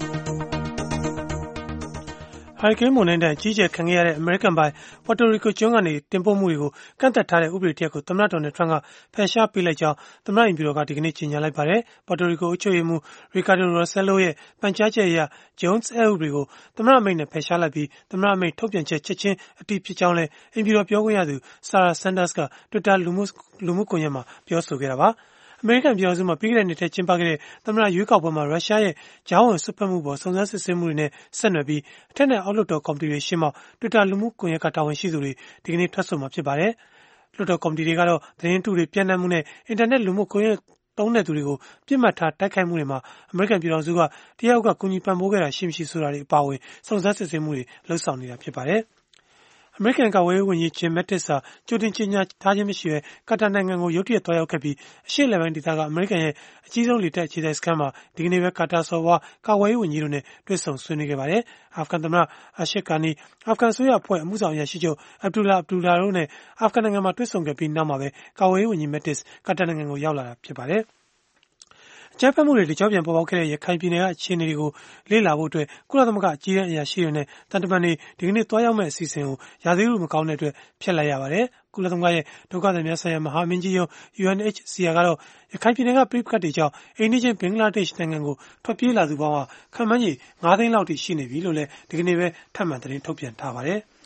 Speaker 23: ဟာရီကိန်းမုန်တိုင်းတန်ကြီးကျယ်ခံခဲ့ရတဲ့အမေရိကန်ပိုင်ပေါ်တိုရီကိုကျွန်းကနေတင်ပို့မှုတွေကိုကန့်သတ်ထားတဲ့ဥပဒေတစ်ရပ်ကိုသမ္မတဒေါ်နယ်ထရန့်ကဖယ်ရှားပေးလိုက်ကြောင်းသမ္မတအိမ်ဖြူတော်ကဒီကနေ့ကြေညာလိုက်ပါတယ်။ပေါ်တိုရီကိုအုပ်ချုပ်ရေးမှူးရီကာဒိုရိုဆယ်လိုရဲ့ပန်ကြားချက်အရဂျုံးစ်အဥပဒေကိုသမ္မတအမိန့်နဲ့ဖယ်ရှားလိုက်ပြီးသမ္မတအမိန့်ထုတ်ပြန်ချက်ချက်ချင်းအတည်ဖြစ်ကြောင်းလည်းအိမ်ဖြူတော်ပြောခွင့်ရသူဆာရာဆန်ဒါစ်က Twitter လူမှုလူမှုကွန်ရက်မှာပြောဆိုခဲ့တာပါ။အမေရိကန်ပြည်ထောင်စုမှာပြီးခဲ့တဲ့နှစ်ထဲကျင်းပခဲ့တဲ့သမ္မတရွေးကောက်ပွဲမှာရုရှားရဲ့ကြားဝင်စွက်ဖက်မှုပေါ်စုံစမ်းစစ်ဆေးမှုတွေနဲ့ဆက်နွယ်ပြီးအထက်နဲ့အောက်လွှတ်တော်ကော်မတီတွေရှင်းမှ Twitter လူမှုကွန်ရက်ကတာဝန်ရှိသူတွေဒီကနေ့ထွက်ဆိုမှာဖြစ်ပါတယ်။လွှတ်တော်ကော်မတီတွေကတော့သတင်းတုတွေပြန့်နှံ့မှုနဲ့အင်တာနက်လူမှုကွန်ရက်သုံးတဲ့သူတွေကိုပြစ်မှတ်ထားတိုက်ခိုက်မှုတွေမှာအမေရိကန်ပြည်ထောင်စုကတယောက်ကကူညီပံ့ပိုးခဲ့တာရှိမရှိဆိုတာတွေအပါအဝင်စုံစမ်းစစ်ဆေးမှုတွေလှုပ်ဆောင်နေတာဖြစ်ပါတယ်။အမေရိကန်ကာကွယ်ရေးဝန်ကြီးဂျင်မက်တစ်ဟာကြိုတင်ကြေညာထားခြင်းမရှိဘဲကာတာနိုင်ငံကိုရုတ်တရက်သွားရောက်ခဲ့ပြီးအရှေ့အလယ်ပိုင်းဒေသကအမေရိကန်ရဲ့အကြီးဆုံးလေတပ်အခြေစိုက်စခန်းမှာဒီကနေ့ပဲကာတာဆော်ဝါကာကွယ်ရေးဝန်ကြီးတို့နဲ့တွေ့ဆုံဆွေးနွေးခဲ့ပါတယ်။အာဖဂန်သမ္မတအာရှစ်ကာနီအာဖဂန်ဆိုရအဖွဲ့အမှုဆောင်အရာရှိချုပ်အဗ်ဒူလာအဗ်ဒူလာတို့နဲ့အာဖဂန်နိုင်ငံမှာတွေ့ဆုံခဲ့ပြီးနောက်မှာပဲကာကွယ်ရေးဝန်ကြီးမက်တစ်ကာတာနိုင်ငံကိုရောက်လာတာဖြစ်ပါတယ်။အကြမ်းဖက်မှုတွေတကြောပြန်ပေါ်ပေါက်ခဲ့တဲ့ရခိုင်ပြည်နယ်ကအခြေအနေတွေကိုလေ့လာဖို့အတွက်ကုလသမဂ္ဂအကြီးအကဲအရာရှိတွေနဲ့တန်တမန်တွေဒီကနေ့တွားရောက်မဲ့အစီအစဉ်ကိုရာသီဥတုမကောင်းတဲ့အတွက်ဖျက်လိုက်ရပါတယ်။ကုလသမဂ္ဂရဲ့ဒုက္ခသည်များဆိုင်ရာမဟာမင်းကြီးရုံး ယူအန် အိုက်ချ် စီ အာ ကတော့ရခိုင်ပြည်နယ်ကပြည်ပခတ်တွေကြောင့်အိန္ဒိချင်းဘင်္ဂလားဒေ့ရှ်နိုင်ငံကိုထွက်ပြေးလာသူပေါင်းဟာခန့်မှန်းကြီးငါးသိန်းလောက်ထိရှိနေပြီလို့လည်းဒီကနေ့ပဲထပ်မံသတင်းထုတ်ပြန်ထားပါတယ်။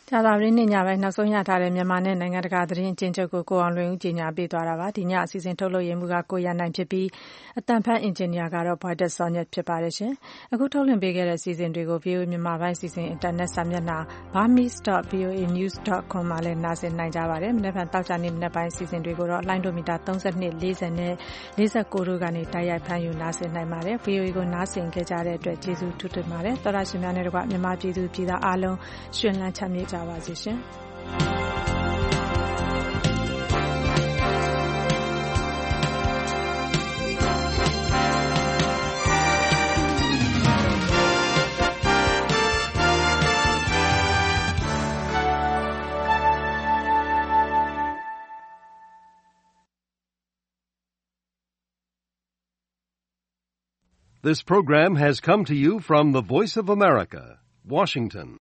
Speaker 2: ကြာသပတေးနေ့ညပိုင်းနောက်ဆုံးရထားတဲ့မြန်မာနဲ့နိုင်ငံတကာသတင်းအကျဉ်းချုပ်ကိုကိုအောင်လွင်ဦးကြီးညာပေးသွားတာပါဒီညအစီအစဉ်ထုတ်လို့ရမှုကကိုရနိုင်ဖြစ်ပြီးအတန်ဖတ်အင်ဂျင်နီယာကတော့ဘွိုက်တက်စောညက်ဖြစ်ပါတယ်ရှင်အခုထုတ်လွှင့်ပေးခဲ့တဲ့စီစဉ်တွေကို ဗီအိုအေ မြန်မာပိုင်းစီစဉ်အင်တာနက်စာမျက်နှာ burmese dot v o a news dot com မှာလည်းနားဆင်နိုင်ကြပါတယ်မနေ့ကတောက်ကြနေ့မနေ့ပိုင်းစီစဉ်တွေကိုတော့လိုင်းဒိုမီတာသုံး၂ ၄၀နဲ့၄၉တို့ကနေတိုက်ရိုက်ဖမ်းယူနားဆင်နိုင်ပါတယ် ဗီအိုအေ ကိုနားဆင်ခဲ့ကြတဲ့အတွက်ကျေးဇူးထူးတင်ပါတယ်သောရရှင်များနဲ့တကွမြန်မာပြည်သူပြည်သားအားလုံးရှင်လန်းချမ်းမြေ့ကြပါစေရှင်
Speaker 4: This program has come to you from the Voice of America, Washington.